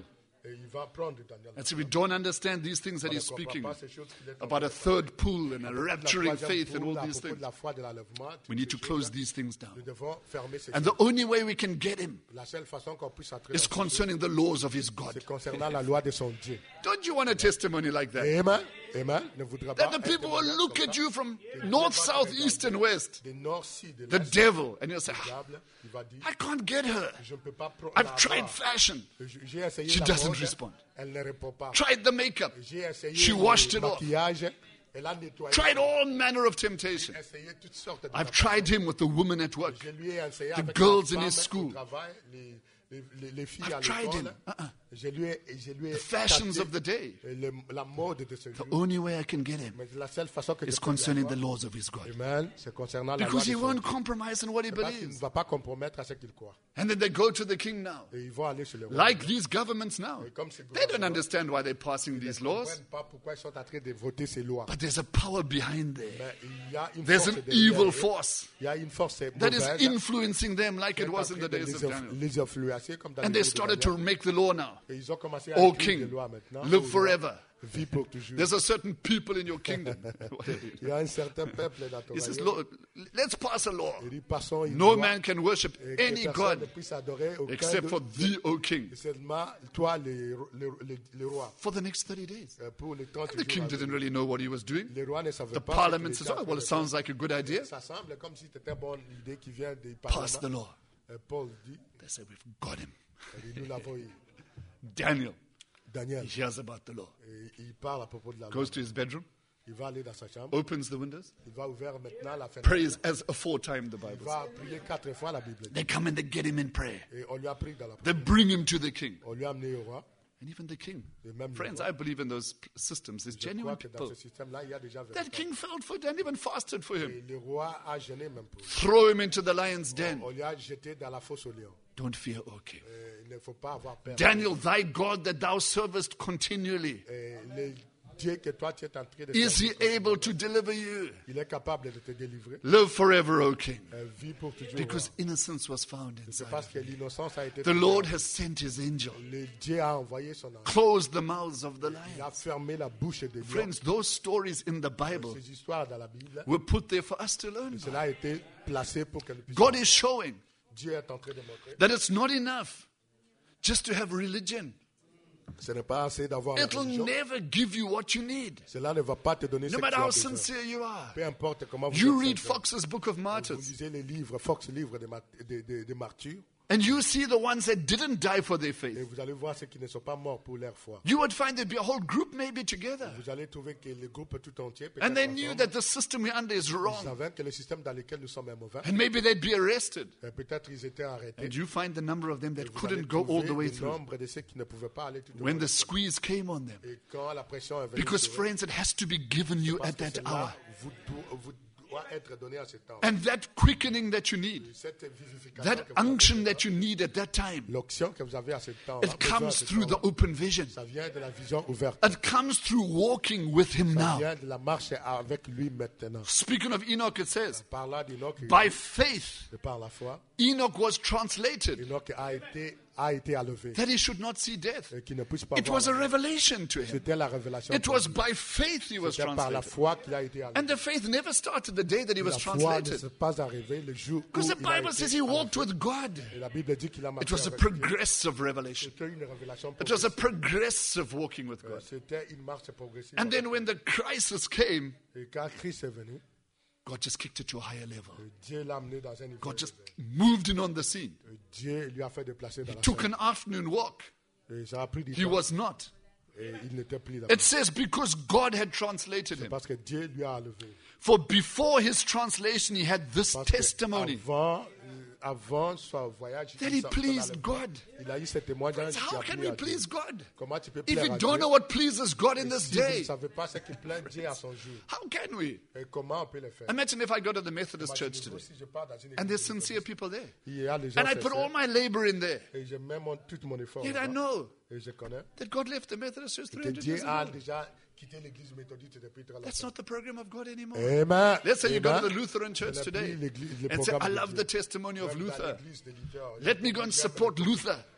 Et il va prendre Daniel. And so we don't understand these things that On ne he's comprend speaking pas ces choses qu'il est en about train a de third pool and a parler. La rapturing troisième faith and poule, all à these propos things. de la foi, de l'enlèvement, toutes We need to ces close choses, these things down. nous devons fermer ces And choses. the only way we can get him La seule façon qu'on puisse entrer is dans ce concerning the laws of his God. c'est concernant la loi de son Dieu. Don't you want a testimony like that? Amen. Amen. Ne voudra pas That the être people will témoignage look comme at ça. you from Que north, Dieu va south, te regarder east, and west, de nord, sud, de the l'est, devil, and you'll say, le "Ah, diable, il va dire, I can't get her. je ne peux pas pro- I've la tried avoir. fashion, J'ai essayé She la doesn't mode, respond. elle ne répond pas. tried the makeup, J'ai essayé She le washed it off. maquillage, elle a nettoyé. tried all manner of temptation. J'ai essayé toutes sortes de I've tentations. tried him with the woman at work. Je lui ai essayé the avec girls les in his femmes school. au travail, les, les, les, les filles I've à tried l'école. him. Uh-uh. Je lui ai, je lui ai The fashions tâté of the day. le- la mode de ce The jour. only way I can get him Mais la seule façon que is je peux lui concerning the avoir, laws of his God. Amen, c'est concernant la loi Because de he son won't Dieu. compromise on what he Parce qu'il ne believes. va pas compromettre à ce qu'il croit. And then they go to the king now. Et ils vont aller sur le roi. Like these governments now. Et comme ces They don't gouvernements, understand why they're passing ils ne these laws. comprennent pas pourquoi ils sont en train de voter ces lois. But there's a power behind there. Mais il y a une There's force an derrière evil eux. force Il y a une force that is mauvaise influencing them like qui est it en was in train the de days les of inf- Daniel. les influencer comme dans And les they jours de started to Daniel. make the law now. Et ils ont commencé à Oh, écrire des king, lois maintenant. live Oh, forever. Vie pour toujours. There's a certain people in your kingdom. Il y a un certain peuple dans ton He says, royaume. Lord, let's pass a law. Il dit, passons une No loi man can worship et que any personne ne God puisse adorer aucun except de- for thee, O king, et seulement toi, les, les, les, les rois, for the next thirty days. euh, pour les trente The jours. king à didn't venir. really know what he was doing. Les rois ne savaient The pas. parliament ce qu'il says, était en oh, train well, de it sounds faire. like a good idea. Ça semble comme si c'était une bonne idée qui vient du Pass the parlement. law. Euh, Paul dit, They say, we've got him. il dit, nous l'avons eu. Daniel, Daniel, he hears about the law. et il parle à propos de la loi. Goes to his bedroom, Il va aller dans sa chambre. opens the windows, Il va ouvrir maintenant la fenêtre. prays as aforetime, the Il Bible says. va prier quatre fois la Bible. They come and they get him in prayer. Et on lui a pris dans la They prière. bring him to the king. On lui a amené au roi. And even the king. Et même le Friends, roi. I believe in those p- systems. There's Je genuine crois que dans people. ce système-là, il y a déjà That véritables. king felt for Daniel, even fasted for him. Et le roi a gêné même pour lui. Throw him into the lion's den. On lui a jeté dans la fosse au lion. Don't fear, O king. Et il ne faut pas avoir peur. Daniel, thy God that thou servest continually, Et le Dieu que toi tu es en train de is servir, he able to deliver you? il est capable de te délivrer. Live forever, O king. Euh, Vis pour toujours. Because roi. innocence was found C'est inside parce of que him. l'innocence a été The trouvée. Lord has sent his angel, Le Dieu a envoyé son ange. closed the mouths of the Il a lions. fermé la bouche des lions. Friends, those stories in the Bible Ces histoires dans la Bible, were put there for us to learn. cela a été placé pour que nous puissions. God is showing Dieu est en train de montrer. that it's not enough just to have religion. Ce n'est pas assez d'avoir la It'll religion. never give you what you need. Cela ne va pas te donner No ce que tu matter as how besoin. sincere you are. Peu importe comment vous You êtes read sincère. Fox's Book of Vous Martyrs, lisez les livres, Fox livre des, mat- des, des, des martyrs, and you see the ones that didn't die for their et faith. vous allez voir ceux qui ne sont pas morts pour leur foi. You would find there'd be a whole group maybe together. Vous allez trouver que le groupe tout entier, peut-être And they knew ensemble, that the system we're under is ils wrong. savaient que le système dans lequel nous sommes est mauvais. And maybe they'd be arrested. Et peut-être ils étaient arrêtés. And you find the number of them that Et vous allez couldn't go all the trouver way le through nombre de ceux qui ne pouvaient pas aller tout au when long. the squeeze came on them. Et quand la pression est venue, Because, sur eux, friends, it has to be given you parce at que that cela hour. vous, do- vous doit être donné à ce temps. And that quickening that you need, Cette vivification that que vous avez unction besoin, that you need at that time, l'onction que vous avez à ce temps, it comes through the open vision. ça vient de la vision ouverte. It comes through walking with Him Ça now. vient de la marche avec lui maintenant. Speaking of Enoch, it says, Par là d'Enoch, by faith, et par la foi, Enoch was translated Enoch a été, a été enlevé. that he should not see death. Et qu'il ne puisse pas It voir was a la mort. revelation to him. C'était la révélation. It pour was lui. by faith he was C'était par la translated. foi qu'il a été enlevé. And the faith never started the day that he was La foi ne translated. s'est pas arrivée le jour où Because the il a Bible été says he enlevé. walked with God. Et la Bible dit qu'il a It marché was a avec Dieu. progressive revelation. C'était une révélation It was a progressive. progressive walking with God. C'était une marche progressive. And then when the crisis came, Et quand Christ est venu, God just kicked it to a higher level. Dieu l'a amené dans un niveau God just élevé. moved in on the scene. Et Dieu lui a fait déplacer dans He la took scène. an afternoon walk. Et ça a pris du He temps. was not. Et il n'était plus là. It says because God had translated him. Parce que Dieu lui a enlevé. For before his translation, he had this Parce que testimony avant, euh, avant son voyage, that il he s'en- pleased son God. il a eu ce témoignage qui How a can plu we à Dieu. please God? Comment tu peux If plaire you à don't Dieu know what pleases God in et this si vous ne day, savez pas ce qui plaît Dieu à son jour? how can we? Et comment on peut le faire? Imagine if I go to the Methodist church Imaginez-vous today si je pars dans une and there's église sincere people there. il y a les gens And I put all sincères my labor in there. et je mets mon, tout mon effort Yet I là-bas. know Et je connais that God left the Methodist church que three hundred Dieu years a ago. déjà quitté l'église méthodiste depuis très That's longtemps. not the program of God anymore. Amen. Let's say you go to Amen. the Lutheran church Ce n'est today plus l'église- le and say, programme I de love Dieu. the testimony of Même dans Luther. l'église de Luther, Let me go and support Luther.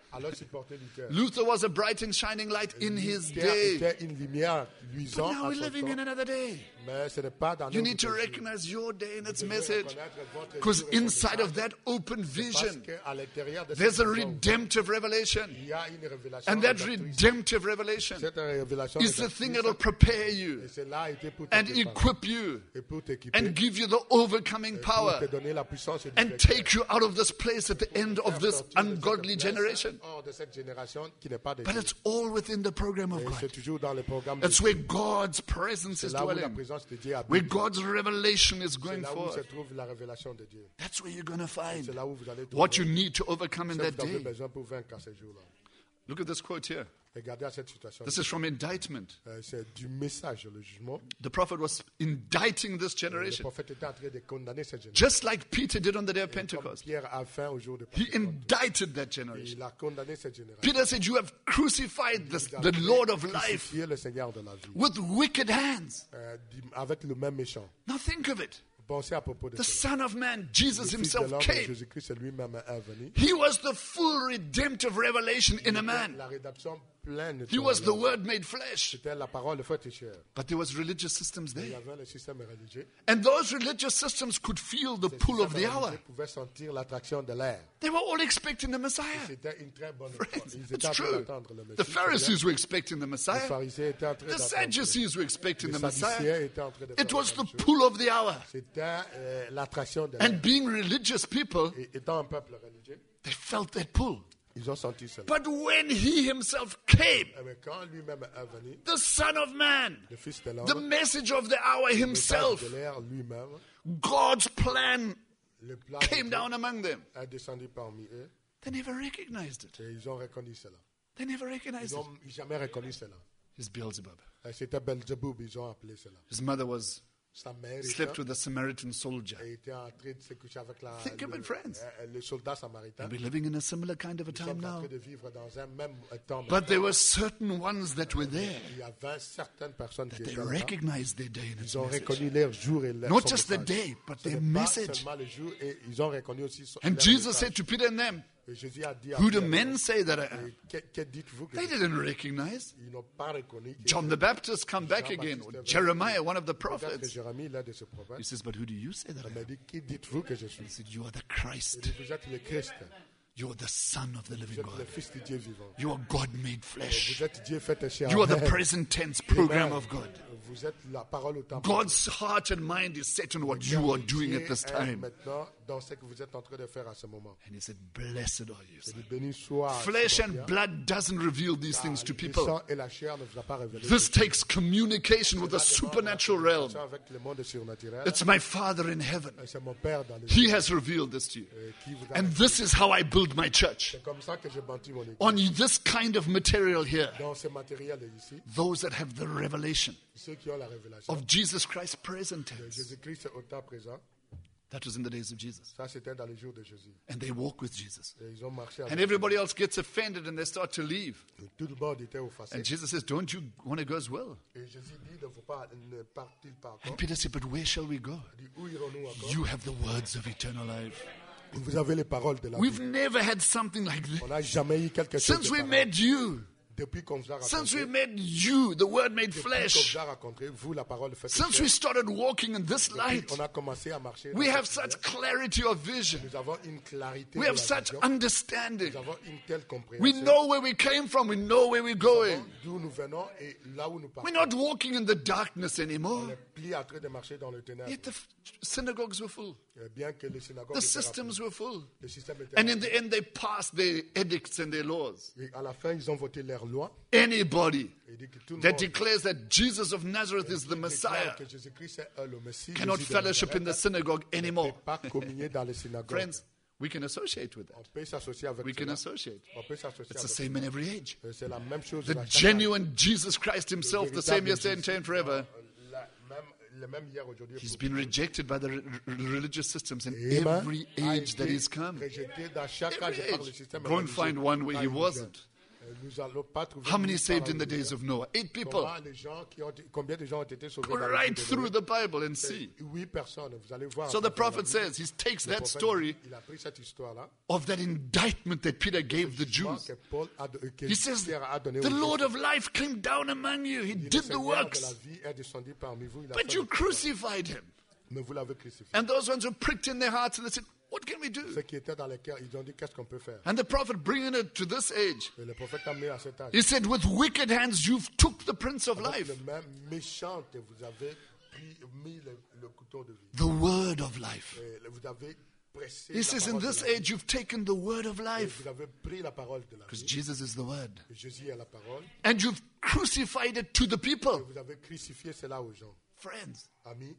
Alors supporter Luther. Luther was a bright and shining light in his Luther day. était une lumière But luisante now à we're son living in temps. another day. Mais ce n'est pas dans You notre need to jour. recognize your day and its Vous devez message. reconnaître votre Because jour et son inside of message. that open Parce vision, qu'à l'intérieur de there's cette a vision, redemptive revelation. il y a une révélation And that rédemptrice. redemptive revelation Cette révélation is the rédemptrice, thing that will prepare you et cela a été pour te and préparer equip you et pour t'équiper and give you the overcoming et pour power te donner la puissance et du and vainqueur. take you out of this place at the end of this Sortir de cette ungodly place, generation. hors de cette génération qui n'est pas de But Dieu. it's all within the program of Et c'est God. toujours dans le programme de It's Dieu. where God's presence C'est is là où la dwelling, présence de Dieu habite. where God's revelation is C'est going là où se forth. trouve la révélation de Dieu. That's where you're going to C'est find là où vous allez trouver what you need to overcome in ce que that vous avez day. besoin pour vaincre à ce jour-là. Look at this quote here. Regardez à cette situation. This is from indictment. Euh, C'est du message, le jugement. The prophet was indicting this Le generation, prophète était en train de condamner cette génération. just like Peter did on the day of Comme Pentecost. Pierre a fait au jour de He Pentecôte. indicted that Et generation. il a condamné cette génération. Peter said, "You have crucified the, Il a the Lord of life crucifié le Seigneur de la vie with wicked hands." euh, avec le même méchant. Now think of it. Pensez à propos de The cela. Son of Man, Le Jesus Fils de himself l'homme, came. Jésus-Christ lui-même est venu. He was the full redemptive revelation in a man. La rédemption pleine. He was the Word made flesh. C'était la parole faite chair. But there was religious systems Il y there. avait le système religieux. And those religious systems could feel the Le pull of système the hour. religieux pouvait sentir l'attraction de l'air. They were all expecting the Messiah. C'était une très bonne Friends, Ils étaient it's en train true. d'attendre le The Messie. Pharisees were expecting the Les Messiah. pharisiens étaient en train The d'attendre. Sadducees were expecting Les the Messiah. sadducéens étaient en train de It faire was la the même chose. pull of the hour. C'était euh, l'attraction de And l'air. being religious people, Et étant un peuple religieux, they felt that pull. ils ont senti cela. But when he himself came, Eh bien, quand lui-même est venu, the Son of Man, le Fils de the l'homme, message of the hour le message himself, de l'air lui-même, God's plan le plan came de down Dieu among them. est descendu parmi eux They never recognized it. et ils ont reconnu cela. They never Ils recognized it. n'ont jamais reconnu cela. It's Beelzebub. Et c'était Belzéboub, ils ont appelé cela. His mother was Sa mère slept était, with a Samaritan soldier. était en train de se coucher avec la, Think of le, it, friends. euh, le soldat samaritain. And we're living in a similar kind of a Nous time sommes en now. train de vivre dans un même temps. But there were certain ones that were there Il y avait certaines personnes qui that they étaient là. recognized their day and its Ils ont message. reconnu leur jour et leur Not son just the message. day, but Ce their n'est pas message. seulement le jour, et ils ont reconnu aussi son, And leur Jesus message. said to Peter and them, Et Jésus a dit à "Who do Pierre, men say that I am?" et que, que dites-vous que They didn't recognize. ils n'ont pas reconnu que John the Baptist come back again, or Jeremiah, one of the peut-être que prophets. Jérémie, l'un de ses He prophètes, says, "But who do you say that I il m'a am?" dit, qui dites-vous que je suis? He said, "You are the Il Christ. dit, vous êtes le Christ, You are the Son of the vous living êtes le God. Fils du Dieu vivant. You are God made flesh. Vous êtes Dieu fait chair. You are the present tense program of God. Vous êtes la parole au temps. God's heart and mind is set on what you are doing at this time." Maintenant, dans ce que vous êtes en train de faire à ce moment. And he said, "Blessed are you." Je dis, béni soit. Flesh Seigneur. and blood doesn't reveal these things to Le people. sang et la chair ne vous a pas révélé. This takes communication with the supernatural realm. Avec le monde surnaturel. It's my Father in heaven. Et c'est mon Père dans les He has revealed this to you. cieux qui vous a. And this is how I build my church. C'est comme ça que j'ai bâti mon église. On this kind of material here. Dans ce matériel ici, Those that have the revelation ceux qui ont la révélation of Jesus Christ present de tense. Jésus-Christ au temps présent, That was in the days of Jesus. ça c'était dans les jours de Jésus. And they walk with Jesus. Et ils ont marché avec And everybody else gets offended and they start to leave. lui. Tout le monde était offensé. And Jesus says, "Don't you want to go as well?" Et Jésus dit, ne faut pas, ne part-il pas encore? And Peter said, "But where shall we go? Il dit, où irons-nous encore? You have the words of eternal life." Vous avez les paroles de la We've vie. never had something like On this. n'a jamais eu quelque chose Since de we pareil. met you, Depuis qu'on vous a since raconté, we met you, the Word made depuis qu'on flesh, vous a raconté, vous, la parole faite since chair, we started walking in this depuis light, on a commencé à marcher. we dans have cette such lumière, clarity of vision. Nous avons une clarité. We de have la such vision. understanding. Nous avons une telle compréhension. We know where we came from. We know where we're going. D'où nous venons et là où nous partons. We're not walking in the darkness On anymore. est plus en train de marcher dans le ténèbre. Yet the f- synagogues were full. Eh Bien que les synagogues The étaient systems were full. remplies, le système était And in rempli. the end, they passed their edicts and their laws. Et à la fin, ils ont voté leur loi. Anybody Et il dit que tout le that monde declares that Jesus of Nazareth is the déclare Messiah que Jésus-Christ est le Messie, cannot Jésus de fellowship in the Nazareth, synagogue ne peut anymore. pas communier dans les synagogues. Friends, we can associate with On that. peut s'associer avec We can cela. associate. On peut s'associer It's the avec same in every age. cela. C'est la même chose. The dans chaque âge. genuine Jesus Christ himself, the same yesterday and today and forever, La- même- le même hier, aujourd'hui, he's pour- been rejected by the re- re- religious systems in Amen. every a age that été he's come. rejeté dans chaque Every âge par le age. système Go and religieux. find one where Quand he il vient. wasn't. Nous allons pas trouver How many nulle saved part in the en days of Noah? Eight people. Comment les gens qui ont, combien de gens ont été sauvés Go dans le right jour de through Noé? the Bible and see. Huit personnes. Vous allez voir. So à the travers la prophet Bible. says, he takes Le that prophète, story il a pris cette histoire-là. of that indictment that Peter gave the Jugement Jews. que Paul a, que He says, Pierre a donné the aux Lord Juifs. of life came down among you. He Il dit, did le the Seigneur de works, la vie est descendu parmi vous. Il a but fait you le travail. crucified him. Mais vous l'avez crucifié. And those ones were pricked in their hearts and they said, what can we do? Ceux qui étaient dans les cœurs, ils ont dit qu'est-ce qu'on peut faire. And the prophet bringing it to this age, Et le prophète a amené à cet âge. he said, with wicked hands you've took the Prince of Avec Life, le même méchant, vous avez pris, mis le, le couteau de vie. the word of life. Et vous avez pressé He la says, in parole de this la vie. age you've taken the word of Et life, vous avez pris la parole de la because vie. Jesus is the word, Et Jésus est la parole. and you've crucified it to the Et people. vous avez crucifié cela aux gens. Friends, Amis,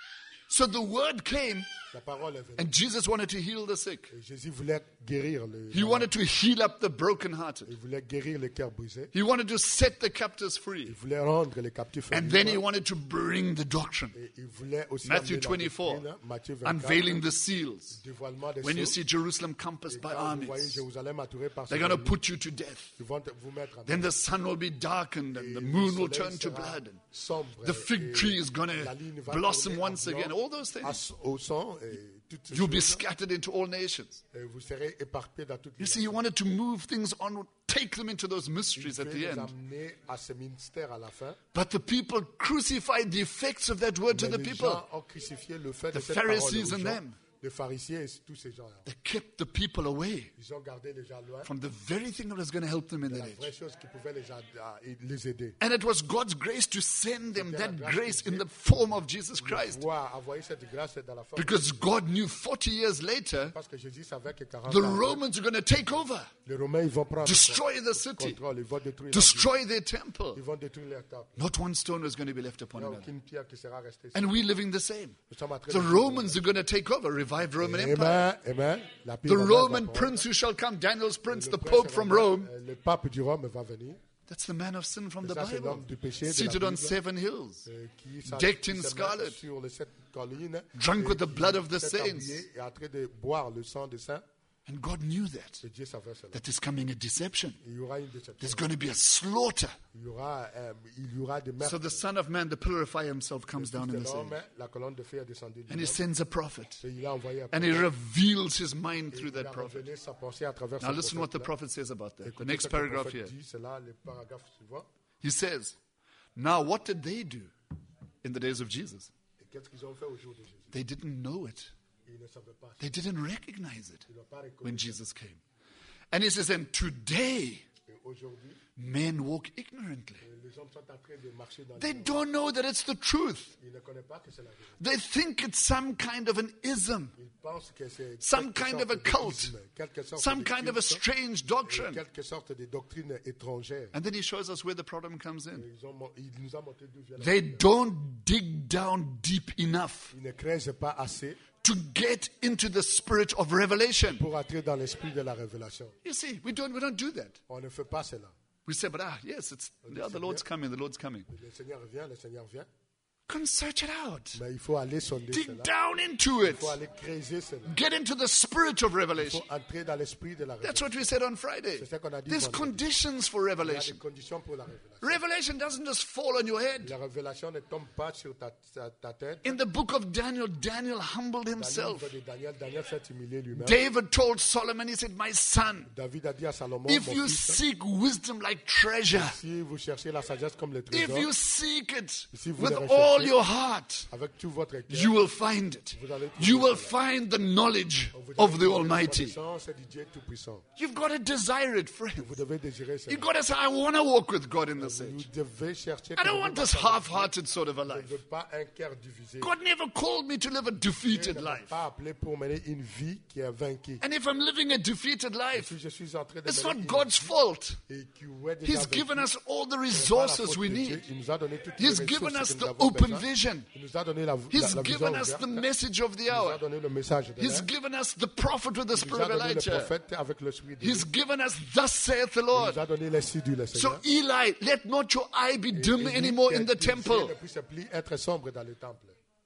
so the word came, la parole est venue. and Jesus wanted to heal the sick. Et Jésus voulait guérir le. He wanted to heal up the brokenhearted. Il voulait guérir les cœurs brisés. He wanted to set the captives Il free. voulait rendre les captifs And then he libres. wanted to bring the doctrine. Et il voulait aussi Matthew amener la twenty-four, doctrine, Matthieu vingt-quatre, unveiling the seals. dévoilement des When you sceaux. see Jerusalem compassed Et by quand vous voyez armies, Jérusalem entouré par they're ses going to ennemis, put you to death. ils vont te- vous mettre en Then the sun will be darkened and Et the le moon will soleil turn to sera blood. And sombre, the fig et tree is going la to ligne va blossom tourner en once blanc, again. All those à- things. au sang, et toutes ces You'll be choses, scattered into all nations. et vous serez éparpillés dans toutes You les see, he wanted to move things on, take them into those mysteries Il at veut the les end. amener à ce ministère à la fin. But the people crucified the effects of that word to Mais the les people. gens ont crucifié le fait The de cette Pharisees parole aux and gens. them. Les pharisiens et tous ces gens-là. They kept the people away Ils ont gardé les gens loin from the very thing that was going to help them in de that la vraie age. chose qui pouvait les, ad- à- les aider. And it was God's grace to send them that grace in the form of Jesus Christ. Voir, envoyer cette grâce dans la forme. Because God knew forty years later, Parce que Jésus savait que quarante the ans, Romans are going to take over, les Romains ils vont prendre destroy the le city, contrôle, ils vont détruire la ville. destroy their temple. Ils vont détruire leur temple. Not one stone was going to be left Il upon n'y a another. aucune pierre qui sera restée. And we living the same. Nous sommes en train The de- Romans are going to take over, revived Roman Empire. Amen, amen. La The pire va Roman prendre. prince who shall come, Daniel's prince, Le the prince Pope from romain, Rome, euh, Le pape du Rome va venir. that's the man of sin from Et the ça, c'est Bible, l'homme du péché de la seated on Bible. seven hills, euh, qui s'est- decked qui in se met scarlet, sur les sept collines, drunk et with the qui blood of the s'est saints. habillé et en train de boire le sang des saints. And God knew that, Et Dieu savait cela. that there's coming a deception. Il y aura une déception. There's going to be a slaughter. Il y aura, euh, il y aura des meurtres. So the Son of Man, the pillar of fire himself, comes down in de this l'homme, age. la colonne de feu est descendue du And he homme. sends a prophet. Et il a envoyé un And he prophète. reveals his mind Et through il that a prophet. révélé sa pensée à travers Now ce listen what the prophète-là. prophet says about that. The Écoutez next ce que le paragraph prophète here. dit, c'est là le paragraphe suivant. He says, now what did they do in the days of Jesus? Et qu'est-ce qu'ils ont fait au jour de Jésus? They didn't know it. Ils ne savaient pas. They didn't recognize it Ils n'ont pas reconnu. when Jesus came. And he says, and today Et aujourd'hui, men walk ignorantly. les hommes sont en train de marcher dans They les don't know that it's the truth. Ils ne connaissent pas que c'est la vérité. They think it's some kind of an ism, Ils pensent que c'est some quelque kind sorte of a de cult, isme, quelque sorte some de kind of a culte, strange et doctrine. quelque sorte de doctrine étrangère. And then he shows us where the problem comes in. Ils, ont, mon- ils nous ont montré d'où vient la They vérité. don't dig down deep enough Ils ne creusent pas assez to get into the spirit of revelation. pour entrer dans l'esprit de la révélation. You see, we don't we don't do that. On ne fait pas cela. We say, but ah, yes, it's yeah, the Lord's coming, the Lord's coming. Le Seigneur vient, le Seigneur vient. Come search it out. Mais il faut aller sonder Dig cela. down into Il it. faut aller creuser cela. Get into the spirit of Il revelation. faut entrer dans l'esprit de la That's révélation. what we said on Friday. C'est ça qu'on a dit There's vendredi. conditions for Il y a des revelation. conditions pour la révélation. Revelation doesn't just fall on your head. La révélation ne tombe pas sur ta, ta, ta tête. In the book of Daniel, Daniel humbled Dans le himself. livre de Daniel, Daniel s'est humilié lui-même. David told Solomon, he said, my son, David a dit à Salomon, if mon you fils, seek wisdom like treasure, si vous cherchez la sagesse comme le if trésor, you seek it Si vous with le all recherchez, your heart, avec tout votre cœur, you will find it. vous allez You will trouver find the knowledge cela. Vous of devez the trouver la Almighty. connaissance du Dieu Tout-Puissant. You've got to desire it, friends. Vous devez désirer cela. You've got to say, I want to walk with God in this Vous age. devez chercher. I don't want this half-hearted sort of a Je ne life. veux pas un cœur divisé. God never called me to live a Dieu defeated ne m'a life. pas appelé pour mener une vie qui est vaincue. And if I'm living a defeated life, Si je suis en train de it's mener not une God's fault. vie et qui est déjà He's vaincue, given us all the ce n'est pas la resources faute we de Dieu. need. Il nous a donné toutes les He's ressources given que us nous the avons open besoin. vision. Il nous a donné la, la, He's la given vision us the ouverte. message of the Il nous a hour. donné le message de He's l'air. given us the prophet with the Il nous a spirit of donné le Elijah. prophète avec le spirit de He's Dieu. given us, thus saith the Il Lord. nous a donné l'insidu, le So Seigneur. Eli, let not your eye be dim Et lui, anymore que in the tes yeux temple. ne puissent plus être sombres dans le temple.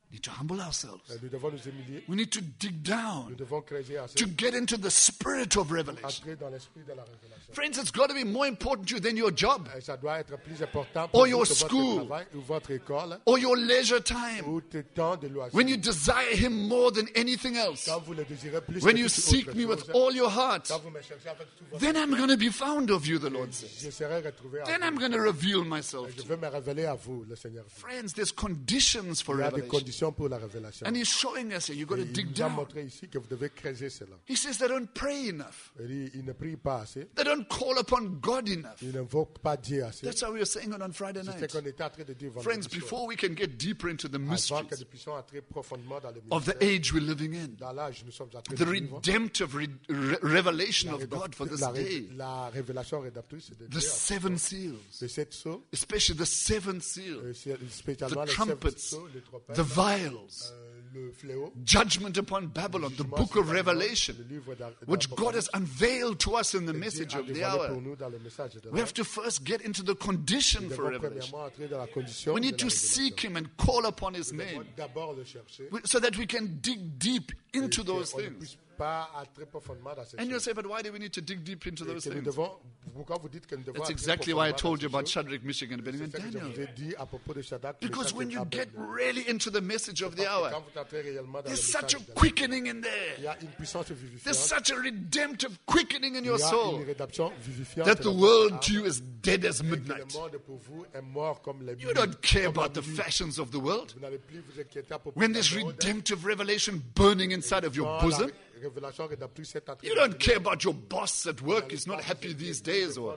We need to humble ourselves. Euh, Nous devons nous humilier. We need to dig Nous down devons creuser assez to get into the spirit of pour revelation. entrer dans l'esprit de la révélation. Friends, it's got to be more important to you than your job Et ça doit être plus important Or pour your vous que school. votre travail ou votre école or your leisure time. ou le temps de loisir. When you desire Him more than anything else. Quand vous le désirez plus When que you toute seek autre me with chose, all your heart. quand vous me cherchez avec tout votre Then I'm going to be found of you, the Lord says. je serai retrouvé à Then vous. I'm going to reveal myself Je to you. veux me révéler à vous, le Seigneur. Friends, there's conditions for Il y a des revelation. conditions pour la révélation. And He's showing us here, you've got to Et il dig nous a down. montré ici que vous devez creuser cela. He says they don't pray enough. Il dit, il ne prie pas assez. They don't call upon God enough. Il n'invoque pas Dieu assez. That's how we were saying it on Friday C'est ce night. qu'on était en train de dire vendredi Friends, soir. before we can get deeper into the Avant que mysteries nous puissions entrer profondément dans le of the mystère, age we're living in, dans l'âge où nous sommes en train the de vivre, redemptive re- re- revelation la, of God for this la, ré- day, la révélation rédemptrice de the Dieu, seven seals, les sept sceaux, especially the seventh seal, euh, c'est- spécialement the les sept trumpets, sceaux, les trompettes, the vials, euh, le fléau, judgment upon Babylon, the book of Revelation, le livre d'A- which God has d'Apocalypse, unveiled to us in the Dieu message a of the dévoilé hour. pour nous dans le message de We l'heure. have to first get into the condition Nous for devons revelation. premièrement entrer dans la condition We de need la to révélation. seek Him and call upon His Nous devons name d'abord le chercher. so that we can dig deep into et those qu'on ne things. puisse pas entrer profondément dans ces And you'll choses. say, but why do we need to dig deep into Et those que nous things? devons, pourquoi vous dites que nous devons That's entrer exactly why I profondément told you dans about ces choses? Shadrach, Meshach, and Abednego and C'est ce que je Daniel. vous ai dit à propos de Shadrach, Because Meshach when et you get Abednego. really into the message of the Parce que hour, quand vous entrez réellement dans le there's message such a de la- quickening in il there. y a une puissance There's vivifiante. such a redemptive quickening in Il your y a soul une rédemption vivifiante that the dans votre world âme, to you is dead as et que le midnight. monde pour vous est mort comme les You don't care comme la about the nuit. fashions of the world. Vous n'allez plus vous inquiéter à propos When de la there's mode. redemptive revelation burning inside of your Quand bosom, la révélation rédemptrice est en train you de- don't care about your boss at work. He's not happy these days, or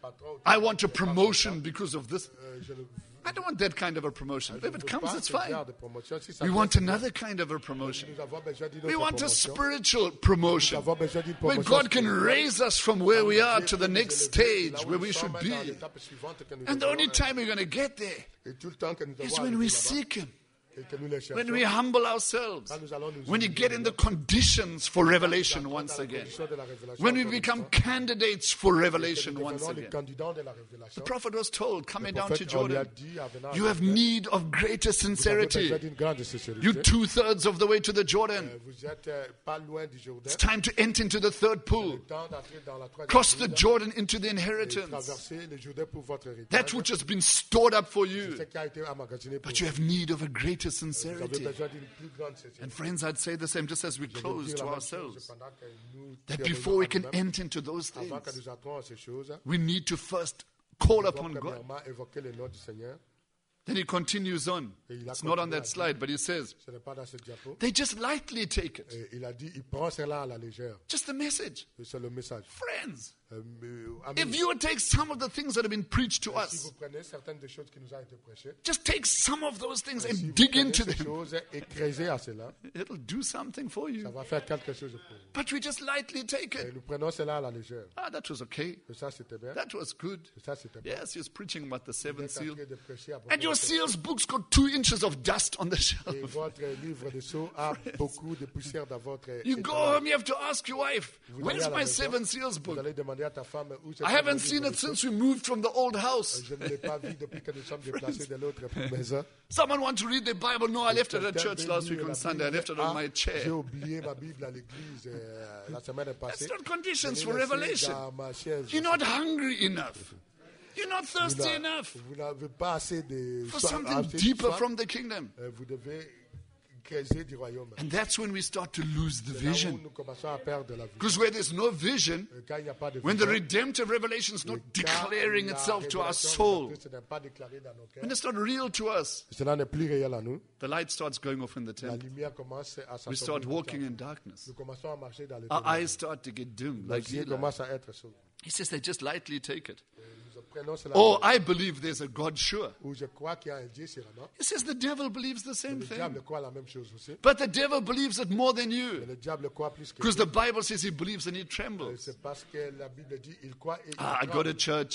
I want a promotion because of this. Euh, je ne- I don't want that kind of a promotion. je If ne it veux comes, pas it's ce fine. genre de promotion. Si ça We vient, want c'est bien. another kind of a promotion. Nous avons besoin d'une We autre want a promotion. spiritual Nous promotion avons besoin d'une where promotion God can spirituelle. raise us from where we are Dieu to the peut nous next élever là stage où where nous we should sommes be. dans l'étape suivante que nous And the devons only être. time we're going to get there Et tout le temps que nous is devons when arriver we là-bas, seek Him, et que nous les cherchons, when we humble ourselves, quand nous allons nous when you humilier, get in the conditions for revelation dans once la again, condition de la révélation, when we encore une become fois, candidates for que revelation nous once devenons les again. candidats de la révélation. The prophet was told, coming Le down to prophète, on lui a Jordan, dit, en venant à you have Jordan, need of greater vous avez sincerity. besoin d'une grande sincérité. You two-thirds of the way to the Jordan. Euh, Vous êtes euh, pas loin du Jourdain. It's time to enter into the third pool. Le temps d'entrer dans la troisième Cross the ville Jordan into the et inheritance. traverser le Jourdain pour votre héritage. That which has been stored up for Ce you. qui a été emmagasiné pour But you vous. have need of a greater Vous avez sincerity. besoin d'une plus grande sincérité. And friends, I'd say the same just as we Je vais close dire to la même chose ourselves. pendant que nous That terminons before we à can nous-mêmes, enter into those avant que things, nous entrons à ces choses, we need to first call nous upon devons God. premièrement évoquer le nom du Seigneur. Then he continues on. Et il a It's not on continué that à slide, but he says, Ce n'est pas dans ce diapo. they just lightly take it. Et il a dit, il prend cela à la légère. Just the message. Et c'est le message. Friends, Euh, mais, amis, if you would take some of the things that have been preached to si us, vous prenez certaines des choses qui nous ont été prêchées, just take some of those things si and vous dig prenez into ces them. choses et creusez à cela, It'll do something for ça you. va faire quelque chose pour vous. But we just lightly take Et it. nous prenons cela à la légère. Ah, that was okay. Et ça, c'était bien. That was good. Et ça, c'était bien. Yes, he was preaching about the Vous seven êtes en seal. train de prêcher à propos And your de- seals book's got two inches of dust on the Et shelf. votre livre de sceaux a beaucoup de poussière dans votre You go étalage. home, you have to ask your wife, Vous allez where's à la my maison, seven seals Vous book? allez demander à ta femme où c'est I ton haven't livre seen de it sceaux. since we moved from the old house. Je ne l'ai pas vu depuis que nous sommes déplacés de l'autre maison. Someone wants to read the Bible. No, I left it at Quelqu'un church veut last lire week on la Sunday. I Bible. left it on Ah, my J'ai chair. oublié ma Bible à l'église euh, la semaine passée. That's not conditions Je for l'ai laissée revelation. dans ma chaise. You're not hungry enough. You're not Vous thirsty n'a- enough Vous n'avez pas assez de for soif- something assez de deeper soif. from the kingdom. Euh, Vous devez creuser du royaume. And that's when we start to lose the C'est là où vision. nous commençons à perdre la vision. Because where there's no vision, Euh, Quand il n'y a pas de when the vision, redemptive revelation is not quand declaring la itself to our révélation soul, de Christ n'est pas déclarée dans nos cœurs, when it's not real to us, cela n'est plus réel à nous. the light starts going off in the La tent. lumière commence à We s'assombrir. start walking in darkness. Nous commençons à marcher dans le Our ténèbres. eyes start to get dim, Nos like yeux Eli. commencent à être sourds. He says they just lightly take it. Nous prenons cela. Oh, I believe there's a God, sure. Où je crois qu'il y a un Dieu sûrement. He says the devil believes the same Le thing. diable croit la même chose aussi. But the devil believes it more than Mais you. le diable croit plus que Because nous. the Bible says he believes and he trembles. C'est parce que la Bible dit il croit et il Ah, I tremble. go to church. Je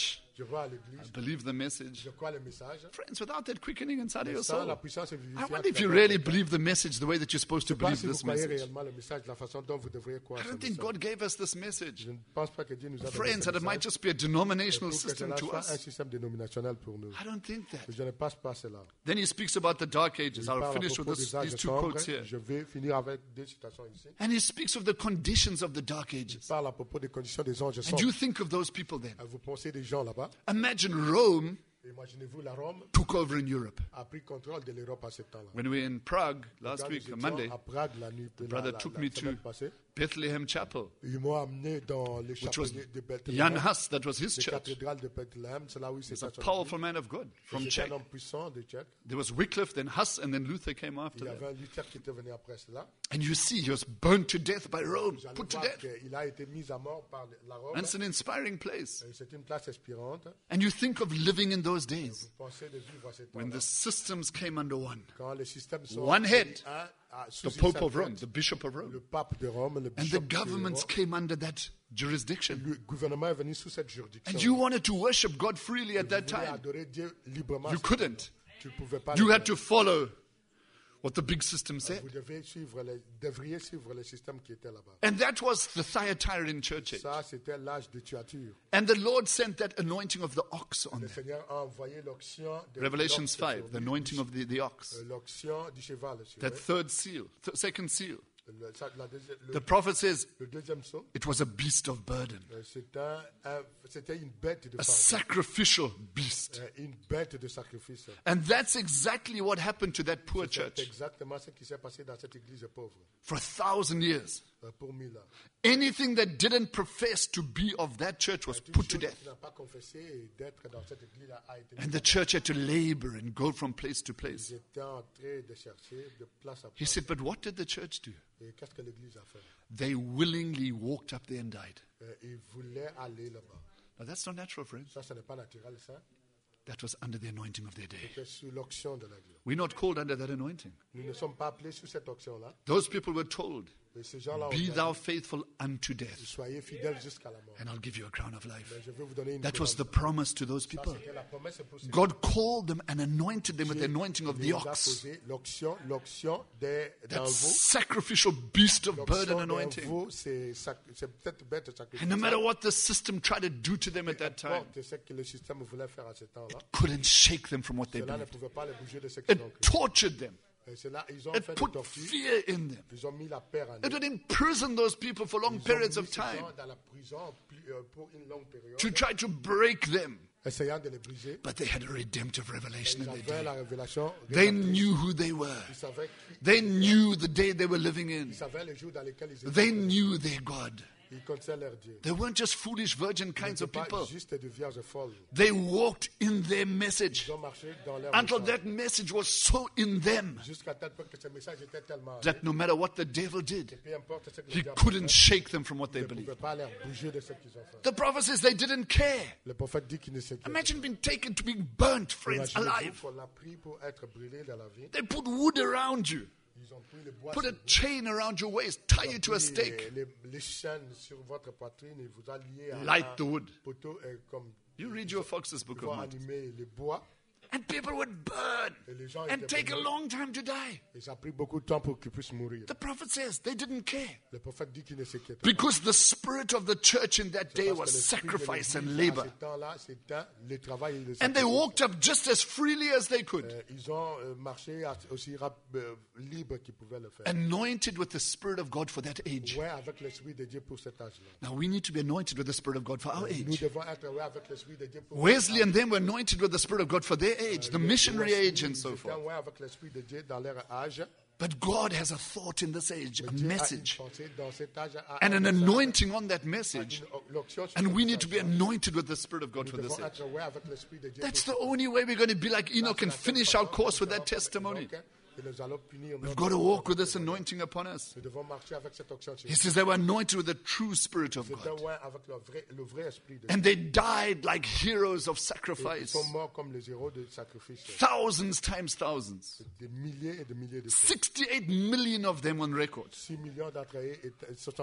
Je crois à l'Église. I believe the message. Je crois le message. Friends, without that quickening inside of your Sans la soul, puissance et I vivifiante wonder if qui you est really dans believe the message the way that you're supposed to Je pense believe que si vous this croyez message. réellement le message de la façon dont vous devriez croire I ce don't think message. God gave us this message. Je ne pense pas que Dieu nous a donné Friends, ce that it might message just be a denominational pour que system cela to soit un us. système dénominationnel pour nous. I don't think that. Je ne pense pas cela. Then he speaks about the dark Il ages. I'll parle à finish with propos this, des âges these two sombres. quotes here. Je vais finir avec deux citations ici. And he speaks of the conditions of the dark Il ages. parle à propos des conditions des anges And sombres. you think of those people then. Vous pensez des gens là-bas. Imagine Rome Imaginez-vous, la Rome took over in Europe. a pris contrôle de l'Europe à ce temps-là. When we were in Prague last Quand week, nous on étions Monday, à Prague la nuit the la- brother la- took la me semaine to passée, Bethlehem Chapel, ils m'ont amené dans le which was chapelier de Jan Bethléem, Hus, that was his la church. cathédrale de Bethléem, c'est là où il s'est He's a passé. powerful man of God from C'est Czech. un homme puissant de Tchèque. There was Wycliffe, then Hus, and then Luther came after Il y avait that. un Luther qui était venu après cela. And you see, he was burnt to death by Rome, Vous allez put to voir death. qu'il a été mis à mort par la Rome. And it's an inspiring place. Et C'est une place inspirante. And you think of living in those days Vous pensez de vivre à ce when temps-là. the systems came under one. Quand les systèmes sont One head, un, à- sous The une Pope seule of Rome, tête, the Bishop of Rome. le pape de Rome, le And bishop the de governments Rome, came under that jurisdiction. le gouvernement est venu sous cette juridiction. And you wanted to worship God freely at that Vous voulez time. adorer Dieu librement. You à ce couldn't. temps-là. Tu ne pouvais pas. You le had faire. to follow what the big system said. Vous devez suivre les, devriez suivre le système qui était là-bas. And that was the Thyatiran church age. Ça, c'était l'âge de tuature. And the Lord sent that anointing of the ox on Le them. Seigneur a envoyé l'onction de Revelations l'ox five, sur the lui, anointing of the, the ox. euh, l'onction du cheval. sur That lui. third seal, th- second seal. Le, ça, la deuxi- le- The prophet says le deuxième saut, it was a beast of burden, euh, c'était un- un- c'était une bête de a fardeau, sacrificial beast. euh, une bête de sacrifice. And that's exactly what happened to that poor C'est church exactement ce qui s'est passé dans cette église pauvre for a thousand years. euh, pour mille ans. Anything that didn't profess to be of that church was Toute put to chose death. qui n'a pas confessé d'être dans cette église a été And the church had to labor and go from place to place. Ils étaient en train de chercher de place à He place. said, but what did the church do? Et qu'est-ce que l'église a fait? They willingly walked up there and died. Euh, Ils voulaient aller là-bas. Now that's not natural, friends. Ça, ce n'est pas naturel, ça. That was under the anointing of their day. C'était sous l'onction de la Dieu. We're not called under that anointing. Nous ne sommes pas appelés sous cette onction-là. Those people were told, Mais ces gens-là ont be dit, thou faithful unto death, soyez fidèles jusqu'à la mort. and I'll give you a crown of life. Mais je vais vous donner une That was couronne. the promise to those Ça, people. c'était la promesse pour ces God called them and anointed them with the Dieu anointing of the les a ox. posé l'onction, l'onction des- d'un That veau. sacrificial beast of burden L'onction d'un anointing. veau, c'est sac- c'est peut-être bête And sacrifice. no matter what the system tried to do to them at that time, Importe ce que le système voulait faire à ce temps-là. couldn't shake them from what they Cela ne believed. pouvait pas les bouger de ce qu'ils ont It cru. tortured them. Et cela, ils ont It fait des put tortures. fear in them. Ils ont mis la peur en eux. It would imprison those people for long Ils ont periods mis of ces gens time dans la prison plus- euh, pour une longue période, to try to break them. essayant de les briser. But they had a redemptive revelation Ils in their avaient day. la révélation. They rédemptrice. knew who they were. Ils savaient qui- They knew the day they were living in. Ils savaient les jours dans lesquels ils étaient. They knew their God. Ils connaissaient leur Dieu. They weren't just foolish virgin Ils kinds n'étaient of pas people. juste des vierges folles. They walked in their message Ils ont marché dans leur until message. that message was so in them Jusqu'à tel point que ce message était tellement that no matter what the devil did, peu importe ce que he le diable couldn't fait, shake them from what il they ne pouvait believed. pas leur bouger de ce qu'ils ont fait. The prophet says they didn't care. Le prophète dit qu'il ne s'inquiète pas. Imagine being taken to being burnt, friends, Imaginez-vous alive. qu'on l'a pris pour être brûlé dans la vie. They put wood around you, Ils ont pris les bois put sur a vous. chain around your waist, tie Ils ont you to a pris stake. Les, les, les chaînes sur votre poitrine et vous a lié à Light un the wood. poteau et comme You read your Fox's Book ils vont of Martyrs. animer les bois. And people would burn Et les gens and étaient take a brûlés. long time to die. Et ça a pris beaucoup de temps pour qu'ils puissent mourir. The prophet says they didn't care Le prophète dit qu'il ne s'inquiète pas. because the spirit of the church in that day Parce was que l'esprit de sacrifice and l'Église, labor. à ce temps-là, c'était le travail et le And they sacrifice. walked up just as freely as they could, Euh, Ils ont euh, marché à- aussi rap- euh, libre qu'ils pouvaient le faire. anointed with the Spirit of God for that age. Ouais, avec l'esprit de Dieu pour cet âge-là. Now we need to be anointed with the Spirit of God for our Nous age. devons être ouais, avec l'esprit de Dieu pour Wesley and them were anointed with the Spirit of God for their age, the missionary age and so Ils étaient, forth. ouais, avec l'esprit de Dieu dans leur âge. But God has a thought in this age, a Dieu a une message, pensée dans cet âge, a and un an message, anointing on that message. une onction sur And ce we need to be message. anointed with the Spirit of God for Nous this devons age. être ouais, avec l'esprit de Dieu That's pour the only way we're going to be like Enoch and finish our course with that testimony. Et nous allons punir We've notre- got to walk with this anointing upon us. Nous devons marcher avec cette onction sur He says they were anointed with the true Spirit of C'était God. ouais, avec le vrai, le vrai esprit de Dieu. And they died like heroes of Ils sacrifice. sont morts comme les héros de sacrifice. Thousands times thousands. Des milliers et des milliers de fois. sixty-eight million of them on record. six millions d'entre eux, étaient- soixante-huit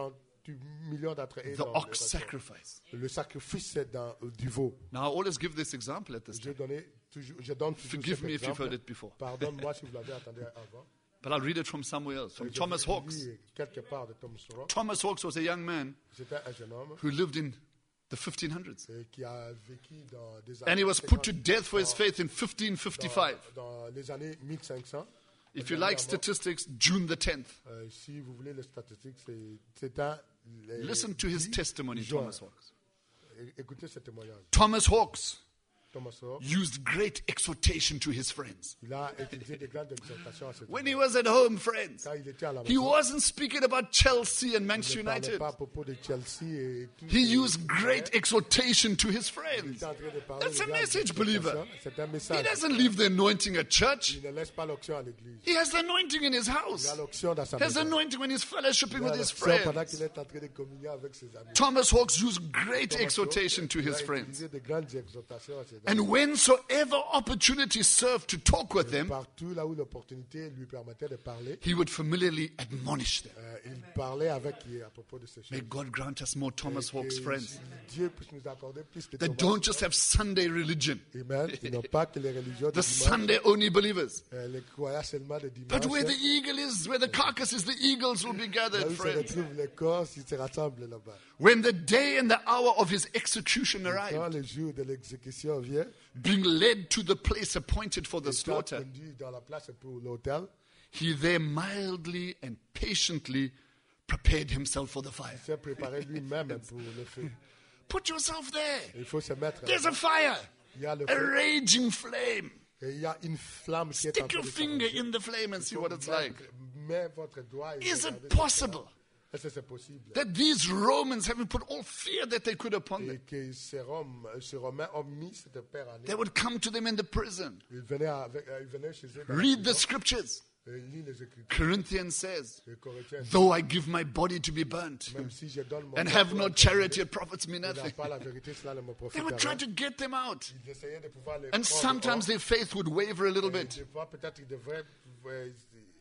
tu millions d'entre eux the dans ox le, sacrifice. le sacrifice c'est dans euh, du veau. Now, I always give this example at this Je, time. donnais toujours, je donne toujours Forgive cet me if you've exemple. heard it before. Pardonne-moi si vous l'avez entendu avant. But I'll read it from somewhere else, from Je Thomas vais Hawkes. lire quelque part de Thomas Hawkes. Thomas Hawkes was a young man C'était un jeune homme who lived in the fifteen hundreds. euh, qui a vécu dans des And he années was put to cinquante, death for his dans- faith in fifteen fifty-five. Dans, dans les années mille cinq cents. If you like statistics, June the tenth. Euh, si vous voulez les statistiques, c'est c'est un. les- Listen to his dix testimony, juin. Thomas Hawkes. É- Écoutez ce témoignage. Thomas Hawkes Thomas Hawkes, used great exhortation to his friends. il a étudié des grandes exhortations à cette When he was at home, friends, Quand il était à la he maison, wasn't speaking about Chelsea and il Manchester ne parlait United. pas à propos de Chelsea et tout. He Et- used great exhortation to his il friends. était en train de parler That's de a grandes message, believer. exhortations. C'est un He message. doesn't leave the anointing at church. Il ne laisse pas l'onction à l'église. He has the anointing in his Il house. a l'onction dans sa He has the maison. anointing when he's fellowshipping Il a with his l'onction pendant friends. qu'il est en train de communier avec ses amis. Thomas Hawkes used great Thomas exhortation Hawkes, to il a his friends. utilisé de grandes exhortations à ses amis. And whensoever opportunity served to talk with them, Partout là où l'opportunité lui permettait de parler, he would familiarly admonish them. euh, il parlait avec à propos de ces May choses. God grant us more Thomas Et Hawkes friends Dieu puisse nous accorder plus de that Thomas. don't just have Sunday religion, Amen. Ils n'ont pas que les religions de the dimanche, Sunday only believers. euh, les croyants seulement de But dimanche. where the eagle is, where the carcass is, the eagles will be Là gathered, où se friends. retrouvent les corps, ils se rassemblent là-bas. When the day and the hour of his execution Quand arrived, le jour de l'exécution vient, being led to the place appointed for the il est slaughter, conduit dans la place pour l'autel. he there mildly and patiently prepared himself for the fire. Il s'est préparé lui-même pour le feu. Put yourself there. Il faut se mettre. There's a fire, Il y a le a feu raging flame. et il y a une flamme qui est en Stick train your de finger s'avancer. in the flame and see what it's like. Mets votre doigt et Is regardez it ce possible qu'il y a. Est-ce que c'est possible? that these Romans, having put all fear that they could upon them, Et que ces Roms, ces Romains ont mis cette paire en they would come to them in the prison? Ils venaient, avec, euh, ils venaient chez eux. dans la Read the prison, scriptures. et ils lisent les Écritures. Corinthians says, Les Corinthiens, though I give my body to be burnt même si je donne mon and corps have pour no être charity, brûlé, it profits me et n'a nothing. pas la vérité, cela ne me They profite would try rien. to get them out. Ils essayaient de pouvoir les And prendre sometimes hors. their faith would waver a little Et bit. des fois, peut-être ils devraient, euh,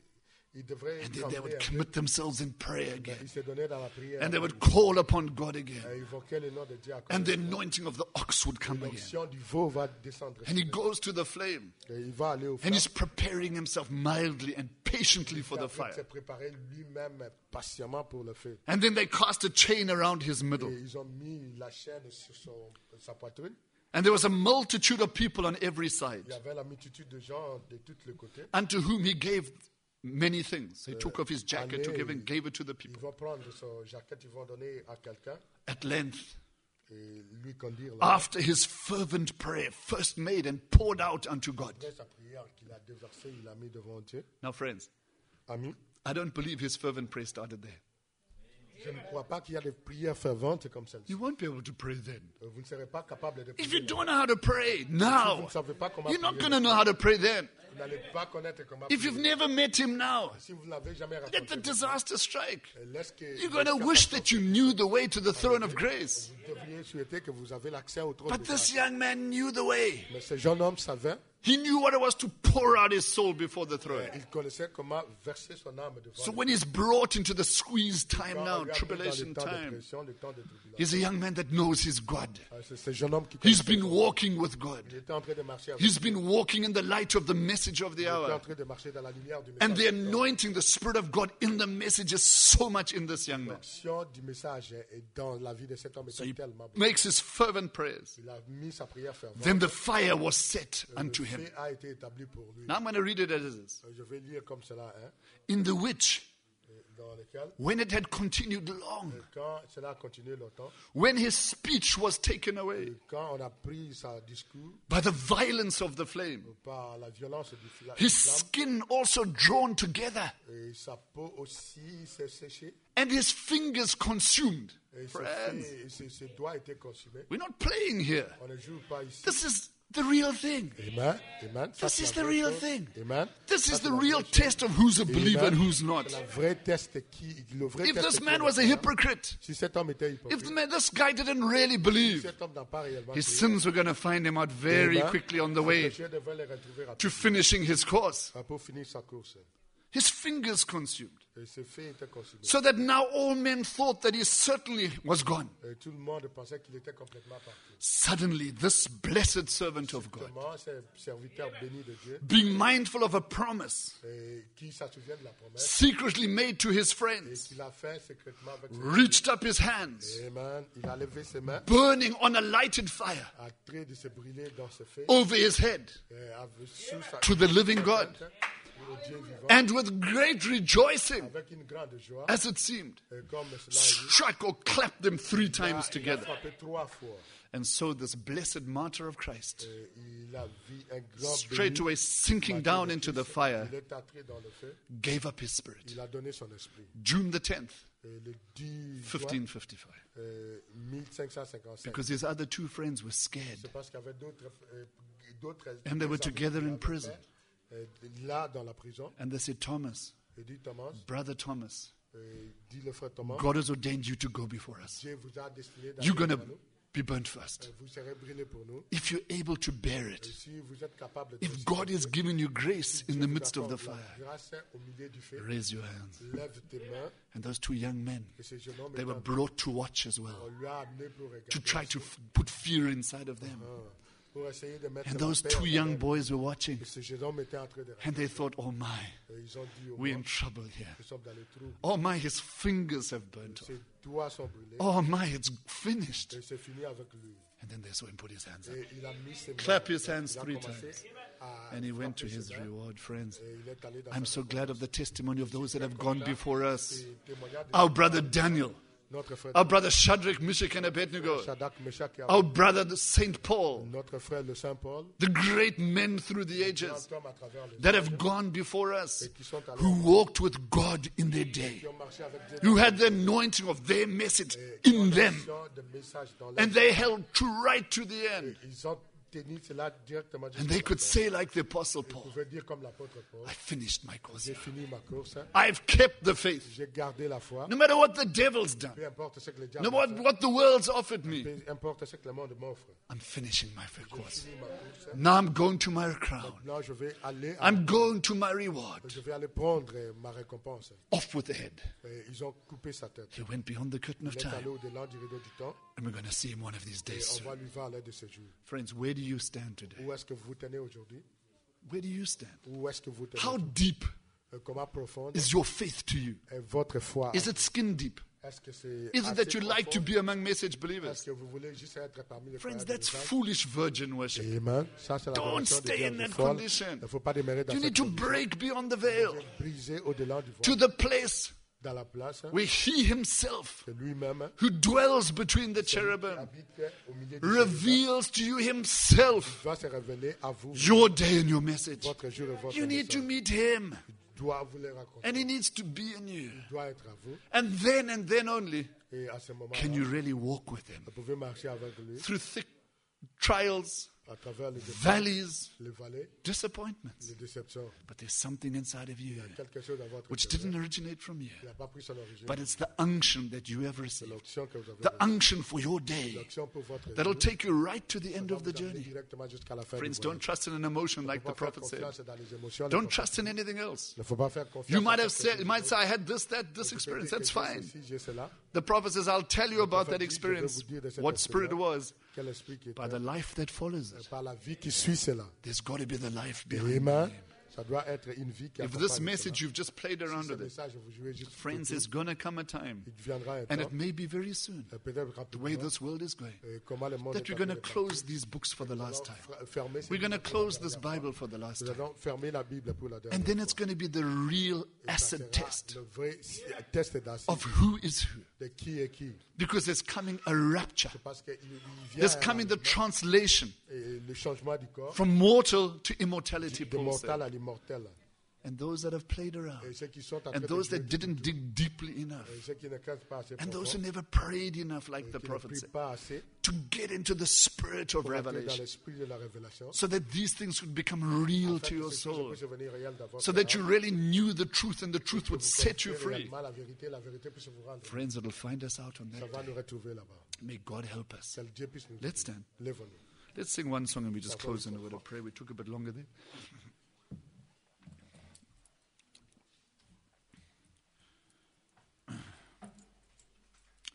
ils devraient And then they trembler would un peu. commit themselves in prayer Mais again. ils se donnaient dans la prière. And they would call upon God again. Et invoquaient le nom de Dieu. And the anointing of the ox would come again. L'onction du veau va descendre. And he goes to the flame. Et il va aller au feu. And he's preparing himself mildly and patiently for Il est en the train de se fire. préparer lui-même patiemment pour le feu. And then they cast a chain around his Et middle. ils ont mis la chaîne sur son- sa poitrine. And there was a multitude of people on every side, Il y avait la multitude de gens de tous les côtés. unto whom he gave many things. He took off his jacket, took it, and gave it to the Ils people. vont prendre son jaquette, ils vont donner à quelqu'un At length, et lui conduire là. after his fervent prayer, first made and poured out unto God. Après sa prière qu'il a déversée, il a mis devant Dieu. Now, friends, Ami, I don't believe his fervent prayer started there. je ne crois pas qu'il y a des prières ferventes comme celle-ci. You won't be able to pray then. Vous ne serez pas capable de If prier. you don't know how to pray now, you're not going to know how to pray then. Vous n'allez pas connaître comment If you've prier. never met him now, Si vous ne l'avez jamais let the rencontré, disaster strike. laisse que You're going to wish that you knew the way to the throne of grace. vous devriez souhaiter que vous avez l'accès au trône But de this grâce. young man knew the way. Mais ce jeune homme savait, He knew what it was to pour out his soul before the throne. il connaissait comment verser son âme devant So lui. when he's brought into the squeeze time Quand now, on regarde dans tribulation le temps de time, pression, le temps de tribulation, he's a young man that knows his God. ah, c'est ce jeune homme qui He's connaissait been son- walking with God. il était en train de marcher avec He's been walking in the light of the message of the il était en hour. train de marcher dans la lumière du And the message. anointing, the Spirit of God in the message is so much in this young man. L'action du message est dans la vie de cet homme So était he tellement bon. makes his fervent prayers. Il a mis sa prière fervente. Then the fire was set Le unto him. feu a été établi pour lui. Now I'm going to read it as it is. Je vais lire comme cela, hein, In the which, dans lequel, when it had continued long, quand cela a continué longtemps, when his speech was taken away quand on a pris sa discours by the violence of the flame, par la violence du fla- his du flamme, skin also drawn together, et sa peau aussi s'est séchée, and his fingers consumed. et ses, Friends, et ses- ses doigts étaient consumés. we're not playing here. On ne joue pas ici. This is the real thing. Amen. Amen. Ça, This c'est is la the vraie real chose. thing. Amen. This Ça, is c'est the la real vraie chose. test of who's a believer and Amen. who's not. C'est la vraie test qui, le vrai If test this qui man est was a le hypocrite, Si cet homme était if hypocrite, the man, this guy didn't really si believe, cet homme n'a pas réellement his prié, sins were going to find him out very Amen. quickly on the ses way péchés devaient les retrouver to rapidement finishing his course. pour finir sa course. his fingers consumed. Et ses fils étaient consumés. So that now all men thought that he certainly was gone. Et tout le monde pensait qu'il était complètement parti. Suddenly, this blessed servant of God, Comment ce serviteur béni de Dieu, being mindful of a promise et qui se souvient de la promesse, secretly made to his et friends, qu'il a fait secrètement avec ses reached up his hands, Amen. Il a levé ses mains, burning on a lighted fire a train de se brûler dans ses feux, over his head et a sous sa to the living God, au Dieu vivant, and with great rejoicing, avec une grande joie, as it seemed, et comme cela est dit, struck or clapped them three il a- times il a together. frappé trois fois. And so this blessed martyr of Christ, Et il a vu un grand straight béni, away sinking down into the fire, il est entré dans le feu, gave up his spirit. il a donné son esprit. June the tenth, Et le dix juin, fifteen fifty-five. euh, mille cinq cent cinquante-cinq. Because his other two friends were C'est scared. parce qu'il y avait d'autres, euh, d'autres And they were amis together qui in avaient prison. fait, euh, là dans la prison. And they said, Thomas, Il dit Thomas, brother Thomas, euh, dit le frère Thomas, God has ordained you to go before us. Dieu vous a destiné You're d'aller going to devant nous. be burnt first. Euh, Vous serez brûlés pour nous. If you're able to bear Et it, si vous êtes capable de if God has given you grace in Dieu the vous midst of the accorde la fire, grâce au milieu du feu, raise your hands. lève tes mains. And those two young men, Et ce jeune homme they were étant- brought to watch as on well, lui a amené pour regarder, to try to f- put fear inside of them. hein, pour essayer de mettre And la those paix two en young eux. boys were watching. Et ce jeune homme était en train de And they thought, oh my, Et ils ont dit au we're in moins, trouble here. nous sommes dans le trou. Oh my, his fingers have burnt off. Ses doigts sont brûlés. Oh my, it's finished. Et c'est fini avec lui. And then they saw him put his hands up. Et il a mis ses mains. Clap his hands Il a three commencé times. à And he went to frapper his ses mains. reward, friends. Et il est allé dans I'm sa so glad of the testimony of those that have gone before us. Et témoignage de Our brother Daniel, notre frère our brother Shadrach, Meshach, and Abednego, Shadrach, Meshach et our brother the Saint Paul, notre frère le Saint Paul, the great men through the ages grand homme à travers les that have gone before us, et qui sont allés, who walked with God in their day, qui ont marché avec Dieu, who had the anointing of their message in them, de messages dans and leur they held true right to the end. ils ont tenu cela directement And jusqu'à they la could fin. say, like the Apostle Ils Paul, pouvaient dire comme l'apôtre Paul, I finished my course. j'ai fini ma course, I've kept the faith. j'ai gardé la foi, No matter what the devil's done, peu importe ce que le diable no matter fait, what the world's offered me, peu importe ce que le monde m'offre, I'm finishing my faith j'ai course. fini ma course. Now I'm going to my crown. Là, je vais aller, à- I'm going to my reward. je vais aller prendre ma récompense. Off with the head. Et ils ont coupé sa tête. He went beyond the curtain of Il est allé time. au-delà du rideau du temps And we're going to see him one of these et days on soon. va lui voir à l'aide de ce jour. Friends, where do you stand today? Où est-ce que vous tenez aujourd'hui? Where do you stand? Où est-ce que vous tenez? How deep Euh, Comment profonde is your faith to you? est votre foi? Is it skin deep? Est-ce que c'est Is it assez that you like to profond? be among message Est-ce believers? que vous voulez juste être parmi les Friends, frères de that's message? foolish virgin worship. Amen. Ça, c'est la Don't adoration des stay in vierges that folles. condition. Il ne faut pas demeurer dans You cette need to condition. break beyond the veil Briser au-delà du to voile, the place dans la place, where he himself, c'est lui-même who dwells between the qui cherubim, habite au milieu du chérubin, reveals to you himself va se révéler à vous, your day and your message. votre jour et votre You need to message. meet him, Il doit vous les raconter. and he needs to be in you. Il doit être à vous. And then and then only Et à ce moment-là, can you really walk with him vous pouvez marcher avec lui through thick trials, à travers les défis, valleys, les vallées, disappointments. les déceptions. But there's something inside of you Quelque chose dans votre which intérieur didn't originate from you, qui n'a pas pris son origine. but it's the unction that you have received, L'onction que vous avez the reçue. unction for your day L'onction pour votre that'll jour. take you right to the end Va of the vous amener journey. directement jusqu'à la fin du Friends, voyage. don't trust in an emotion like Il ne the faut pas faire prophet said. confiance dans les émotions. Le Don't prophète trust in dit. anything else. Il ne faut pas faire confiance. You à might have ce que said, vous you might dites. say, I had this, that, this Vous experience. dites That's que j'ai fine. ceci, j'ai cela. The prophet says, I'll tell you about that prophète dit, je vais experience, vous dire de cette what spirit it expérience. was, Quel esprit qui by était the life that follows it. par la vie qui suit cela. There's got to be the life behind Amen. it. Ça doit être une vie qui If accompagne this message cela. you've just played around Si ce with it, message, vous jouez juste friends, autour, there's going to come a time, il viendra un and temps, it may be very soon, et peut-être the way rapidement, this world is going, et comment le monde that est we're en going train to de close these books for the partir. last time. Nous allons fermer ces We're going to livres pour la close this dernière Bible fois. for the last Nous time. allons fermer la Bible pour la dernière And then fois. it's going to be the real Et ça acid sera test le vrai test d'acide of who is who. de qui est qui. Because there's coming a rapture. C'est parce qu'il il vient There's coming the translation et le changement du corps from mortal to immortality, de Paul mortel said. à l'immortel. And those that have played around, Et ceux qui sont en train and de those jouer, that didn't dig deeply enough, et ceux qui ne craignent pas assez and those who profond, never prayed enough, like the qui ne prophet prient said, pas assez to get into the spirit of pour entrer dans revelation, l'esprit de la révélation, so that these things would become real afin to que your ces choses soul, puissent devenir réelles dans votre so that you âme, really knew the truth and the truth que would vous set you connaissiez free. réellement la vérité, la vérité puisse vous rendre. Friends, it'll find us out on Ça that va day. nous retrouver là-bas. May God help us. Que Dieu puisse nous Let's aider. stand. Lève-nous. Let's sing one song and we just close in a word of prayer. We took a bit longer there.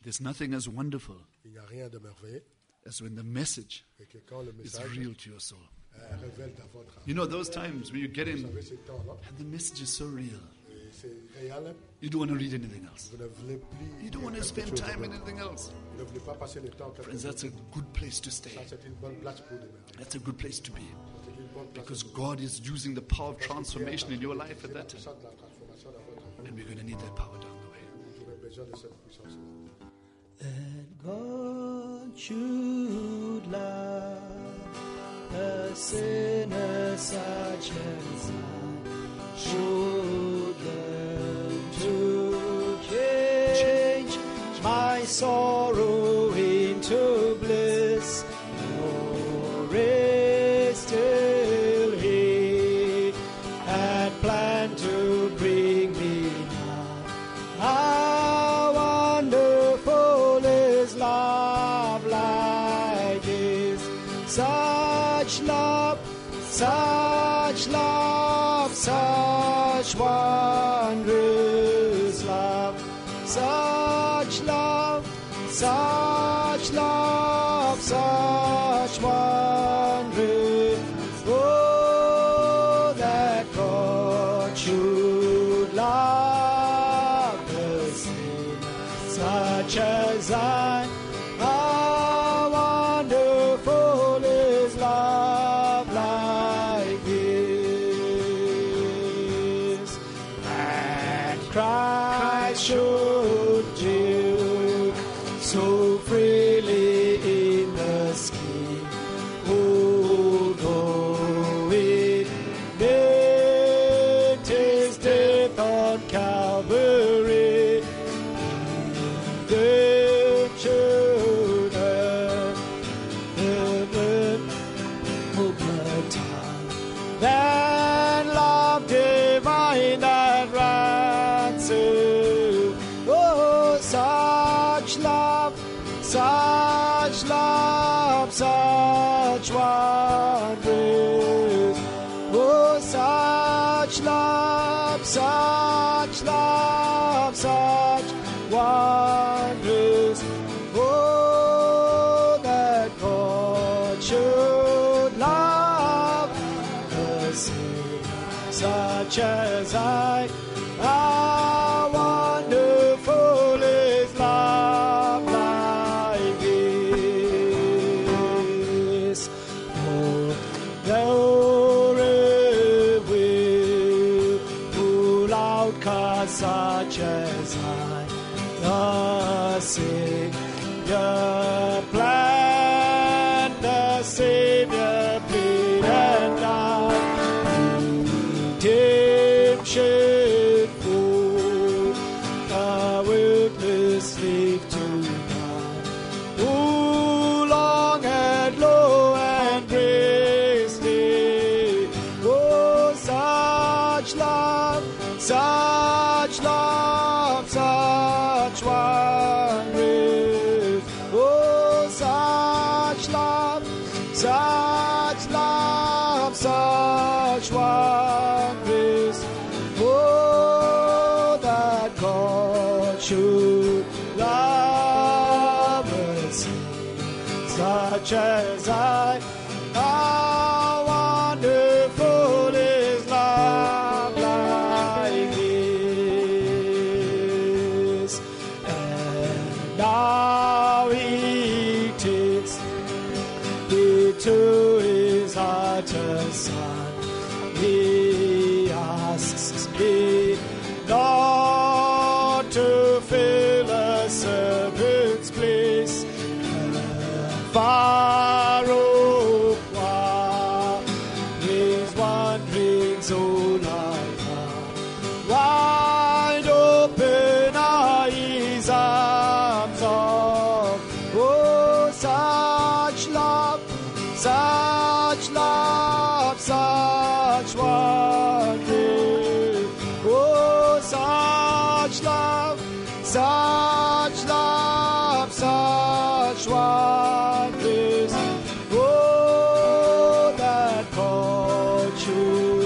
There's nothing as wonderful Il n'y a rien de merveilleux as when the message et que quand le is message real to your soul. euh, révèle dans votre âme. You know, those times when you get Vous in savez, ces temps-là, and the message is so real, et c'est réel, you don't want to read anything else. vous ne voulez plus You don't want to quelque spend chose time in d'autre. anything else. Vous ne voulez pas passer le temps quelque Friends, chose. that's a good place to stay. Ça, c'est une bonne place pour demeurer. That's a good place to be. C'est une bonne place Because God is using the power of transformation in your life at that time. de la transformation dans votre vie. And we're going to need that power down the way. Vous aurez besoin de cette puissance. That God should love a sinner such as I should learn to change my sorrow into bliss. For still He had planned to bring me now. How wonderful is love like this. Such love, such love, such wondrous love. Such love, such love, such wondrous. Oh, that God should love the sinner such as I. How wonderful is love like this. That Christ should do so freely in the scheme. Although it meant His death on Calvary, redemption and heaven of the time. Then love divine that ransom. Oh, such love, such love, such wonders. Oh, such love, such love, such wonders. Oh, that God should love the sinner such as I. How wonderful is love like this. Oh, glory will pull out cast such as I. The Savior planned, the Savior paid and died. Redemption for the witless slave to God. Who long and low and gracefully. Oh, such love, such love, such wonders. Oh, such love, such love, such wonders. Oh, that God should love us, such as I. How wonderful is love like this. And now He takes me to His heart as Son. He asks me not to fill a servant's place. Far off while His wanderings all I found. Wide open are His arms of, oh, such love, such love, such wonder. Oh, such love, such love, such wonders. Oh, that God should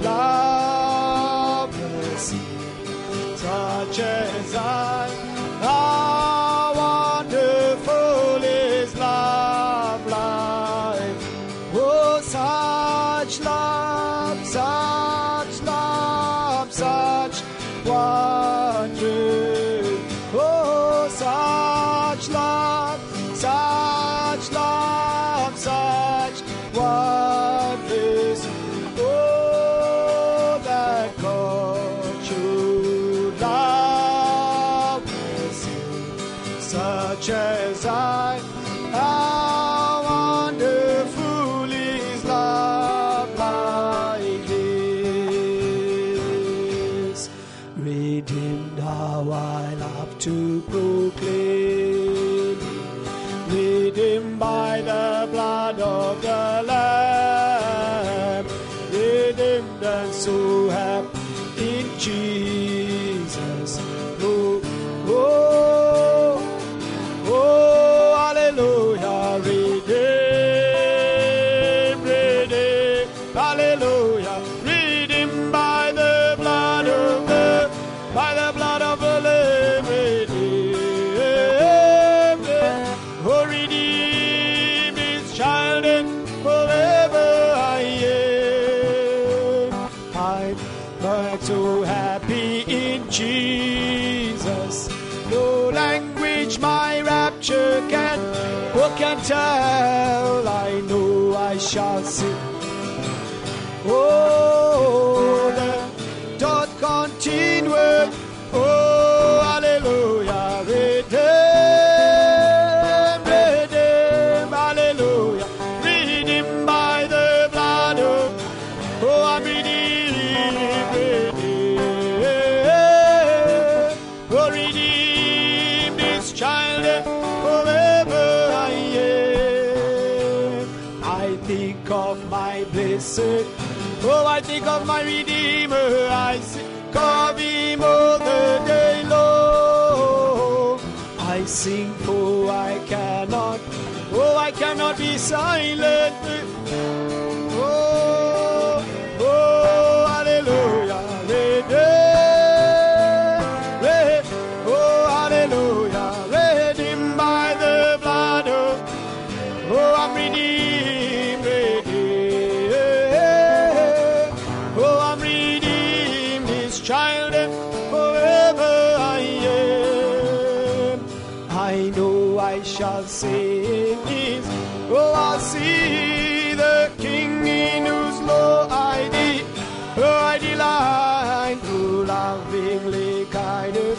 love us, such as I. How such as I. How wonderful is love like this. Redeemed, how I love to proclaim. Redeemed by the blood of the Lamb. Redeemed and so happy in Jesus. Oh, oh, oh, hallelujah. Redeemed, redeemed, hallelujah. Redeemed by the blood of the, by the blood of the Lamb. Redeemed, oh, redeemed His child and forever I am. I'm but so happy in Jesus. No language my rapture can, who can tell? I know I shall sing. Oh, the dot continued. Oh, hallelujah. Redeemed, redeemed, hallelujah. Redeemed by the blood of, oh, I'm redeemed, redeemed. Oh, redeemed His child, and forever I am. I think of my blessed, oh, I think of my Redeemer. I think of Him all the day long. I sing, for I cannot, oh, I cannot be silent. Oh, oh, hallelujah. Redeemed, re- oh, hallelujah. Redeemed by the blood of, oh, I'm redeemed, redeemed. Oh, I'm redeemed, His child, and forever I am. I know I shall sing His, oh, I'll see the King in whose law I did, oh, I delight, who lovingly guided,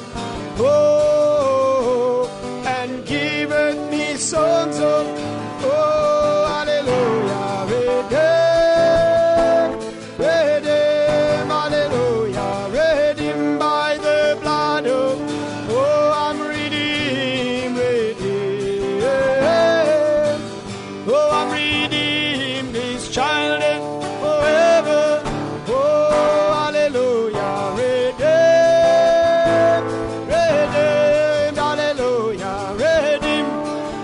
oh, and giveth me songs of, oh, hallelujah, redeemed, redeemed, hallelujah, redeemed by the blood of, oh, I'm redeemed, redeemed, oh, I'm redeemed, His child, and forever, oh, hallelujah, redeemed, redeemed, hallelujah, redeemed,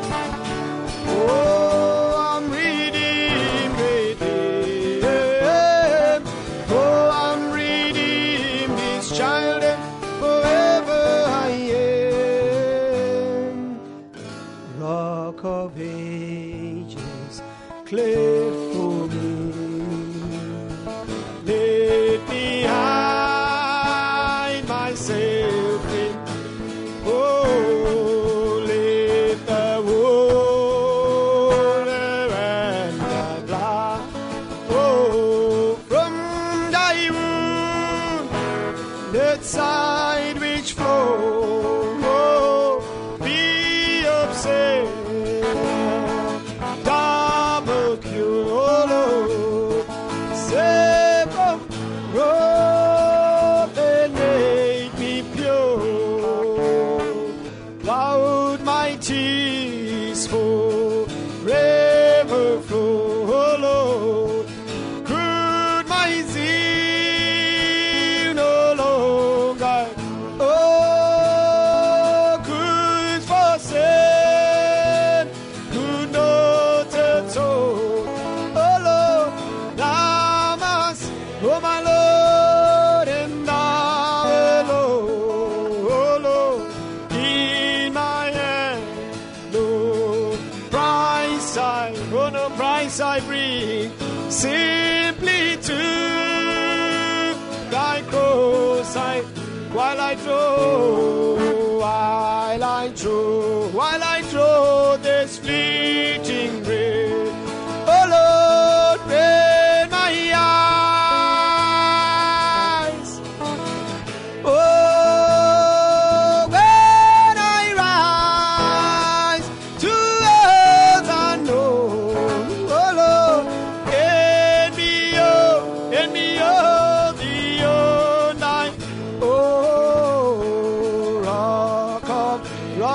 oh, I'm redeemed, redeemed, oh, I'm redeemed, His child, and forever I am. Rock of ages, clear for me. Let me hide myself in, oh, let the water and the blood, oh, from thy wound, that side which flow, oh, be obsessed. Double cure, oh Lord, save from wrath and make me pure. Loud my tears forever flow, oh Lord. Could my zeal no longer, oh, could forsake, could not atone, oh Lord, thou must, oh my Lord, and thou alone, oh Lord, in my hand, no price I, oh no price I bring, simply to thy cross I, while I draw, while I draw, while I draw this fleeting breath, oh Lord, rain my eyes, oh, when I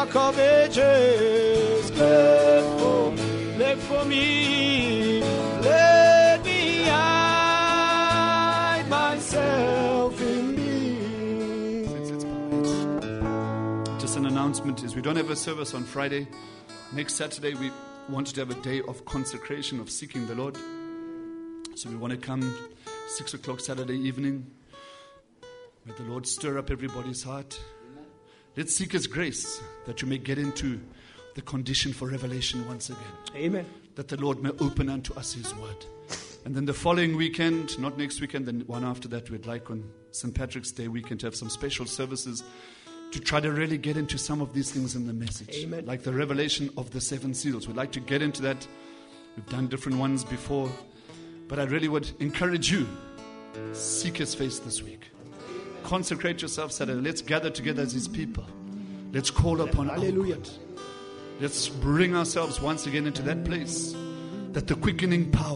Rock of Ages, clap for, clap for me. Let me hide myself in thee. Just an announcement is we don't have a service on Friday. Next Saturday we wanted to have a day of consecration, of seeking the Lord. So we want to come six o'clock Saturday evening. May the Lord stir up everybody's heart. Let's seek His grace that you may get into the condition for revelation once again. Amen. That the Lord may open unto us His word. And then the following weekend, not next weekend, then one after that, we'd like on Saint Patrick's Day weekend to have some special services to try to really get into some of these things in the message. Amen. Like the revelation of the seven seals. We'd like to get into that. We've done different ones before. But I really would encourage you, seek His face this week. Consecrate yourself Saturday. Let's gather together as His people. Let's call upon Hallelujah. our God. Let's bring ourselves once again into that place that the quickening power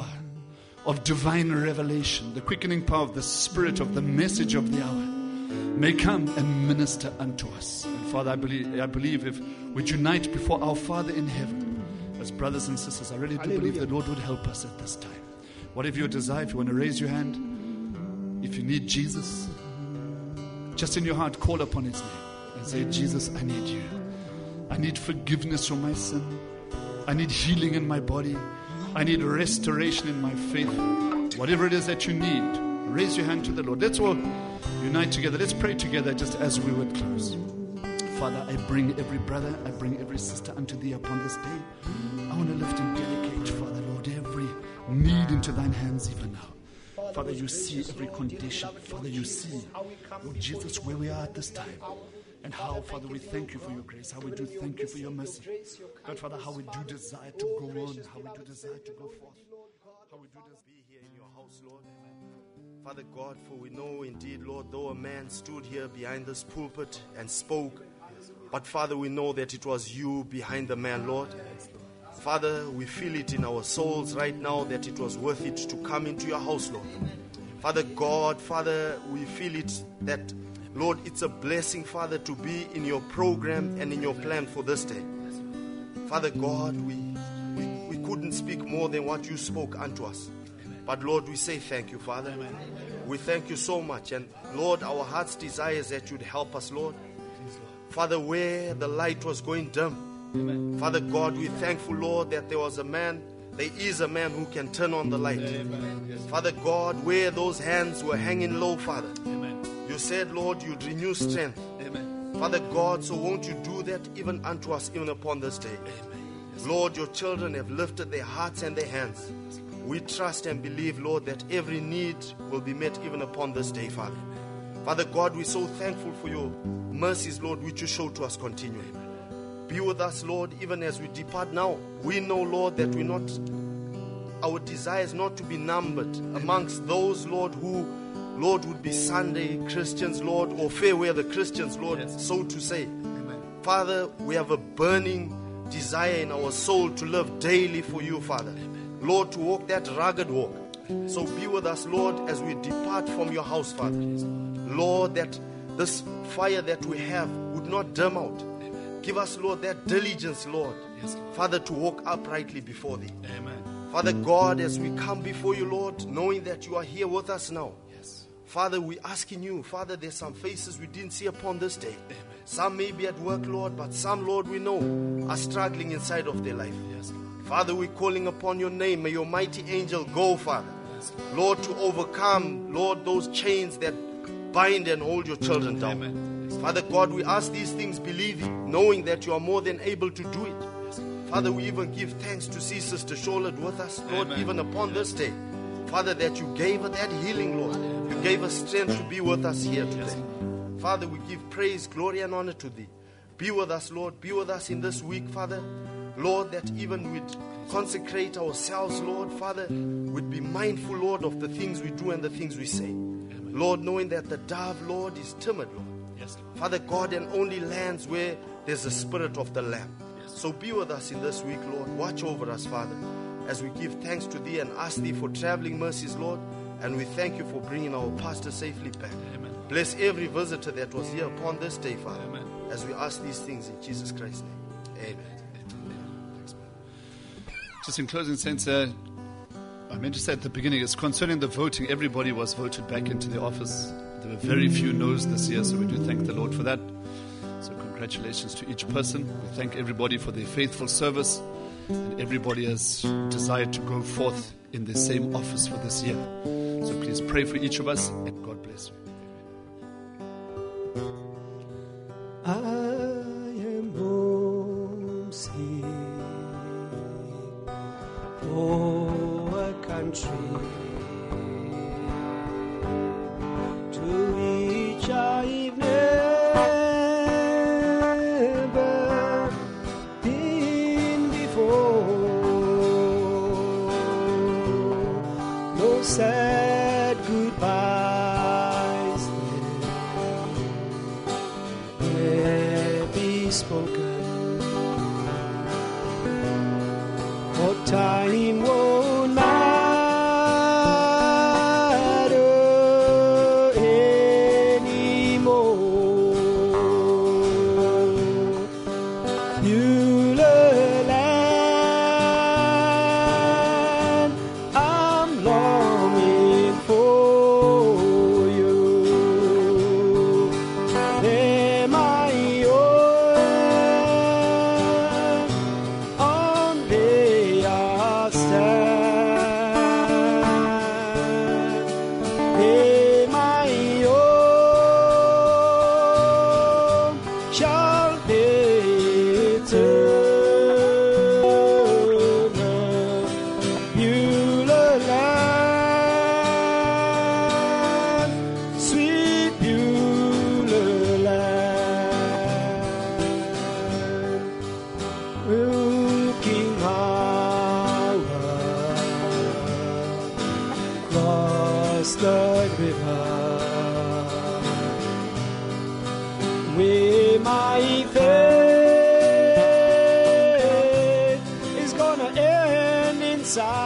of divine revelation, the quickening power of the Spirit of the message of the hour may come and minister unto us. And Father, I believe, I believe if we unite before our Father in heaven as brothers and sisters, I really do Hallelujah. believe the Lord would help us at this time. Whatever your desire, if you want to raise your hand, if you need Jesus, just in your heart, call upon His name and say, Jesus, I need you. I need forgiveness from my sin. I need healing in my body. I need restoration in my faith. Whatever it is that you need, raise your hand to the Lord. Let's all unite together. Let's pray together just as we would close. Father, I bring every brother, I bring every sister unto Thee upon this day. I want to lift and dedicate, Father, Lord, every need into Thine hands even now. Father, you see every condition. Father, you see, Lord Jesus, where we are at this time. And how, Father, we thank You for Your grace. How we do thank You for Your mercy. God, Father, how we do desire to go on. How we do desire to go forth. How we do desire Be here in Your house, Lord. Father God, for we know indeed, Lord, though a man stood here behind this pulpit and spoke, but Father, we know that it was You behind the man, Lord. Father, we feel it in our souls right now that it was worth it to come into Your house, Lord. Father God, Father, we feel it that, Lord, it's a blessing, Father, to be in Your program and in Your plan for this day. Father God, we, we, we couldn't speak more than what You spoke unto us. But Lord, we say thank You, Father. We thank You so much. And Lord, our heart's desire is that You'd help us, Lord. Father, where the light was going dim, Amen. Father God, we're thankful, Lord, that there was a man, there is a man who can turn on the light. Yes. Father God, where those hands were hanging low, Father, Amen. You said, Lord, You'd renew strength. Amen. Father God, so won't You do that even unto us, even upon this day. Yes. Lord, Your children have lifted their hearts and their hands. Yes. We trust and believe, Lord, that every need will be met even upon this day, Father. Amen. Father God, we're so thankful for Your mercies, Lord, which You show to us continually. Be with us, Lord, even as we depart now. We know, Lord, that we're not, our desire is not to be numbered amongst those, Lord, who, Lord, would be Sunday Christians, Lord, or fair weather Christians, Lord, yes. so to say. Amen. Father, we have a burning desire in our soul to live daily for You, Father. Amen. Lord, to walk that rugged walk. So be with us, Lord, as we depart from Your house, Father. Lord, that this fire that we have would not dim out. Give us, Lord, that diligence, Lord, yes, Lord. Father, to walk uprightly before Thee. Amen. Father God, as we come before You, Lord, knowing that You are here with us now. Yes. Father, we're asking You, Father, there's some faces we didn't see upon this day. Amen. Some may be at work, Lord, but some, Lord, we know are struggling inside of their life. Yes, Father, we're calling upon Your name. May Your mighty angel go, Father. Yes, Lord, to overcome, Lord, those chains that bind and hold Your children down. Amen. Father God, we ask these things believing, knowing that You are more than able to do it. Father, we even give thanks to see Sister Charlotte with us, Lord, Amen. Even upon this day. Father, that You gave her that healing, Lord. You gave her strength to be with us here today. Father, we give praise, glory, and honor to Thee. Be with us, Lord. Be with us in this week, Father. Lord, that even we'd consecrate ourselves, Lord, Father, we'd be mindful, Lord, of the things we do and the things we say. Amen. Lord, knowing that the dove, Lord, is timid, Lord. Yes, Lord. Father God, and only lands where there's a spirit of the Lamb. Yes. So be with us in this week, Lord. Watch over us, Father, as we give thanks to Thee and ask Thee for traveling mercies, Lord. And we thank You for bringing our pastor safely back. Amen. Bless every visitor that was here upon this day, Father. Amen. As we ask these things in Jesus Christ's name. Amen. Thanks, man. Just in closing, Saints, uh, I meant to say at the beginning, it's concerning the voting. Everybody was voted back into the office. There were very few no's this year, so we do thank the Lord for that. So congratulations to each person. We thank everybody for their faithful service. And everybody has desired to go forth in the same office for this year. So please pray for each of us, and God bless you. I am homesick for a country to which I've never been before. No sad goodbyes there be spoken, for time won't matter anymore. Beulah land, I'm longing for you. There my own on their stand. There my own shall they turn. Beulah land, sweet Beulah land, looking outward across the river, where my faith is gonna end inside.